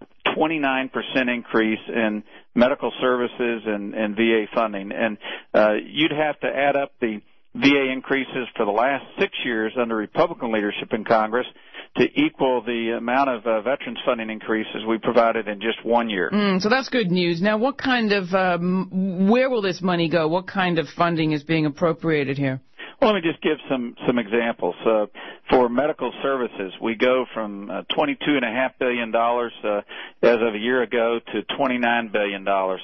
29% increase in medical services and VA funding. And you'd have to add up the VA increases for the last 6 years under Republican leadership in Congress to equal the amount of veterans funding increases we provided in just 1 year. So that's good news. Now, what kind of, where will this money go? What kind of funding is being appropriated here? Well, let me just give some examples. For medical services, we go from $22.5 billion as of a year ago to $29 billion.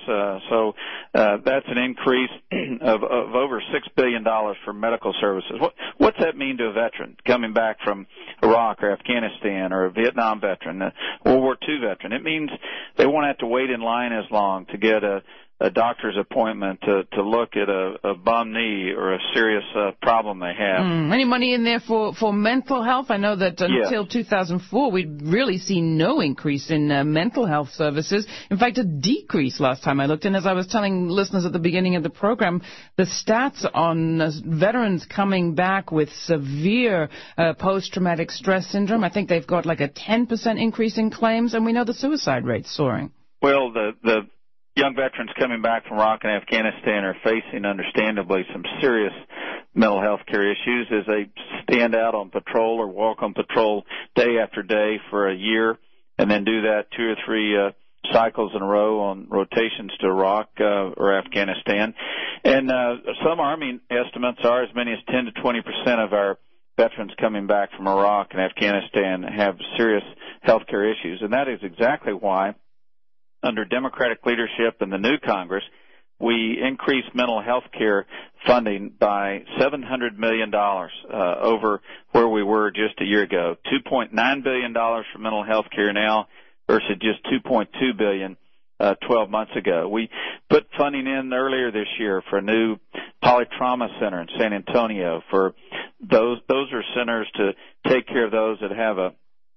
So that's an increase of over $6 billion for medical services. What's that mean to a veteran coming back from Iraq or Afghanistan or a Vietnam veteran, a World War II veteran? It means they won't have to wait in line as long to get a doctor's appointment to look at a bum knee or a serious problem they have. Any money in there for mental health? I know that until 2004, we'd really seen no increase in mental health services. In fact, a decrease last time I looked. And as I was telling listeners at the beginning of the program, the stats on veterans coming back with severe post-traumatic stress syndrome, I think they've got like a 10% increase in claims, and we know the suicide rate's soaring. Well, the young veterans coming back from Iraq and Afghanistan are facing, understandably, some serious mental health care issues as they stand out on patrol or walk on patrol day after day for a year and then do that 2 or 3 cycles in a row on rotations to Iraq or Afghanistan. And some Army estimates are as many as 10 to 20% of our veterans coming back from Iraq and Afghanistan have serious health care issues. And that is exactly why, under Democratic leadership in the new Congress, we increased mental health care funding by $700 million over where we were just a year ago. $2.9 billion for mental health care now versus just $2.2 billion 12 months ago. We put funding in earlier this year for a new polytrauma center in San Antonio. For those are centers to take care of those that have a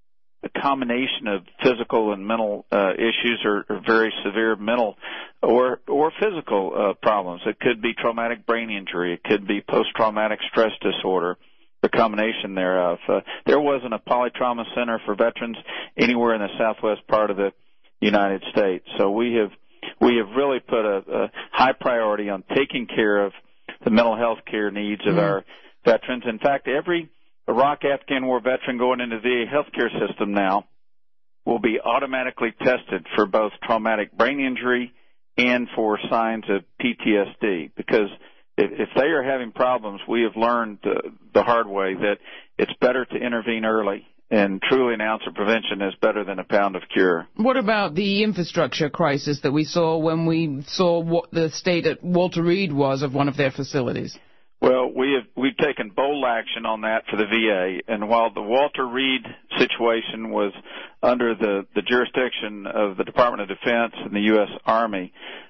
a combination of physical and mental issues or very severe mental or physical problems. It could be traumatic brain injury. It could be post-traumatic stress disorder, the combination thereof. There wasn't a polytrauma center for veterans anywhere in the southwest part of the United States. So we have really put a high priority on taking care of the mental health care needs of our veterans. In fact, every Iraq-Afghan war veteran going into the VA healthcare system now will be automatically tested for both traumatic brain injury and for signs of PTSD, because if they are having problems, we have learned the hard way that it's better to intervene early, and truly an ounce of prevention is better than a pound of cure. What about the infrastructure crisis that we saw when we saw what the state at Walter Reed was of one of their facilities? Well, we've taken bold action on that for the VA, and while the Walter Reed situation was under the jurisdiction of the Department of Defense and the U.S. Army,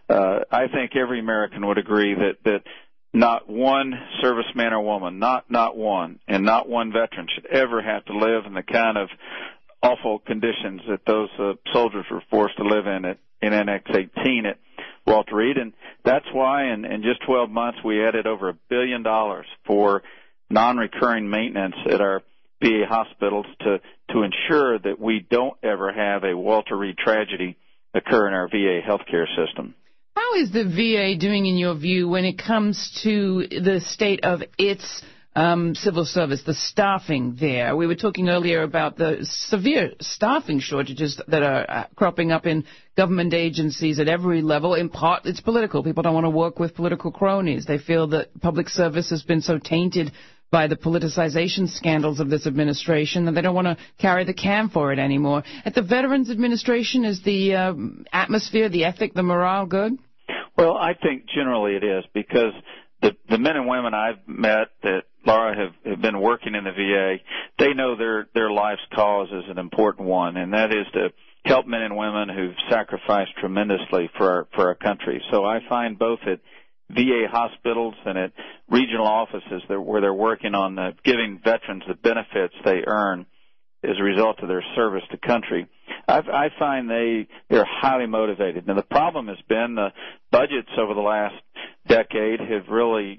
I think every American would agree that not one serviceman or woman, not one, and not one veteran should ever have to live in the kind of awful conditions that those soldiers were forced to live in NX 18 at Walter Reed. And that's why in just 12 months we added over $1 billion for non-recurring maintenance at our VA hospitals to ensure that we don't ever have a Walter Reed tragedy occur in our VA healthcare system. How is the VA doing, in your view, when it comes to the state of its civil service, the staffing there? We were talking earlier about the severe staffing shortages that are cropping up in government agencies at every level. In part, it's political. People don't want to work with political cronies. They feel that public service has been so tainted by the politicization scandals of this administration that they don't want to carry the can for it anymore. At the Veterans Administration, is the atmosphere, the ethic, the morale good? Well, I think generally it is, because the men and women I've met that, Laura, have been working in the VA, they know their life's cause is an important one, and that is to help men and women who've sacrificed tremendously for our country. So I find both at VA hospitals and at regional offices where they're working on giving veterans the benefits they earn as a result of their service to country, I find they're highly motivated. Now, the problem has been the budgets over the last decade have really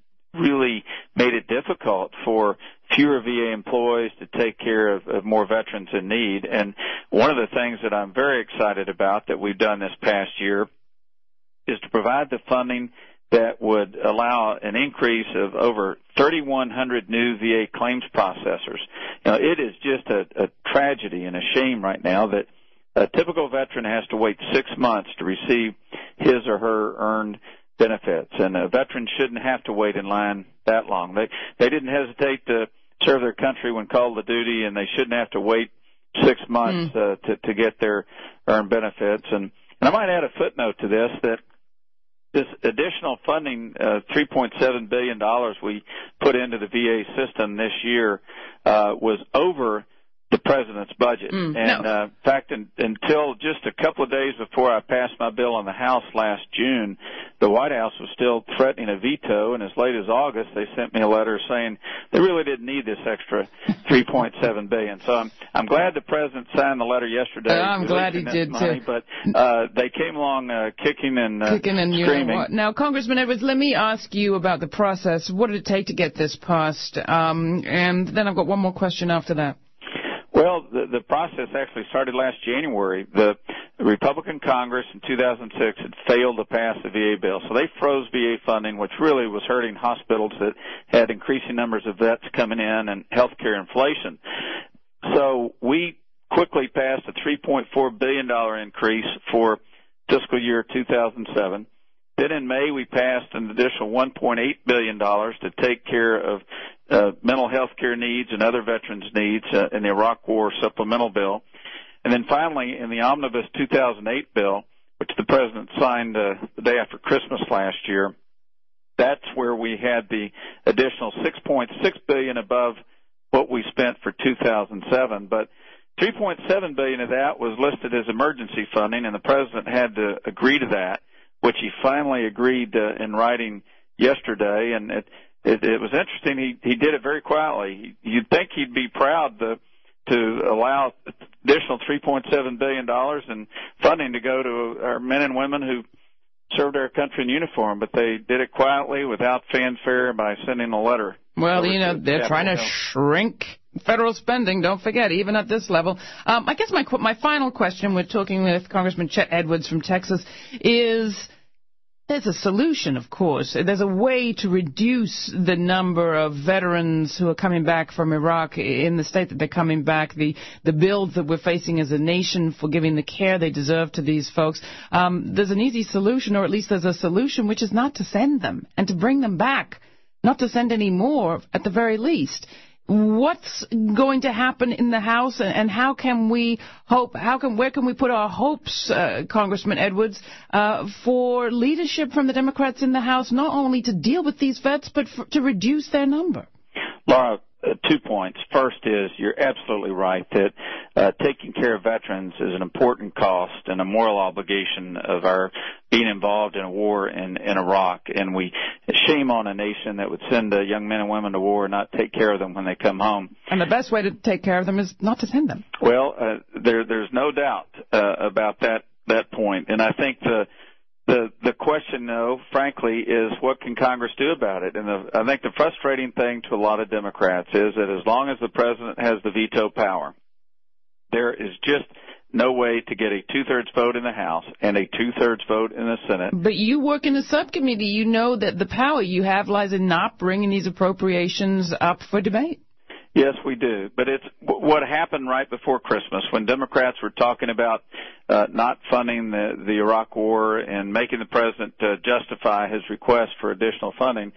made it difficult for fewer VA employees to take care of more veterans in need. And one of the things that I'm very excited about that we've done this past year is to provide the funding that would allow an increase of over 3,100 new VA claims processors. Now, it is just a tragedy and a shame right now that a typical veteran has to wait 6 months to receive his or her earned benefits, and a veteran shouldn't have to wait in line that long. They didn't hesitate to serve their country when called to duty, and they shouldn't have to wait 6 months to get their earned benefits. And I might add a footnote to this, that this additional funding, $3.7 billion we put into the VA system this year, was over the president's budget. In fact, until just a couple of days before I passed my bill in the House last June, the White House was still threatening a veto, and as late as August, they sent me a letter saying they really didn't need this extra $3.7 billion. So I'm glad the president signed the letter yesterday. I'm glad he did money, too. But they came along kicking and screaming. You know what? Now, Congressman Edwards, let me ask you about the process. What did it take to get this passed? And then I've got one more question after that. Well, the process actually started last January. The Republican Congress in 2006 had failed to pass the VA bill, so they froze VA funding, which really was hurting hospitals that had increasing numbers of vets coming in and healthcare inflation. So we quickly passed a $3.4 billion increase for fiscal year 2007. Then in May, we passed an additional $1.8 billion to take care of mental health care needs and other veterans' needs in the Iraq War supplemental bill. And then finally, in the Omnibus 2008 bill, which the president signed the day after Christmas last year, that's where we had the additional $6.6 billion above what we spent for 2007. But $3.7 billion of that was listed as emergency funding, and the president had to agree to that, which he finally agreed in writing yesterday. And it was interesting. He did it very quietly. You'd think he'd be proud. The to allow additional $3.7 billion in funding to go to our men and women who served our country in uniform, but they did it quietly without fanfare by sending a letter. Well, they're trying to shrink federal spending, don't forget, even at this level. I guess my final question, we're talking with Congressman Chet Edwards from Texas, is there's a solution, of course. There's a way to reduce the number of veterans who are coming back from Iraq in the state that they're coming back, the bills that we're facing as a nation for giving the care they deserve to these folks. There's an easy solution, or at least there's a solution, which is not to send them and to bring them back, not to send any more at the very least. What's going to happen in the House, and how can we hope? Where can we put our hopes, Congressman Edwards, for leadership from the Democrats in the House, not only to deal with these vets, but to reduce their number? Laura, 2 points. First is you're absolutely right that taking care of veterans is an important cost and a moral obligation of our being involved in a war in Iraq. And shame on a nation that would send young men and women to war and not take care of them when they come home. And the best way to take care of them is not to send them. Well, there's no doubt about that point. And I think the question, though, frankly, is what can Congress do about it? And I think the frustrating thing to a lot of Democrats is that as long as the president has the veto power, there is just no way to get a 2/3 vote in the House and a 2/3 vote in the Senate. But you work in the subcommittee. You know that the power you have lies in not bringing these appropriations up for debate. Yes, we do. But it's what happened right before Christmas when Democrats were talking about not funding the Iraq war and making the president justify his request for additional funding.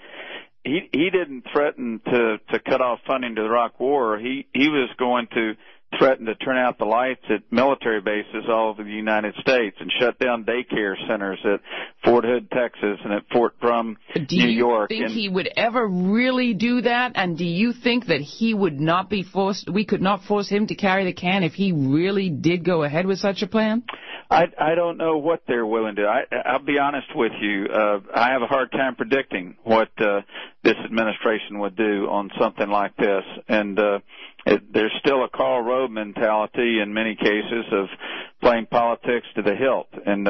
He didn't threaten to cut off funding to the Iraq war. He was going to threaten to turn out the lights at military bases all over the United States and shut down daycare centers at Fort Hood, Texas, and at Fort Drum, New York. Do you think he would ever really do that? And do you think that he would not be forced, we could not force him to carry the can if he really did go ahead with such a plan? I don't know what they're willing to. I'll be honest with you. I have a hard time predicting what this administration would do on something like this. And there's still a Karl Rove mentality in many cases of playing politics to the hilt. And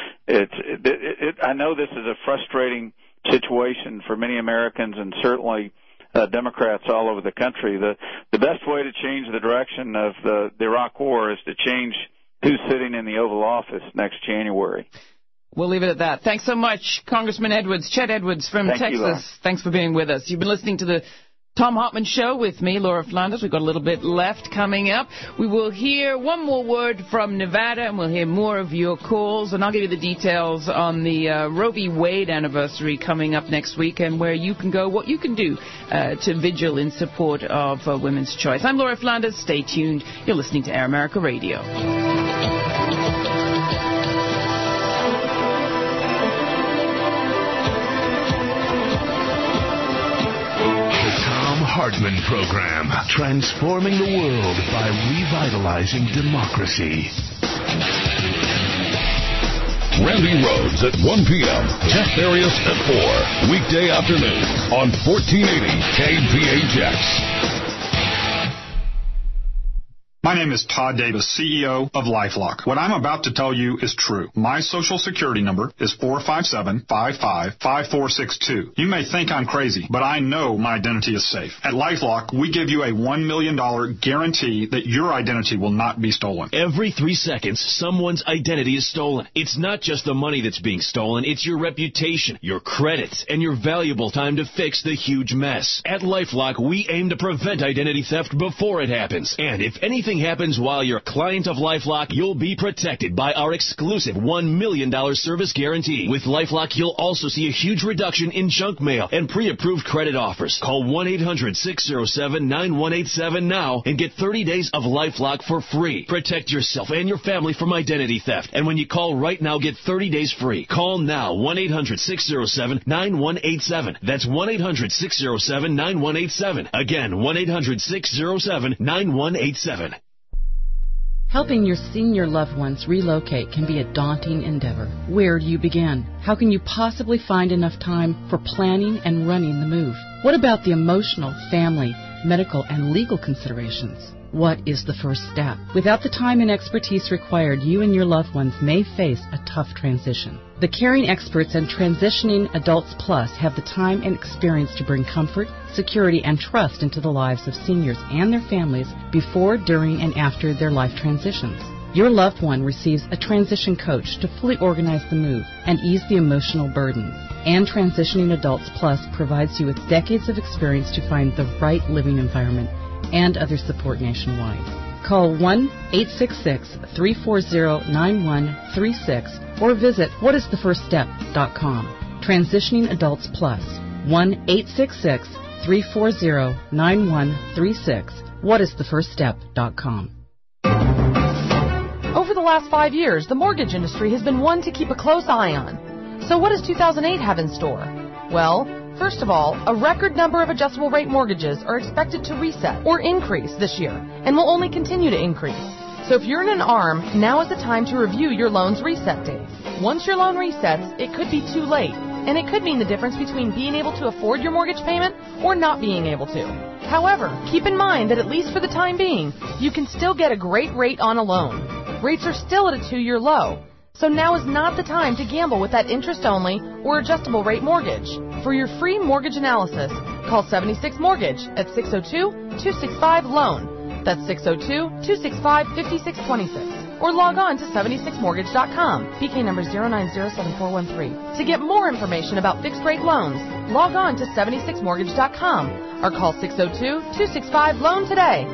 I know this is a frustrating situation for many Americans and certainly Democrats all over the country. The best way to change the direction of the Iraq war is to change who's sitting in the Oval Office next January. We'll leave it at that. Thanks so much, Congressman Edwards, Chet Edwards from Texas. Thanks for being with us. You've been listening to the Tom Hartman Show with me, Laura Flanders. We've got a little bit left coming up. We will hear one more word from Nevada, and we'll hear more of your calls. And I'll give you the details on the Roe v. Wade anniversary coming up next week and where you can go, what you can do to vigil in support of women's choice. I'm Laura Flanders. Stay tuned. You're listening to Air America Radio. Hartman Program, transforming the world by revitalizing democracy. Randy Rhodes at 1 p.m., Jeff Farias at 4, weekday afternoon on 1480 KPHX. My name is Todd Davis, CEO of LifeLock. What I'm about to tell you is true. My Social Security number is 457-55-5462. You may think I'm crazy, but I know my identity is safe. At LifeLock, we give you a $1 million guarantee that your identity will not be stolen. Every 3 seconds, someone's identity is stolen. It's not just the money that's being stolen, it's your reputation, your credits, and your valuable time to fix the huge mess. At LifeLock, we aim to prevent identity theft before it happens. And if anything happens while you're a client of LifeLock, you'll be protected by our exclusive $1 million service guarantee. With LifeLock, you'll also see a huge reduction in junk mail and pre-approved credit offers. Call 1-800-607-9187 now and get 30 days of LifeLock for free. Protect yourself and your family from identity theft. And when you call right now, get 30 days free. Call now, 1-800-607-9187. That's 1-800-607-9187. Again, 1-800-607-9187. Helping your senior loved ones relocate can be a daunting endeavor. Where do you begin? How can you possibly find enough time for planning and running the move? What about the emotional, family, medical, and legal considerations? What is the first step? Without the time and expertise required, you and your loved ones may face a tough transition. The caring experts and Transitioning Adults Plus have the time and experience to bring comfort, security, and trust into the lives of seniors and their families before, during, and after their life transitions. Your loved one receives a transition coach to fully organize the move and ease the emotional burdens. And Transitioning Adults Plus provides you with decades of experience to find the right living environment and other support nationwide. Call 1-866-340-9136 or visit whatisthefirststep.com. Transitioning Adults Plus, 1-866-340-9136, whatisthefirststep.com. Over the last 5 years, the mortgage industry has been one to keep a close eye on. So what does 2008 have in store? Well, first of all, a record number of adjustable rate mortgages are expected to reset or increase this year and will only continue to increase. So if you're in an ARM, now is the time to review your loan's reset date. Once your loan resets, it could be too late, and it could mean the difference between being able to afford your mortgage payment or not being able to. However, keep in mind that at least for the time being, you can still get a great rate on a loan. Rates are still at a 2-year low. So now is not the time to gamble with that interest-only or adjustable rate mortgage. For your free mortgage analysis, call 76 Mortgage at 602-265-LOAN. That's 602-265-5626. Or log on to 76mortgage.com, BK number 0907413. To get more information about fixed-rate loans, log on to 76mortgage.com or call 602-265-LOAN today.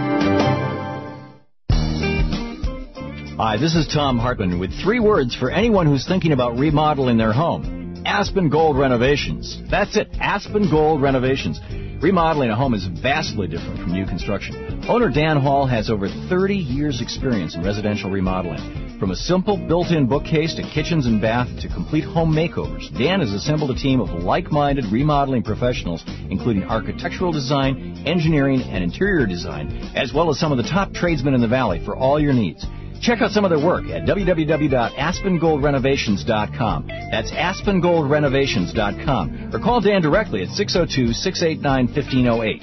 Hi, this is Tom Hartman with 3 words for anyone who's thinking about remodeling their home. Aspen Gold Renovations. That's it, Aspen Gold Renovations. Remodeling a home is vastly different from new construction. Owner Dan Hall has over 30 years' experience in residential remodeling. From a simple built-in bookcase to kitchens and bath to complete home makeovers, Dan has assembled a team of like-minded remodeling professionals, including architectural design, engineering, and interior design, as well as some of the top tradesmen in the Valley for all your needs. Check out some of their work at www.aspengoldrenovations.com. That's aspengoldrenovations.com. Or call Dan directly at 602-689-1508.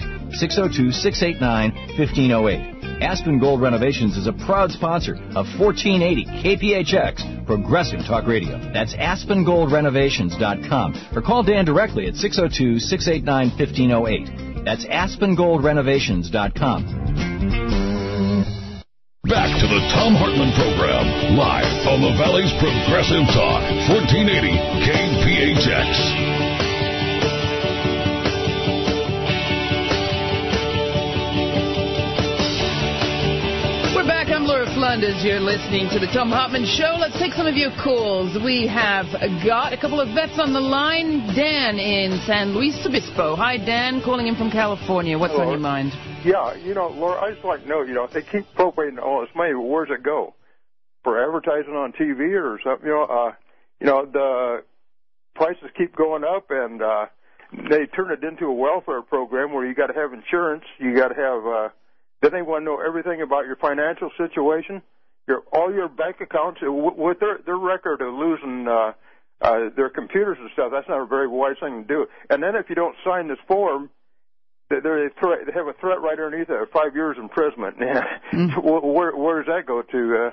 602-689-1508. Aspen Gold Renovations is a proud sponsor of 1480 KPHX Progressive Talk Radio. That's aspengoldrenovations.com. Or call Dan directly at 602-689-1508. That's aspengoldrenovations.com. Back to the Thom Hartmann Program, live on the Valley's Progressive Talk, 1480 KPHX. We're back. I'm Laura Flanders. You're listening to the Thom Hartmann Show. Let's take some of your calls. We have got a couple of vets on the line. Dan in San Luis Obispo. Hi, Dan, calling in from California. What's on your mind? Yeah, Laura, I just like to know, they keep appropriating all this money, but where's it go? For advertising on TV or something? The prices keep going up, and they turn it into a welfare program where you got to have insurance, you got to have. Then they want to know everything about your financial situation, all your bank accounts, with their record of losing their computers and stuff. That's not a very wise thing to do. And then if you don't sign this form, they have a threat right underneath it, 5 years imprisonment. Where does that go to?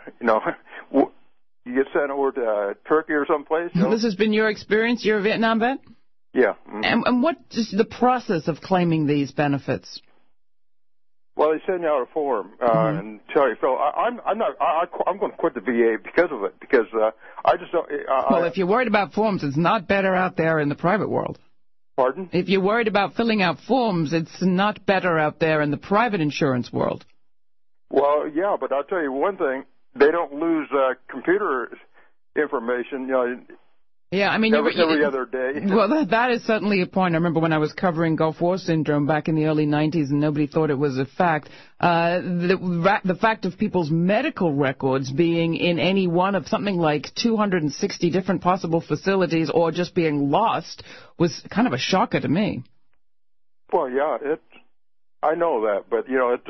You get sent over to Turkey or someplace? This has been your experience? You're a Vietnam vet? Yeah. And what is the process of claiming these benefits? Well, they send you out a form and tell you, Phil, I'm going to quit the VA because of it, because I just don't. Well, if you're worried about forms, it's not better out there in the private world. Pardon? If you're worried about filling out forms, it's not better out there in the private insurance world. Well, yeah, but I'll tell you one thing. They don't lose computer information, Yeah, I mean, every other day. Well, that is certainly a point. I remember when I was covering Gulf War syndrome back in the early 90s, and nobody thought it was a fact. The fact of people's medical records being in any one of something like 260 different possible facilities or just being lost was kind of a shocker to me. Well, yeah, I know that, but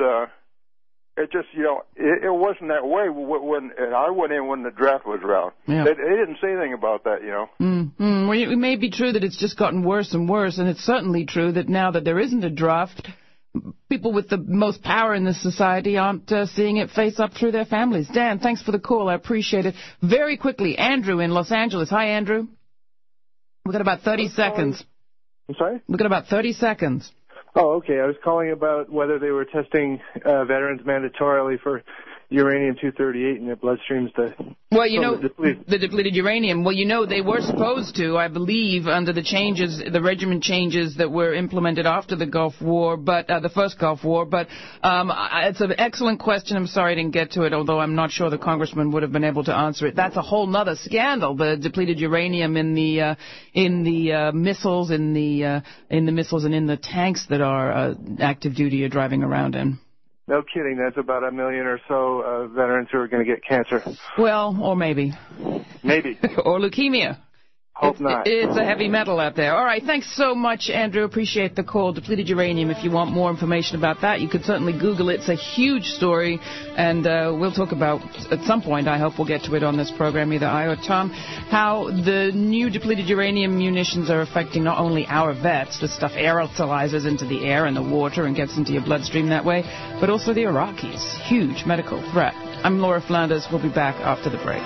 it just, it wasn't that way when I went in when the draft was around. Yeah. They didn't say anything about that, Well, it may be true that it's just gotten worse and worse, and it's certainly true that now that there isn't a draft, people with the most power in this society aren't seeing it face up through their families. Dan, thanks for the call. I appreciate it. Very quickly, Andrew in Los Angeles. Hi, Andrew. We've got about 30 seconds. I'm sorry? We've got about 30 seconds. Oh, okay. I was calling about whether they were testing veterans mandatorily for uranium-238 in their bloodstreams to... Well, the depleted uranium. Well, they were supposed to, I believe, under the regimen changes that were implemented after the Gulf War, but the first Gulf War. But it's an excellent question. I'm sorry I didn't get to it, although I'm not sure the congressman would have been able to answer it. That's a whole nother scandal. The depleted uranium in the missiles, in the missiles and in the tanks that our active duty are driving around in. No kidding. That's about 1 million or so veterans who are going to get cancer. Well, or maybe. Maybe. Or leukemia. Hope not. It's a heavy metal out there. All right. Thanks so much, Andrew. Appreciate the call. Depleted uranium. If you want more information about that, you could certainly Google it. It's a huge story, and we'll talk about, at some point, I hope we'll get to it on this program, either I or Tom, how the new depleted uranium munitions are affecting not only our vets, the stuff aerosolizes into the air and the water and gets into your bloodstream that way, but also the Iraqis. Huge medical threat. I'm Laura Flanders. We'll be back after the break.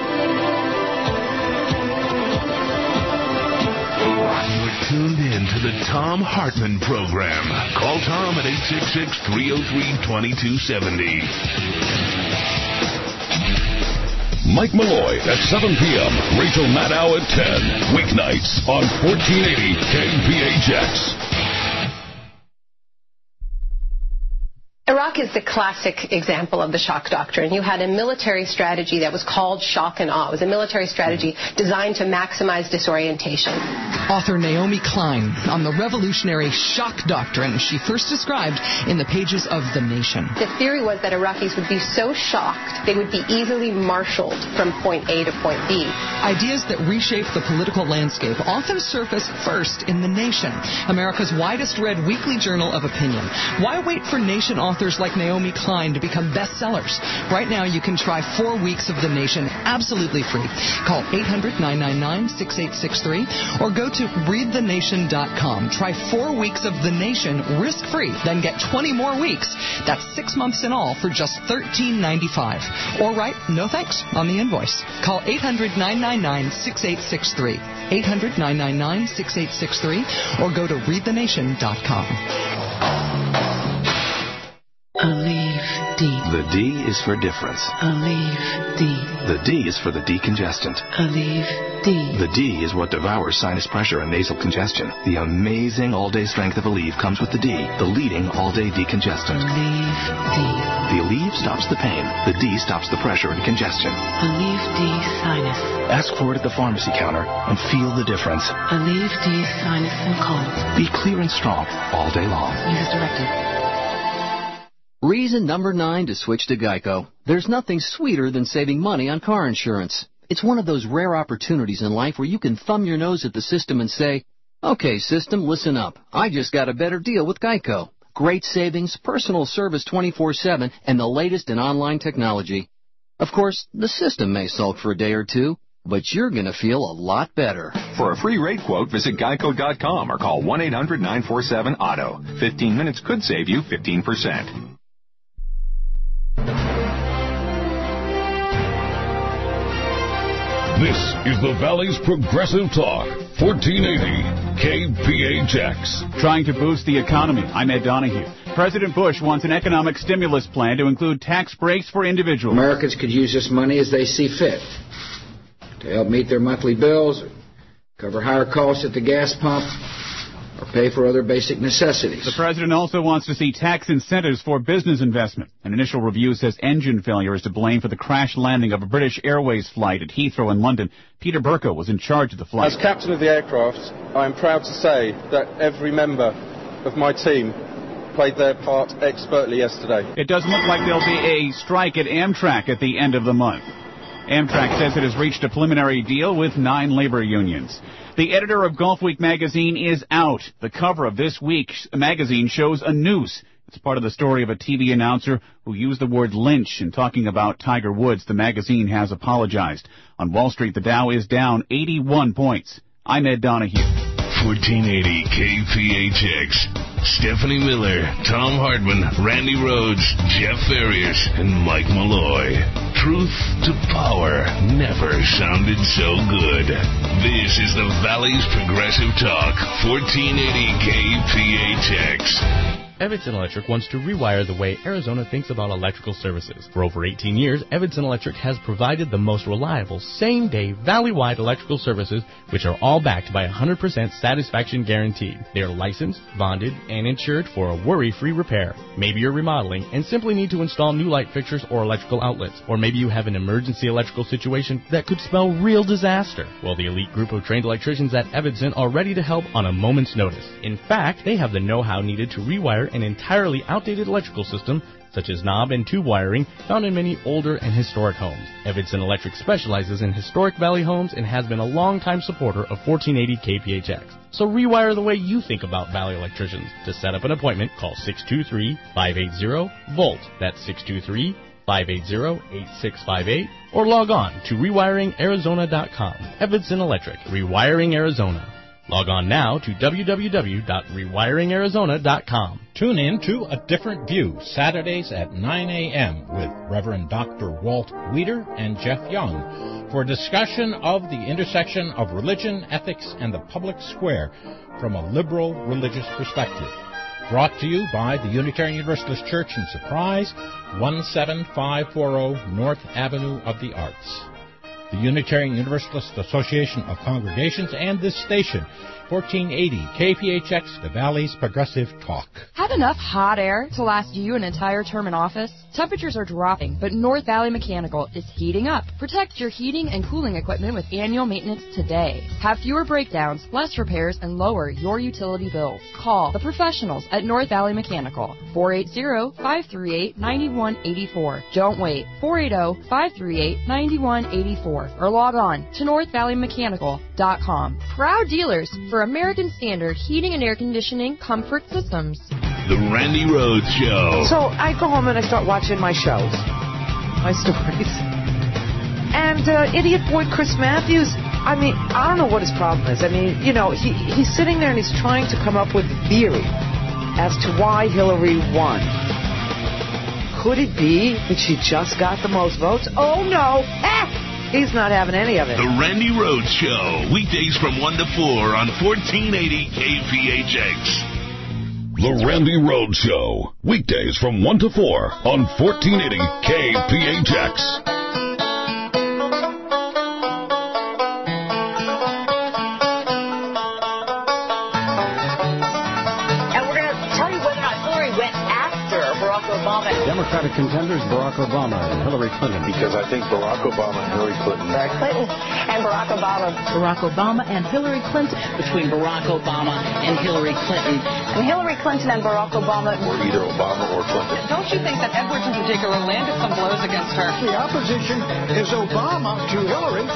You're tuned in to the Thom Hartmann Program. Call Tom at 866-303-2270. Mike Malloy at 7 p.m. Rachel Maddow at 10. Weeknights on 1480 KPHX. Iraq is the classic example of the shock doctrine. You had a military strategy that was called shock and awe. It was a military strategy designed to maximize disorientation. Author Naomi Klein on the revolutionary shock doctrine she first described in the pages of The Nation. The theory was that Iraqis would be so shocked they would be easily marshaled from point A to point B. Ideas that reshape the political landscape often surface first in The Nation, America's widest read weekly journal of opinion. Why wait for Nation authors like Naomi Klein to become bestsellers? Right now you can try 4 weeks of The Nation absolutely free. Call 800-999-6863 or go to readthenation.com. Try 4 weeks of The Nation risk-free, then get 20 more weeks. That's 6 months in all for just $13.95. Or write no thanks on the invoice. Call 800-999-6863. 800-999-6863 or go to readthenation.com. Aleve D. The D is for difference. Aleve D. The D is for the decongestant. Aleve D. The D is what devours sinus pressure and nasal congestion. The amazing all-day strength of Aleve comes with the D, the leading all-day decongestant. Aleve D. The Aleve stops the pain. The D stops the pressure and congestion. Aleve D sinus. Ask for it at the pharmacy counter and feel the difference. Aleve D sinus and cold. Be clear and strong all day long. Use as directed. Reason number 9 to switch to Geico. There's nothing sweeter than saving money on car insurance. It's one of those rare opportunities in life where you can thumb your nose at the system and say, okay, system, listen up. I just got a better deal with Geico. Great savings, personal service 24/7, and the latest in online technology. Of course, the system may sulk for a day or two, but you're going to feel a lot better. For a free rate quote, visit geico.com or call 1-800-947-AUTO. 15 minutes could save you 15%. This is the Valley's Progressive Talk, 1480 KPHX. Trying to boost the economy. I'm Ed Donahue. President Bush wants an economic stimulus plan to include tax breaks for individuals. Americans could use this money as they see fit to help meet their monthly bills, cover higher costs at the gas pump, or pay for other basic necessities. The president also wants to see tax incentives for business investment. An initial review says engine failure is to blame for the crash landing of a British Airways flight at Heathrow in London. Peter Burko was in charge of the flight. As captain of the aircraft, I am proud to say that every member of my team played their part expertly yesterday. It doesn't look like there'll be a strike at Amtrak at the end of the month. Amtrak says it has reached a preliminary deal with 9 labor unions. The editor of Golfweek magazine is out. The cover of this week's magazine shows a noose. It's part of the story of a TV announcer who used the word lynch in talking about Tiger Woods. The magazine has apologized. On Wall Street, the Dow is down 81 points. I'm Ed Donahue. 1480 KPHX. Stephanie Miller, Tom Hartman, Randy Rhodes, Jeff Farias, and Mike Malloy. Truth to power never sounded so good. This is the Valley's Progressive Talk, 1480 KPHX. Evanston Electric wants to rewire the way Arizona thinks about electrical services. For over 18 years, Evanston Electric has provided the most reliable, same-day, valley-wide electrical services, which are all backed by 100% satisfaction guarantee. They are licensed, bonded, and insured for a worry-free repair. Maybe you're remodeling and simply need to install new light fixtures or electrical outlets. Or maybe you have an emergency electrical situation that could spell real disaster. Well, the elite group of trained electricians at Evanston are ready to help on a moment's notice. In fact, they have the know-how needed to rewire an entirely outdated electrical system, such as knob and tube wiring, found in many older and historic homes. Evanston Electric specializes in historic valley homes and has been a longtime supporter of 1480 KPHX. So rewire the way you think about valley electricians. To set up an appointment, call 623-580-VOLT. That's 623-580-8658. Or log on to rewiringarizona.com. Evanston Electric, Rewiring Arizona. Log on now to www.rewiringarizona.com. Tune in to A Different View, Saturdays at 9 a.m. with Reverend Dr. Walt Weider and Jeff Young for a discussion of the intersection of religion, ethics, and the public square from a liberal religious perspective. Brought to you by the Unitarian Universalist Church in Surprise, 17540 North Avenue of the Arts. The Unitarian Universalist Association of Congregations, and this station, 1480 KPHX, the Valley's Progressive Talk. Have enough hot air to last you an entire term in office? Temperatures are dropping, but North Valley Mechanical is heating up. Protect your heating and cooling equipment with annual maintenance today. Have fewer breakdowns, less repairs, and lower your utility bills. Call the professionals at North Valley Mechanical, 480-538-9184. Don't wait, 480-538-9184. Or log on to northvalleymechanical.com. Proud dealers for American Standard Heating and Air Conditioning Comfort Systems. The Randy Rhodes Show. So I go home and I start watching my shows, my stories. And idiot boy Chris Matthews, I mean, I don't know what his problem is. I mean, you know, he's sitting there and he's trying to come up with a theory as to why Hillary won. Could it be that she just got the most votes? Oh, no. He's not having any of it. The Randy Rhodes Show, weekdays from 1 to 4 on 1480 KPHX. The Randy Rhodes Show, weekdays from 1 to 4 on 1480 KPHX. Democratic contenders Barack Obama and Hillary Clinton. Because I think Barack Obama and Hillary Clinton. Hillary Clinton and Barack Obama. Barack Obama and Hillary Clinton. Between Barack Obama and Hillary Clinton. And Hillary Clinton and Barack Obama. Or either Obama or Clinton. Don't you think that Edwards in particular landed some blows against her? The opposition is Obama to Hillary.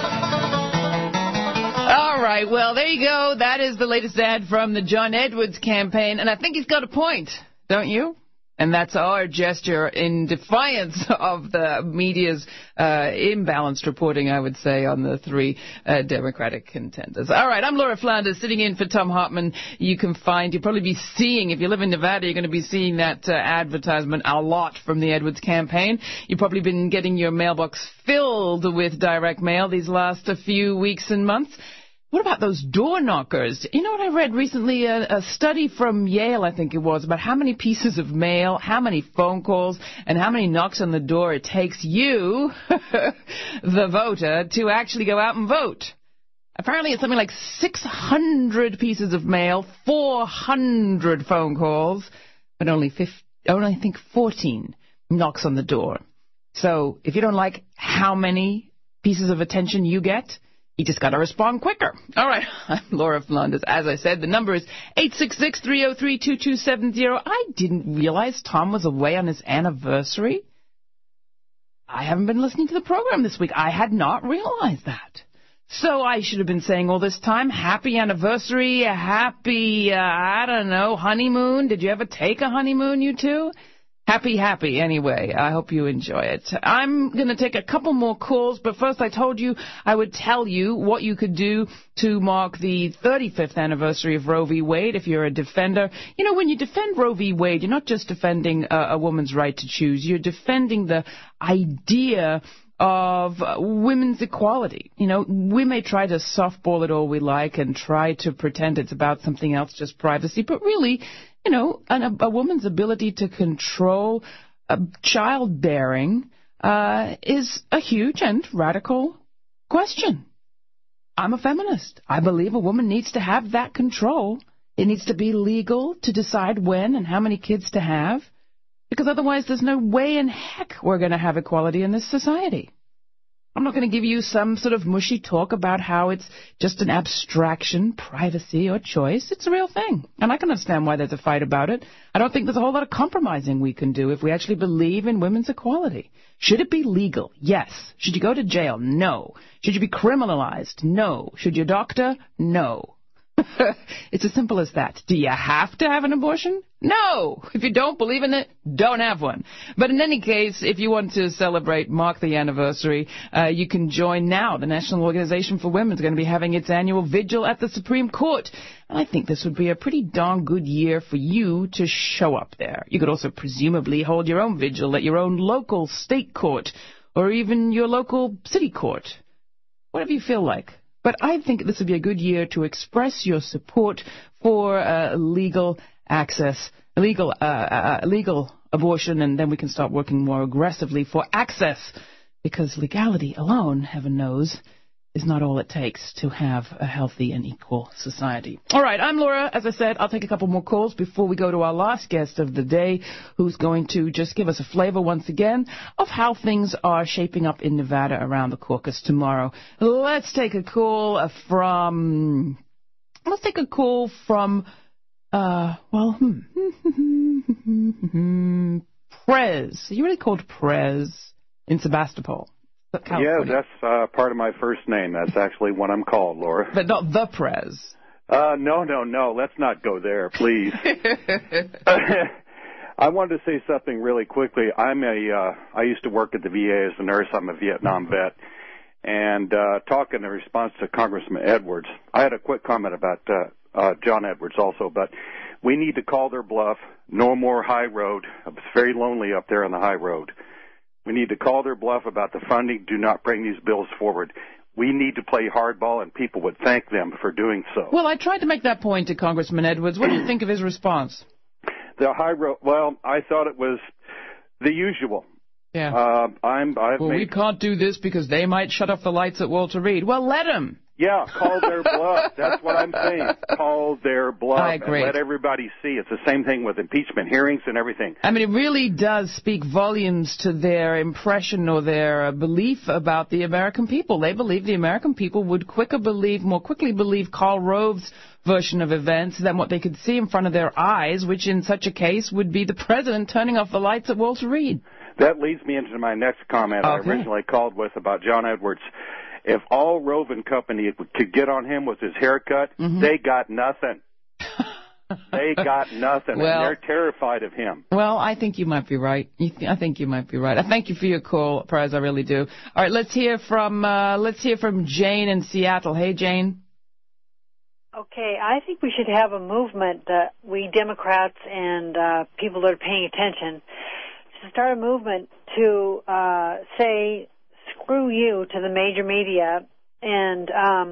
All right, well, there you go. That is the latest ad from the John Edwards campaign, and I think he's got a point, don't you? And that's our gesture in defiance of the media's imbalanced reporting, I would say, on the three Democratic contenders. All right, I'm Laura Flanders, sitting in for Tom Hartman. You'll probably be seeing, if you live in Nevada, you're going to be seeing that advertisement a lot from the Edwards campaign. You've probably been getting your mailbox filled with direct mail these last few weeks and months. What about those door knockers? You know what I read recently? A study from Yale, I think it was, about how many pieces of mail, how many phone calls, and how many knocks on the door it takes you, the voter, to actually go out and vote. Apparently it's something like 600 pieces of mail, 400 phone calls, but only I think 14 knocks on the door. So if you don't like how many pieces of attention you get, you just got to respond quicker. All right, I'm Laura Flanders. As I said, the number is 866-303-2270. I didn't realize Tom was away on his anniversary. I haven't been listening to the program this week. I had not realized that. So I should have been saying all this time, happy anniversary, happy, honeymoon. Did you ever take a honeymoon, you two? Happy anyway. I hope you enjoy it. I'm going to take a couple more calls, but first I told you I would tell you what you could do to mark the 35th anniversary of Roe v. Wade if you're a defender. You know, when you defend Roe v. Wade, you're not just defending a woman's right to choose. You're defending the idea of women's equality. You know, we may try to softball it all we like and try to pretend it's about something else, just privacy, but really, you know, a woman's ability to control childbearing is a huge and radical question. I'm a feminist. I believe a woman needs to have that control. It needs to be legal to decide when and how many kids to have, because otherwise there's no way in heck we're going to have equality in this society. I'm not going to give you some sort of mushy talk about how it's just an abstraction, privacy, or choice. It's a real thing. And I can understand why there's a fight about it. I don't think there's a whole lot of compromising we can do if we actually believe in women's equality. Should it be legal? Yes. Should you go to jail? No. Should you be criminalized? No. Should your doctor? No. It's as simple as that. Do you have to have an abortion? No. If you don't believe in it, don't have one. But in any case, if you want to celebrate, mark the anniversary, you can join now. The National Organization for Women is going to be having its annual vigil at the Supreme Court. And I think this would be a pretty darn good year for you to show up there. You could also presumably hold your own vigil at your own local state court or even your local city court. Whatever you feel like. But I think this would be a good year to express your support for legal access, legal abortion, and then we can start working more aggressively for access, because legality alone, heaven knows, is not all it takes to have a healthy and equal society. All right, I'm Laura. As I said, I'll take a couple more calls before we go to our last guest of the day, who's going to just give us a flavor once again of how things are shaping up in Nevada around the caucus tomorrow. Let's take a call from Prez. Are you really called Prez in Sebastopol? Yeah, that's part of my first name. That's actually what I'm called, Laura. But not the Prez. No. Let's not go there, please. I wanted to say something really quickly. I used to work at the VA as a nurse. I'm a Vietnam vet. And talking in response to Congressman Edwards, I had a quick comment about John Edwards also, but we need to call their bluff. No more high road. It's very lonely up there on the high road. We need to call their bluff about the funding. Do not bring these bills forward. We need to play hardball, and people would thank them for doing so. Well, I tried to make that point to Congressman Edwards. What do you think of his response? The high road, well, I thought it was the usual. Yeah. We can't do this because they might shut off the lights at Walter Reed. Well, let them. Yeah, call their bluff. That's what I'm saying. Call their bluff. I agree. And let everybody see. It's the same thing with impeachment hearings and everything. I mean, it really does speak volumes to their impression or their belief about the American people. They believe the American people would more quickly believe Karl Rove's version of events than what they could see in front of their eyes, which in such a case would be the president turning off the lights at Walter Reed. That leads me into my next comment I originally called with about John Edwards. If all Rove and Company could get on him with his haircut, they got nothing. They got nothing, well, and they're terrified of him. Well, I think you might be right. I think you might be right. I thank you for your call, Perez. I really do. All right, let's hear from Jane in Seattle. Hey, Jane. Okay, I think we should have a movement, we Democrats and people that are paying attention, to start a movement to say screw you to the major media and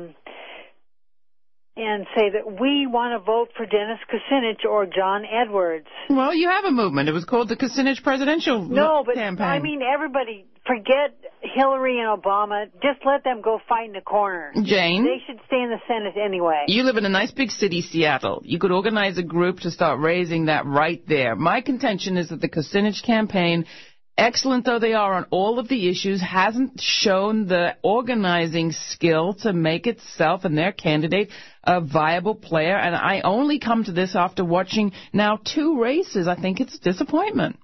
say that we want to vote for Dennis Kucinich or John Edwards. Well, you have a movement. It was called the Kucinich Presidential Campaign. No, but I mean, everybody, forget Hillary and Obama. Just let them go fight in the corner. Jane? They should stay in the Senate anyway. You live in a nice big city, Seattle. You could organize a group to start raising that right there. My contention is that the Kucinich campaign, excellent though they are on all of the issues, hasn't shown the organizing skill to make itself and their candidate a viable player. And I only come to this after watching now 2 races. I think it's a disappointment.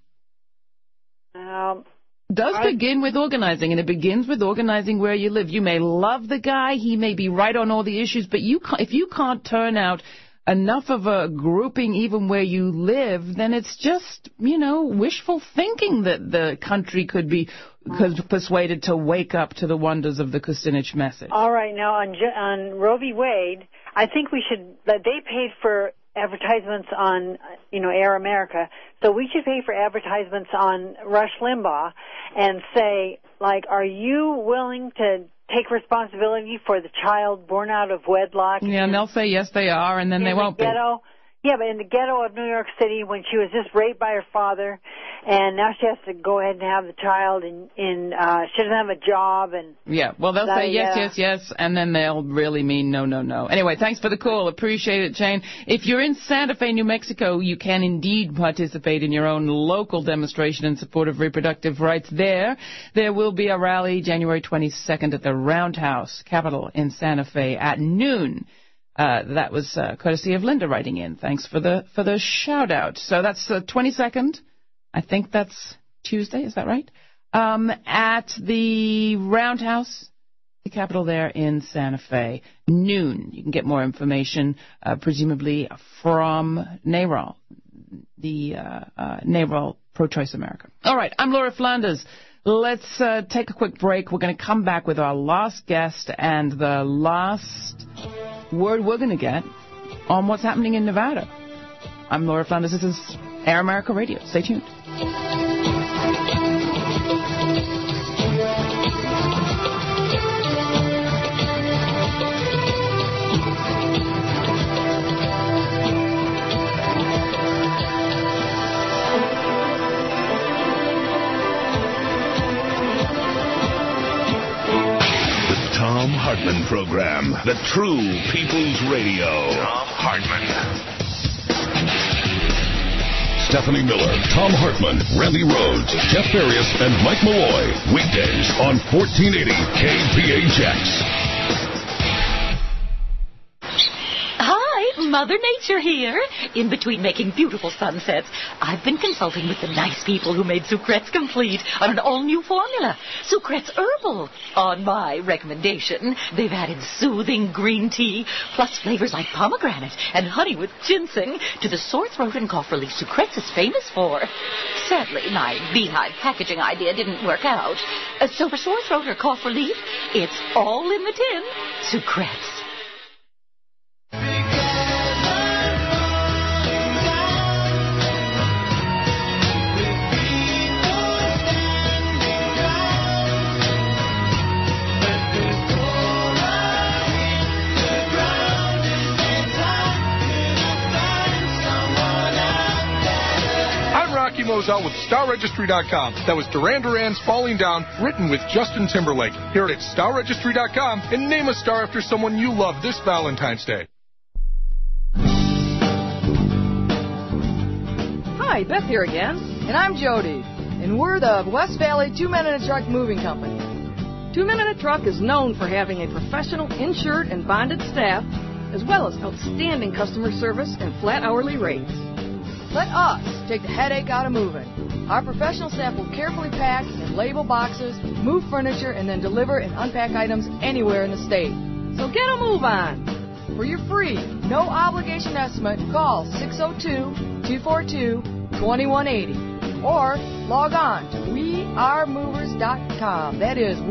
It does begin with organizing, and it begins with organizing where you live. You may love the guy. He may be right on all the issues, but if you can't turn out enough of a grouping even where you live, then it's just, wishful thinking that the country could be persuaded to wake up to the wonders of the Kucinich message. All right, now on Roe v. Wade, I think they paid for advertisements on, Air America, so we should pay for advertisements on Rush Limbaugh and say, like, are you willing to take responsibility for the child born out of wedlock? Yeah, and they'll say yes, they are, and then they won't be. Yeah, but in the ghetto of New York City, when she was just raped by her father, and now she has to go ahead and have the child, and she doesn't have a job, and well, they'll say yes, and then they'll really mean no. Anyway, thanks for the call. Appreciate it, Jane. If you're in Santa Fe, New Mexico, you can indeed participate in your own local demonstration in support of reproductive rights there. There will be a rally January 22nd at the Roundhouse Capitol in Santa Fe at noon. That was courtesy of Linda writing in. Thanks for the shout out. So that's the 22nd. I think that's Tuesday. Is that right? At the Roundhouse, the Capitol there in Santa Fe, noon. You can get more information, presumably from NARAL, the NARAL Pro-Choice America. All right. I'm Laura Flanders. Let's take a quick break. We're going to come back with our last guest and the last word we're going to get on what's happening in Nevada. I'm Laura Flanders. This is Air America Radio. Stay tuned. Thom Hartmann Program, the true people's radio. Thom Hartmann. Stephanie Miller, Thom Hartmann, Randy Rhodes, Jeff Farias, and Mike Malloy. Weekdays on 1480 KPHX. Mother Nature here. In between making beautiful sunsets, I've been consulting with the nice people who made Sucrets Complete on an all-new formula, Sucrets Herbal. On my recommendation, they've added soothing green tea, plus flavors like pomegranate and honey with ginseng to the sore throat and cough relief Sucrets is famous for. Sadly, my beehive packaging idea didn't work out. So for sore throat or cough relief, it's all in the tin. Sucrets. Rocky Moselle with StarRegistry.com. That was Duran Duran's Falling Down, written with Justin Timberlake. Hear it at StarRegistry.com and name a star after someone you love this Valentine's Day. Hi, Beth here again. And I'm Jody. And we're the West Valley 2 Men in a Truck Moving Company. 2 Men in a Truck is known for having a professional, insured, and bonded staff, as well as outstanding customer service and flat hourly rates. Let us take the headache out of moving. Our professional staff will carefully pack and label boxes, move furniture, and then deliver and unpack items anywhere in the state. So get a move on. For your free, no obligation estimate, call 602-242-2180 or log on to wearemovers.com. That is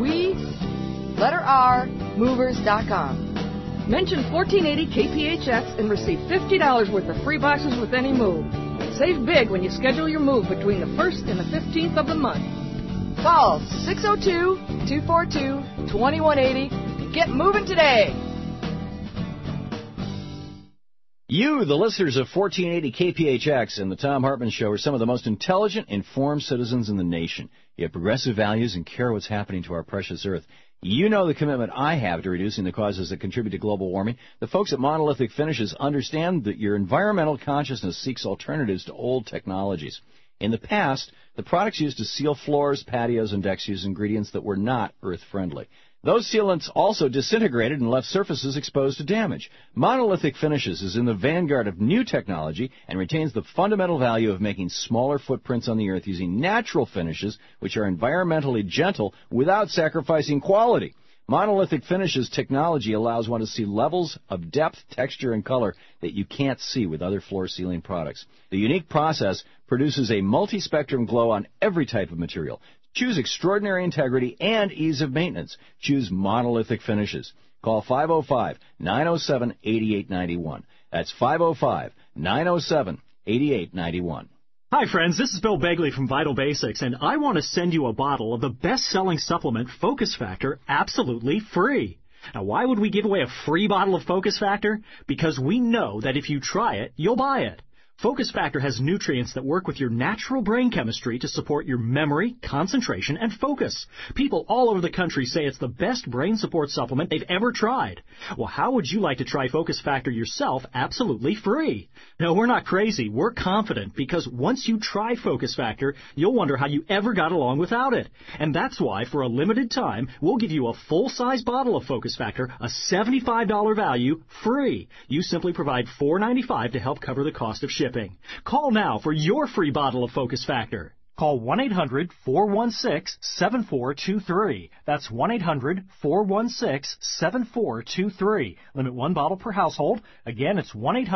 movers.com. Mention 1480 KPHX and receive $50 worth of free boxes with any move. Save big when you schedule your move between the 1st and the 15th of the month. Call 602-242-2180 and get moving today. You, the listeners of 1480 KPHX and the Thom Hartmann Show, are some of the most intelligent, informed citizens in the nation. You have progressive values and care what's happening to our precious earth. You know the commitment I have to reducing the causes that contribute to global warming. The folks at Monolithic Finishes understand that your environmental consciousness seeks alternatives to old technologies. In the past, the products used to seal floors, patios, and decks used ingredients that were not earth-friendly. Those sealants also disintegrated and left surfaces exposed to damage. Monolithic Finishes is in the vanguard of new technology and retains the fundamental value of making smaller footprints on the earth using natural finishes which are environmentally gentle without sacrificing quality. Monolithic Finishes technology allows one to see levels of depth, texture, and color that you can't see with other floor sealing products. The unique process produces a multi-spectrum glow on every type of material. Choose extraordinary integrity and ease of maintenance. Choose Monolithic Finishes. Call 505-907-8891. That's 505-907-8891. Hi, friends. This is Bill Begley from Vital Basics, and I want to send you a bottle of the best-selling supplement, Focus Factor, absolutely free. Now, why would we give away a free bottle of Focus Factor? Because we know that if you try it, you'll buy it. Focus Factor has nutrients that work with your natural brain chemistry to support your memory, concentration, and focus. People all over the country say it's the best brain support supplement they've ever tried. Well, how would you like to try Focus Factor yourself absolutely free? No, we're not crazy. We're confident because once you try Focus Factor, you'll wonder how you ever got along without it. And that's why, for a limited time, we'll give you a full-size bottle of Focus Factor, a $75 value, free. You simply provide $4.95 to help cover the cost of shipping. Call now for your free bottle of Focus Factor. Call 1-800-416-7423. That's 1-800-416-7423. Limit one bottle per household. Again, it's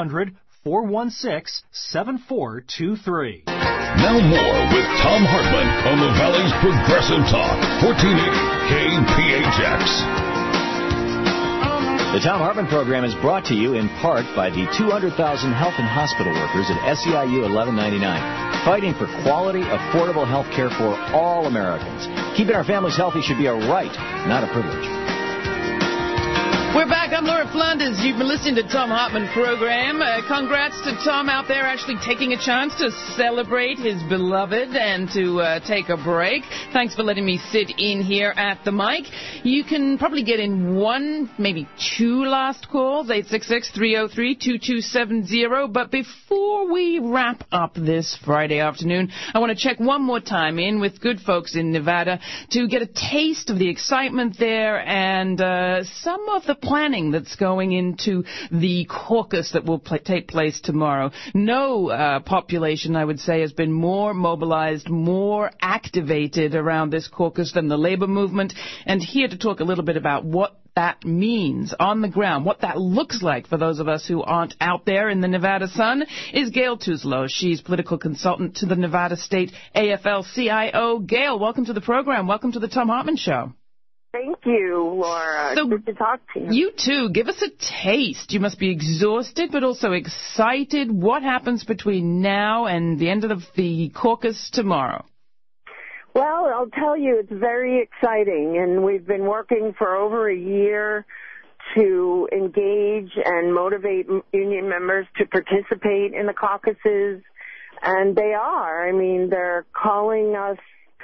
1-800-416-7423. Now more with Tom Hartman on the Valley's Progressive Talk, 1480 KPHX. The Tom Hartman program is brought to you in part by the 200,000 health and hospital workers at SEIU 1199, fighting for quality, affordable health care for all Americans. Keeping our families healthy should be a right, not a privilege. We're back. I'm Laura Flanders. You've been listening to Tom Hartman program. Congrats to Tom out there actually taking a chance to celebrate his beloved and to take a break. Thanks for letting me sit in here at the mic. You can probably get in one, maybe two last calls, 866-303-2270. But before we wrap up this Friday afternoon, I want to check one more time in with good folks in Nevada to get a taste of the excitement there and some of the planning that's going into the caucus that will take place tomorrow. No population, I would say, has been more mobilized, more activated around this caucus than the labor movement. And here to talk a little bit about what that means on the ground, what that looks like for those of us who aren't out there in the Nevada sun, is Gail Tuslow. She's political consultant to the Nevada State AFL-CIO. Gail, welcome to the program. Welcome to the Tom Hartman Show. Thank you, Laura. So, good to talk to you. You too. Give us a taste. You must be exhausted, but also excited. What happens between now and the end of the caucus tomorrow? Well, I'll tell you, it's very exciting, and we've been working for over a year to engage and motivate union members to participate in the caucuses, and they are. I mean, they're calling us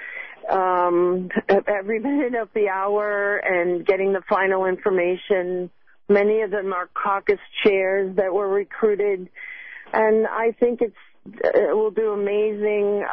every minute of the hour and getting the final information. Many of them are caucus chairs that were recruited, and I think it will do amazing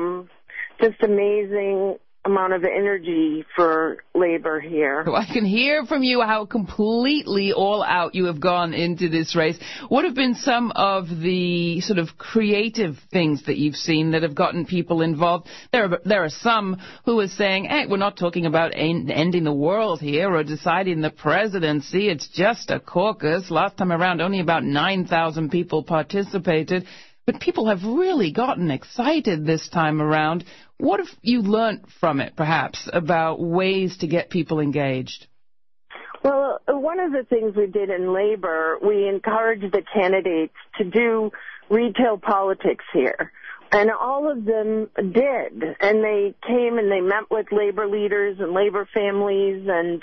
amount of energy for labor here. I can hear from you how completely all out you have gone into this race. What have been some of the sort of creative things that you've seen that have gotten people involved? There are some who are saying, hey, we're not talking about ending the world here or deciding the presidency. It's just a caucus. Last time around, only about 9,000 people participated. But people have really gotten excited this time around. What have you learned from it, perhaps, about ways to get people engaged? Well, one of the things we did in labor, we encouraged the candidates to do retail politics here. And all of them did. And they came and they met with labor leaders and labor families and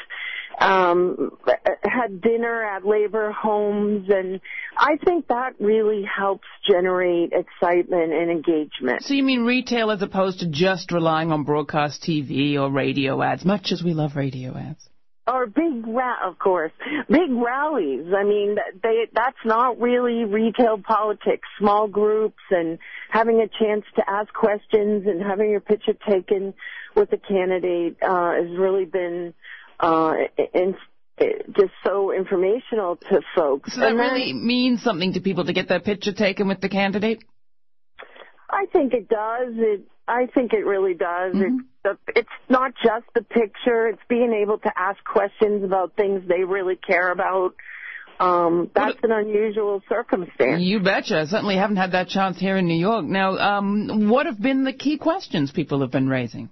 had dinner at labor homes, and I think that really helps generate excitement and engagement. So you mean retail as opposed to just relying on broadcast TV or radio ads, much as we love radio ads? Or of course, big rallies. I mean, that's not really retail politics. Small groups and having a chance to ask questions and having your picture taken with the candidate has really been just so informational to folks. So that really means something to people to get their picture taken with the candidate? I think it does. I think it really does. Mm-hmm. it's not just the picture. It's being able to ask questions about things they really care about. That's an unusual circumstance. You betcha. I certainly haven't had that chance here in New York. Now, what have been the key questions people have been raising?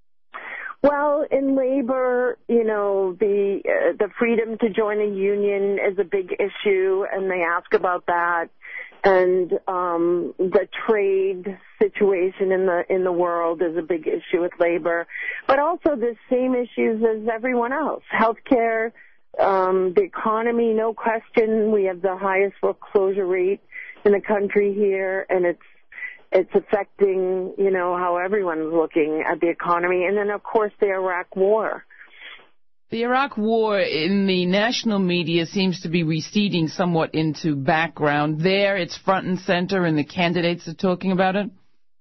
Well, in labor, the freedom to join a union is a big issue, and they ask about that. And the trade situation in the world is a big issue with labor, but also the same issues as everyone else. Healthcare, the economy, no question. We have the highest foreclosure rate in the country here, and it's affecting, how everyone's looking at the economy. And then, of course, the Iraq War. The Iraq War in the national media seems to be receding somewhat into background. There, it's front and center, and the candidates are talking about it?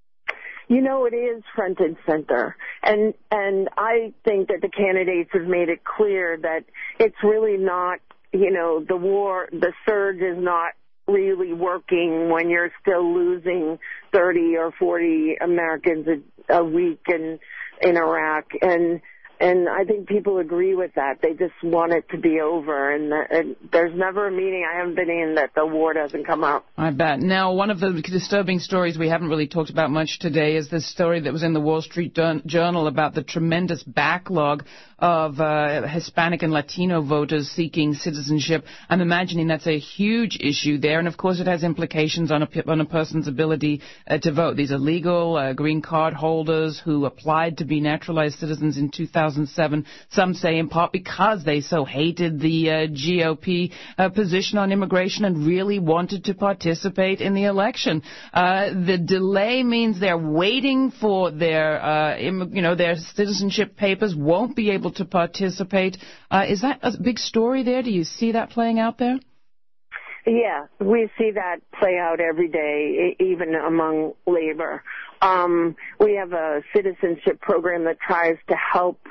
It is front and center. And I think that the candidates have made it clear that it's really not, the war, the surge is not really working when you're still losing 30 or 40 Americans a week in Iraq. And I think people agree with that. They just want it to be over. And there's never a meeting I haven't been in that the war doesn't come up. I bet. Now, one of the disturbing stories we haven't really talked about much today is this story that was in the Wall Street Journal about the tremendous backlog of Hispanic and Latino voters seeking citizenship. I'm imagining that's a huge issue there. And, of course, it has implications on a person's ability to vote. These are legal green card holders who applied to be naturalized citizens in 2007, some say in part because they so hated the GOP position on immigration and really wanted to participate in the election. The delay means they're waiting for their citizenship papers, won't be able to participate. Is that a big story there? Do you see that playing out there? Yeah, we see that play out every day, even among labor. We have a citizenship program that tries to help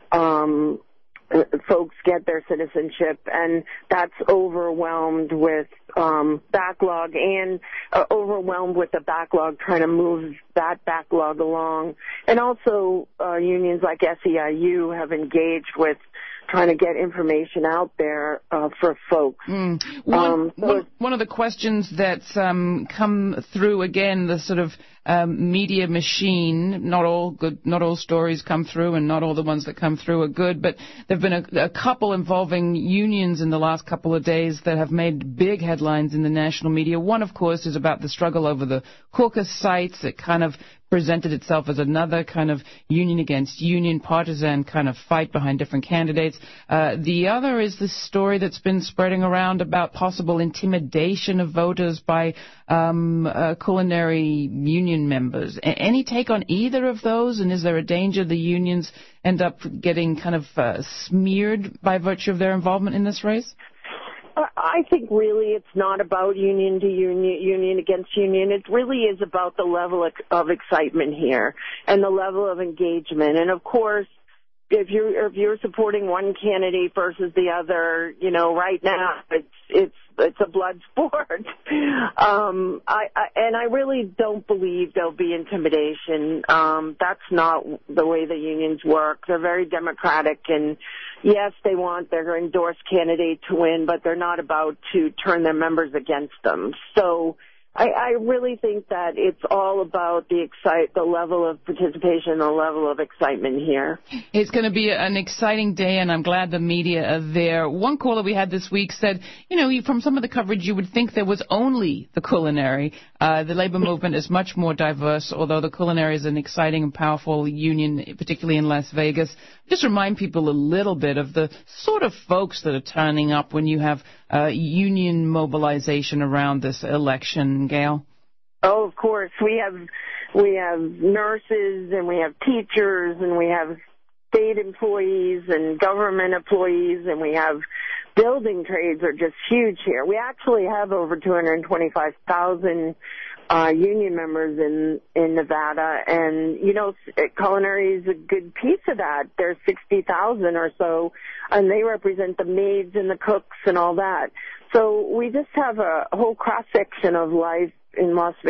folks get their citizenship, and that's overwhelmed with backlog and overwhelmed with the backlog, trying to move that backlog along. And also unions like SEIU have engaged with trying to get information out there for folks. One of the questions that's come through, again, the sort of media machine, not all stories come through, and not all the ones that come through are good, but there have been a couple involving unions in the last couple of days that have made big headlines in the national media. One, of course, is about the struggle over the caucus sites. It kind of presented itself as another kind of union against union, partisan kind of fight behind different candidates. The other is this story that's been spreading around about possible intimidation of voters by culinary union members. Any take on either of those, and is there a danger the unions end up getting kind of smeared by virtue of their involvement in this race? I think really it's not about union to union against union. It really is about the level of excitement here and the level of engagement. And of course, if you're supporting one candidate versus the other, right now it's a blood sport. I really don't believe there'll be intimidation. That's not the way the unions work. They're very democratic, and yes, they want their endorsed candidate to win, but they're not about to turn their members against them. So I really think that it's all about the level of participation, the level of excitement here. It's going to be an exciting day, and I'm glad the media are there. One caller we had this week said, from some of the coverage, you would think there was only the culinary. The labor movement is much more diverse, although the culinary is an exciting and powerful union, particularly in Las Vegas. Just remind people a little bit of the sort of folks that are turning up when you have union mobilization around this election, Gail. Oh, of course. We have nurses, and we have teachers, and we have state employees and government employees, and we have building trades are just huge here. We actually have over 225,000 union members in Nevada, and culinary is a good piece of that. There's 60,000 or so, and they represent the maids and the cooks and all that. So we just have a whole cross section of life in Las Vegas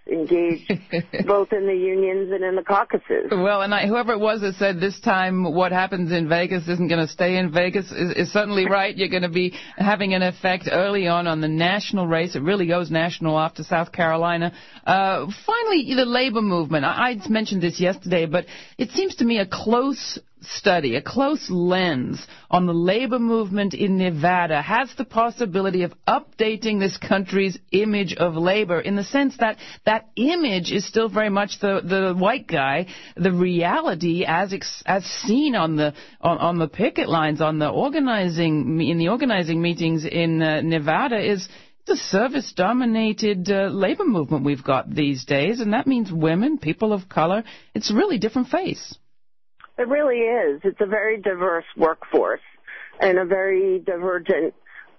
engaged both in the unions and in the caucuses. Well, and whoever it was that said this time what happens in Vegas isn't going to stay in Vegas is certainly right. You're going to be having an effect early on the national race. It really goes national after South Carolina. Finally, the labor movement. I mentioned this yesterday, but it seems to me a close study, a close lens on the labor movement in Nevada has the possibility of updating this country's image of labor in the sense that that image is still very much the white guy. The reality, as seen on the picket lines, in the organizing meetings in Nevada, is the service-dominated labor movement we've got these days, and that means women, people of color. It's a really different face. It really is. It's a very diverse workforce and a very divergent,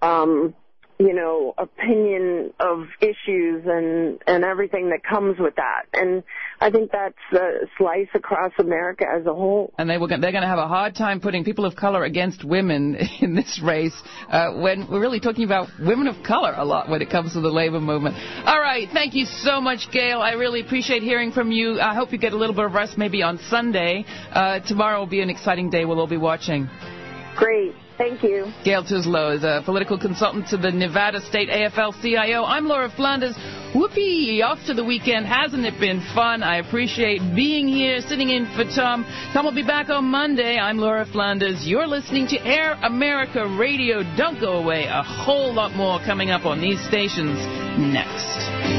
opinion of issues and everything that comes with that. And I think that's a slice across America as a whole. And they're going to have a hard time putting people of color against women in this race when we're really talking about women of color a lot when it comes to the labor movement. All right. Thank you so much, Gail. I really appreciate hearing from you. I hope you get a little bit of rest maybe on Sunday. Tomorrow will be an exciting day. We'll all be watching. Great. Thank you. Gail Tuslow is a political consultant to the Nevada State AFL-CIO. I'm Laura Flanders. Whoopee, off to the weekend. Hasn't it been fun? I appreciate being here, sitting in for Tom. Tom will be back on Monday. I'm Laura Flanders. You're listening to Air America Radio. Don't go away. A whole lot more coming up on these stations next.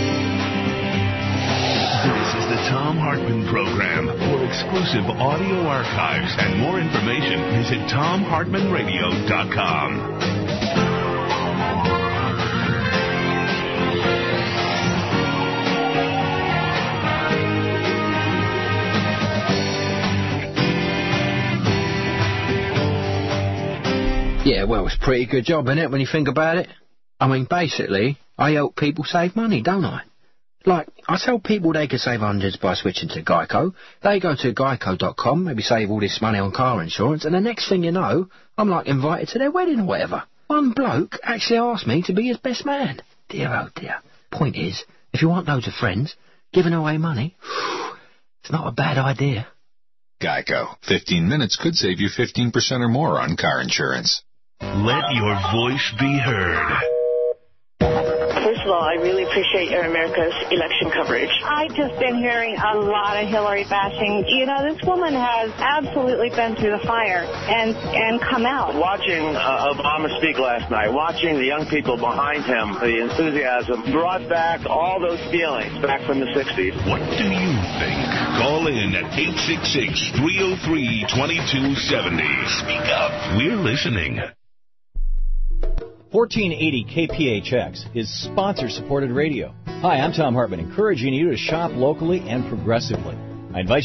This is the Tom Hartman Program. For exclusive audio archives and more information, visit TomHartmanRadio.com. Yeah, well, it's a pretty good job, isn't it, when you think about it? I mean, basically, I help people save money, don't I? Like, I tell people they can save hundreds by switching to Geico. They go to geico.com, maybe save all this money on car insurance, and the next thing you know, I'm like invited to their wedding or whatever. One bloke actually asked me to be his best man. Dear, oh dear. Point is, if you want loads of friends, giving away money, it's not a bad idea. Geico. 15 minutes could save you 15% or more on car insurance. Let your voice be heard. First of all, I really appreciate Air America's election coverage. I've just been hearing a lot of Hillary bashing. You know, this woman has absolutely been through the fire and come out. Watching Obama speak last night, watching the young people behind him, the enthusiasm, brought back all those feelings back from the 60s. What do you think? Call in at 866-303-2270. Speak up. We're listening. 1480 KPHX is sponsor-supported radio. Hi, I'm Tom Hartman, encouraging you to shop locally and progressively. I invite you